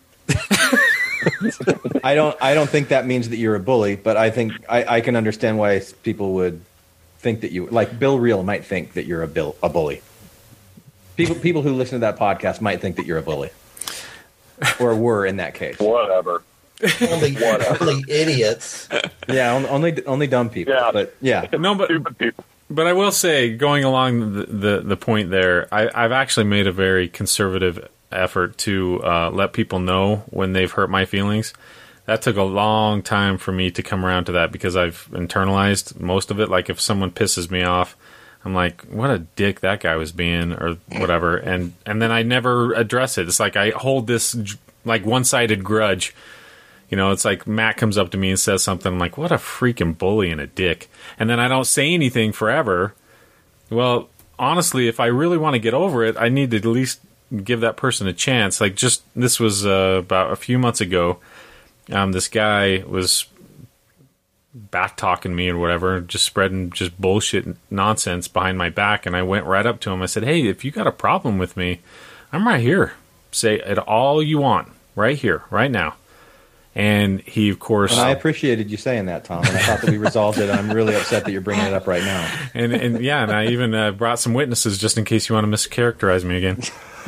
Speaker 7: I don't. I don't think that means that you're a bully, but I think I, I can understand why people would think that you, like Bill Reel, might think that you're a bill a bully. People people who listen to that podcast might think that you're a bully, or were in that case.
Speaker 6: Whatever.
Speaker 5: Only, only idiots.
Speaker 7: Yeah, on- only only dumb people.
Speaker 6: Yeah.
Speaker 7: But yeah,
Speaker 3: No, but
Speaker 6: Stupid people.
Speaker 3: but I will say, going along the the, the point there, I, I've actually made a very conservative effort to uh, let people know when they've hurt my feelings. That took a long time for me to come around to that because I've internalized most of it. Like if someone pisses me off, I'm like, what a dick that guy was being, or whatever, and and then I never address it. It's like I hold this like one-sided grudge. You know, it's like Matt comes up to me and says something, I'm like, what a freaking bully and a dick. And then I don't say anything forever. Well, honestly, if I really want to get over it, I need to at least give that person a chance. Like just, this was uh, about a few months ago. Um, this guy was back talking me or whatever, just spreading just bullshit nonsense behind my back. And I went right up to him. I said, hey, if you got a problem with me, I'm right here. Say it all you want, right here, right now. And he, of course...
Speaker 7: And I appreciated you saying that, Tom. And I thought that we resolved it. And I'm really upset that you're bringing it up right now.
Speaker 3: And, and yeah, and I even uh, brought some witnesses just in case you want to mischaracterize me again.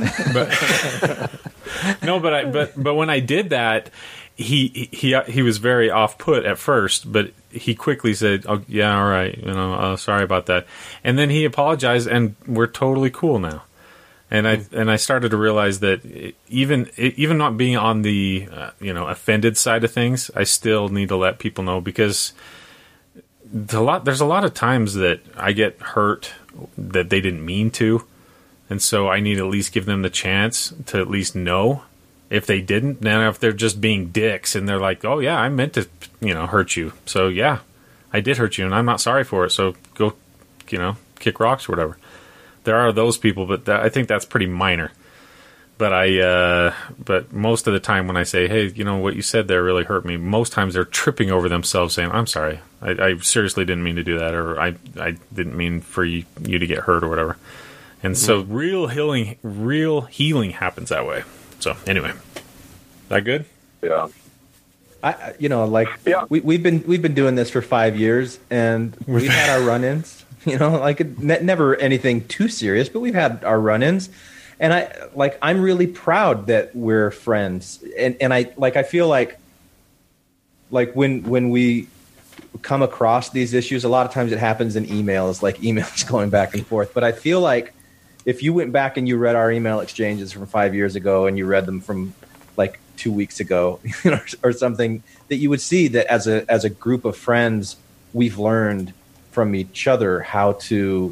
Speaker 3: But no, but I, but but when I did that, he he he was very off put at first, but he quickly said, "Oh yeah, all right, you know, uh, sorry about that," and then he apologized, and we're totally cool now. And I and I started to realize that even even not being on the uh, you know offended side of things, I still need to let people know, because the lot there's a lot of times that I get hurt that they didn't mean to, and so I need to at least give them the chance to at least know if they didn't. Now if they're just being dicks and they're like, oh yeah, I meant to you know hurt you, so yeah, I did hurt you and I'm not sorry for it, so go you know kick rocks or whatever. There are those people, but that, I think that's pretty minor. But I, uh, but most of the time when I say, "Hey, you know what you said there really hurt me," most times they're tripping over themselves, saying, "I'm sorry, I, I seriously didn't mean to do that," or "I, I didn't mean for you, you to get hurt," or whatever. And so, real healing, real healing happens that way. So, anyway, that good?
Speaker 6: Yeah.
Speaker 7: I, you know, like
Speaker 6: Yeah.
Speaker 7: we, we've been we've been doing this for five years, and we've had our run-ins. You know, like it, ne- never anything too serious, but we've had our run-ins, and I like I'm really proud that we're friends, and and I like I feel like like when when we come across these issues, a lot of times it happens in emails, like emails going back and forth. But I feel like if you went back and you read our email exchanges from five years ago, and you read them from like two weeks ago, you know, or something, that you would see that as a as a group of friends, we've learned from each other how to,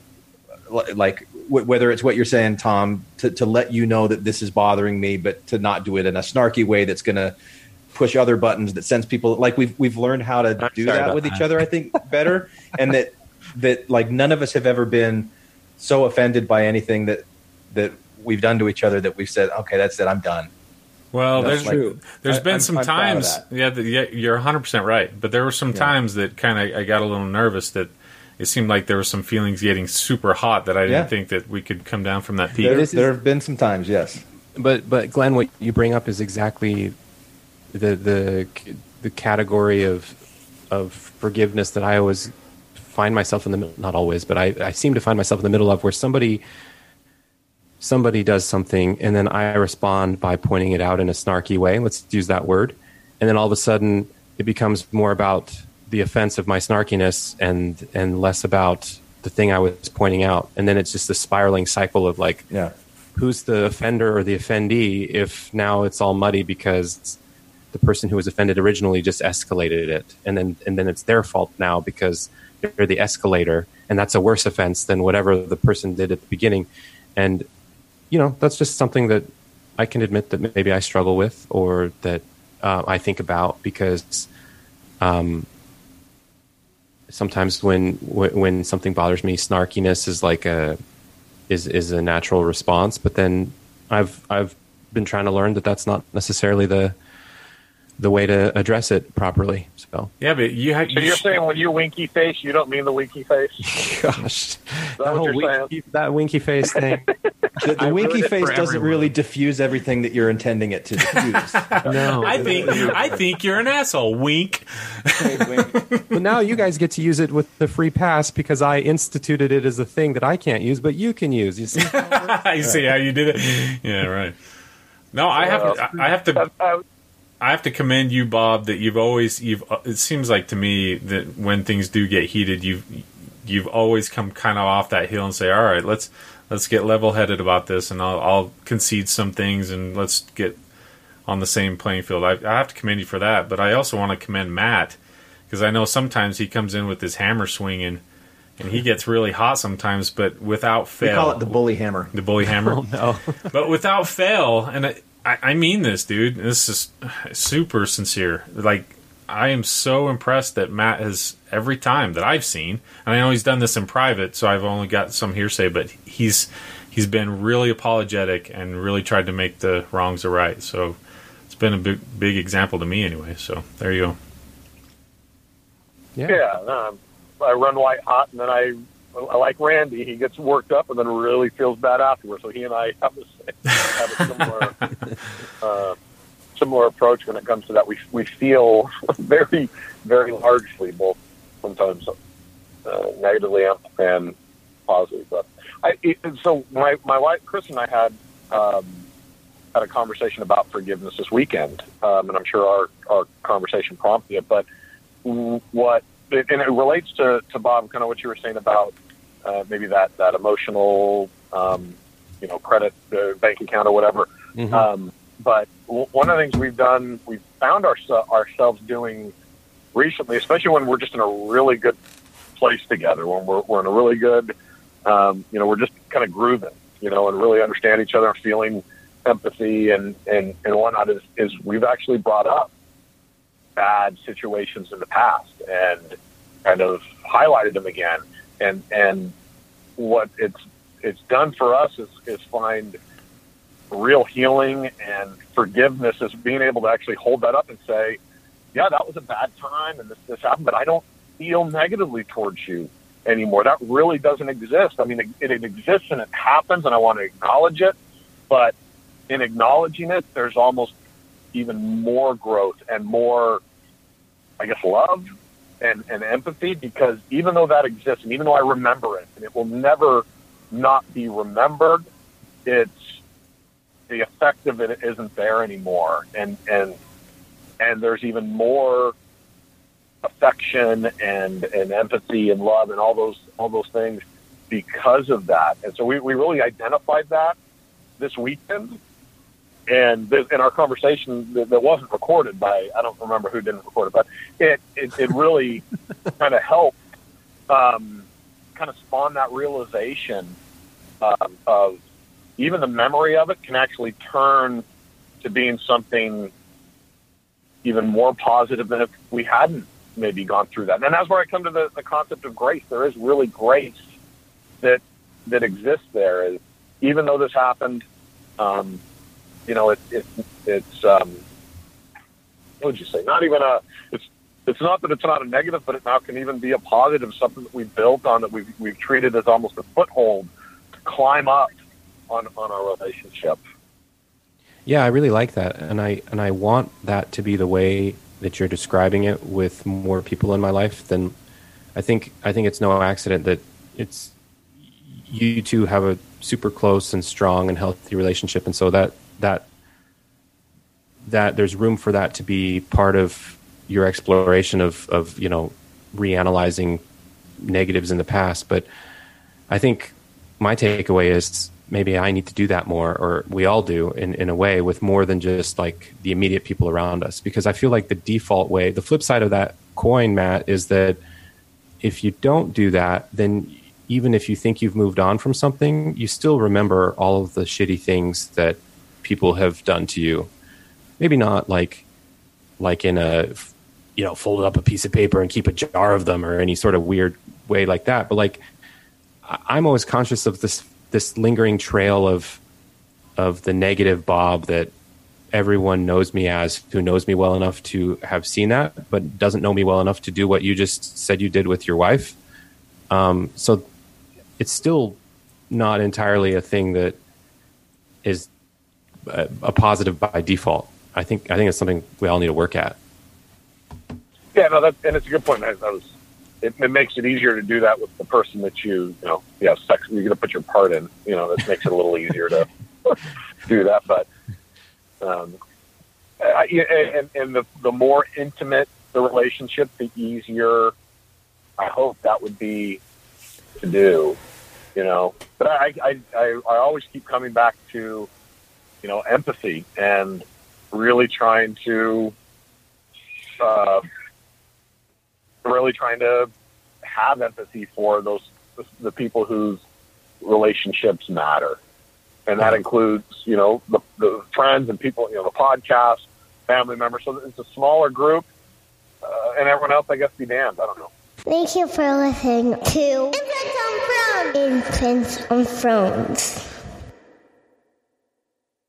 Speaker 7: like, w- whether it's what you're saying, Tom, to, to let you know that this is bothering me, but to not do it in a snarky way that's going to push other buttons that sends people, like we've we've learned how to
Speaker 4: I'm
Speaker 7: do
Speaker 4: sorry
Speaker 7: that
Speaker 4: about
Speaker 7: with
Speaker 4: that.
Speaker 7: each other, I think, better, and that that like none of us have ever been so offended by anything that that we've done to each other that we've said, okay, that's it, I'm done.
Speaker 3: Well,
Speaker 7: That's
Speaker 3: there's
Speaker 7: true.
Speaker 3: there's
Speaker 7: I-
Speaker 3: been
Speaker 7: I'm-
Speaker 3: some
Speaker 7: I'm proud of
Speaker 3: times,
Speaker 7: that.
Speaker 3: yeah, the, yeah, you're one hundred percent right. But there were some
Speaker 7: Yeah.
Speaker 3: times that kind of I got a little nervous, that it seemed like there were some feelings getting super hot that I didn't
Speaker 7: Yeah.
Speaker 3: think that we could come down from that peak.
Speaker 7: There,
Speaker 4: This is-
Speaker 7: there have been some times, yes.
Speaker 4: But but Glenn, what you bring up is exactly the the the category of of forgiveness that I always find myself in the middle. Not always, but I, I seem to find myself in the middle of, where somebody somebody does something and then I respond by pointing it out in a snarky way. Let's use that word, and then all of a sudden it becomes more about the offense of my snarkiness and and less about the thing I was pointing out, and then it's just a spiraling cycle of like,
Speaker 7: Yeah.
Speaker 4: who's the offender or the offendee if now it's all muddy because the person who was offended originally just escalated it, and then and then it's their fault now because they're the escalator, and that's a worse offense than whatever the person did at the beginning. And you know, that's just something that I can admit that maybe I struggle with, or that uh, I think about, because um, sometimes when when something bothers me, snarkiness is like a is is a natural response. But then I've I've been trying to learn that that's not necessarily the the way to address it properly. So
Speaker 3: yeah, but you have.
Speaker 6: So you're saying when you winky face, you don't mean the winky face?
Speaker 4: Gosh,
Speaker 6: that,
Speaker 4: that, whole winky, that winky face thing.
Speaker 7: The, the winky face doesn't everyone. really diffuse everything that you're intending it to diffuse.
Speaker 4: No,
Speaker 3: I think I think you're an asshole. Wink.
Speaker 7: Hey, wink.
Speaker 4: But now you guys get to use it with the free pass because I instituted it as a thing that I can't use, but you can use. You see?
Speaker 3: I see how you did it. Yeah, right. No, I have. To, I have to. I have to commend you, Bob. That you've always. You've. It seems like to me that when things do get heated, you've. You've always come kind of off that hill and say, "All right, let's let's get level-headed about this, and I'll, I'll concede some things, and let's get on the same playing field." I, I have to commend you for that, but I also want to commend Matt because I know sometimes he comes in with his hammer swinging, and he gets really hot sometimes, but without fail,
Speaker 7: we call it the bully hammer.
Speaker 3: The bully hammer.
Speaker 4: Oh, no.
Speaker 3: But without fail, and I, I mean this, dude. This is super sincere. Like. I am so impressed that Matt has, every time that I've seen, and I know he's done this in private, so I've only got some hearsay, but he's he's been really apologetic and really tried to make the wrongs a right. So it's been a big big example to me anyway. So there you go.
Speaker 6: Yeah, yeah um, I run white hot, and then I, I like Randy. He gets worked up and then really feels bad afterwards. So he and I have, the, have a similar... uh, similar approach when it comes to that. We we feel very, very largely both sometimes uh, negatively and positively. But I it, so my my wife Chris and I had um, had a conversation about forgiveness this weekend, um, and I'm sure our our conversation prompted it. But what and it relates to to Bob, kind of what you were saying about uh, maybe that that emotional, um, you know, credit uh, bank account or whatever. Mm-hmm. Um, But one of the things we've done, we've found our, ourselves doing recently, especially when we're just in a really good place together, when we're, we're in a really good, um, you know, we're just kind of grooving, you know, and really understand each other and feeling empathy and, and, and whatnot is, is we've actually brought up bad situations in the past and kind of highlighted them again. And, and what it's, it's done for us is, is find real healing and forgiveness is being able to actually hold that up and say, yeah, that was a bad time and this, this happened, but I don't feel negatively towards you anymore. That really doesn't exist. I mean, it, it exists and it happens and I want to acknowledge it, but in acknowledging it, there's almost even more growth and more, I guess, love and, and empathy, because even though that exists and even though I remember it and it will never not be remembered, it's, the effect of it isn't there anymore. And, and, and there's even more affection and, and empathy and love and all those, all those things because of that. And so we, we really identified that this weekend. And this, in our conversation that, that wasn't recorded by, I don't remember who didn't record it, but it, it, it really kind of helped, um, kind of spawn that realization um, of, even the memory of it can actually turn to being something even more positive than if we hadn't maybe gone through that. And that's where I come to the, the concept of grace. There is really grace that that exists there. Is, even though this happened, um, you know, it, it, it's, um, what would you say? Not even a, it's, it's not that it's not a negative, but it now can even be a positive, something that we built on, that we've, we've treated as almost a foothold to climb up on, on our relationship.
Speaker 4: Yeah, I really like that, and I and I want that to be the way that you're describing it with more people in my life. Then I think I think it's no accident that it's you two have a super close and strong and healthy relationship, and so that that that there's room for that to be part of your exploration of of you know reanalyzing negatives in the past. But I think my takeaway is, maybe I need to do that more, or we all do in, in a way, with more than just like the immediate people around us. Because I feel like the default way, the flip side of that coin, Matt, is that if you don't do that, then even if you think you've moved on from something, you still remember all of the shitty things that people have done to you. Maybe not like, like in a, you know, fold up a piece of paper and keep a jar of them or any sort of weird way like that. But like, I'm always conscious of this, this lingering trail of of the negative Bob that everyone knows me as, who knows me well enough to have seen that, but doesn't know me well enough to do what you just said you did with your wife. Um, so it's still not entirely a thing that is a, a positive by default. I think I think it's something we all need to work at.
Speaker 6: Yeah, no, that, and it's a good point. I, I was, it, it makes it easier to do that with the person that you, you know, yeah, sex, you're going to put your part in. You know, that makes it a little easier to do that. But um, I, and, and the the more intimate the relationship, the easier I hope that would be to do. You know, but I I, I I always keep coming back to, you know, empathy and really trying to. Uh, really trying to have empathy for those the people whose relationships matter, and that includes, you know, the, the friends and people, you know, the podcast, family members. So it's a smaller group, uh, and everyone else, I guess, be damned. I don't know.
Speaker 9: Thank you for listening to Infants on Thrones. Infants on Thrones.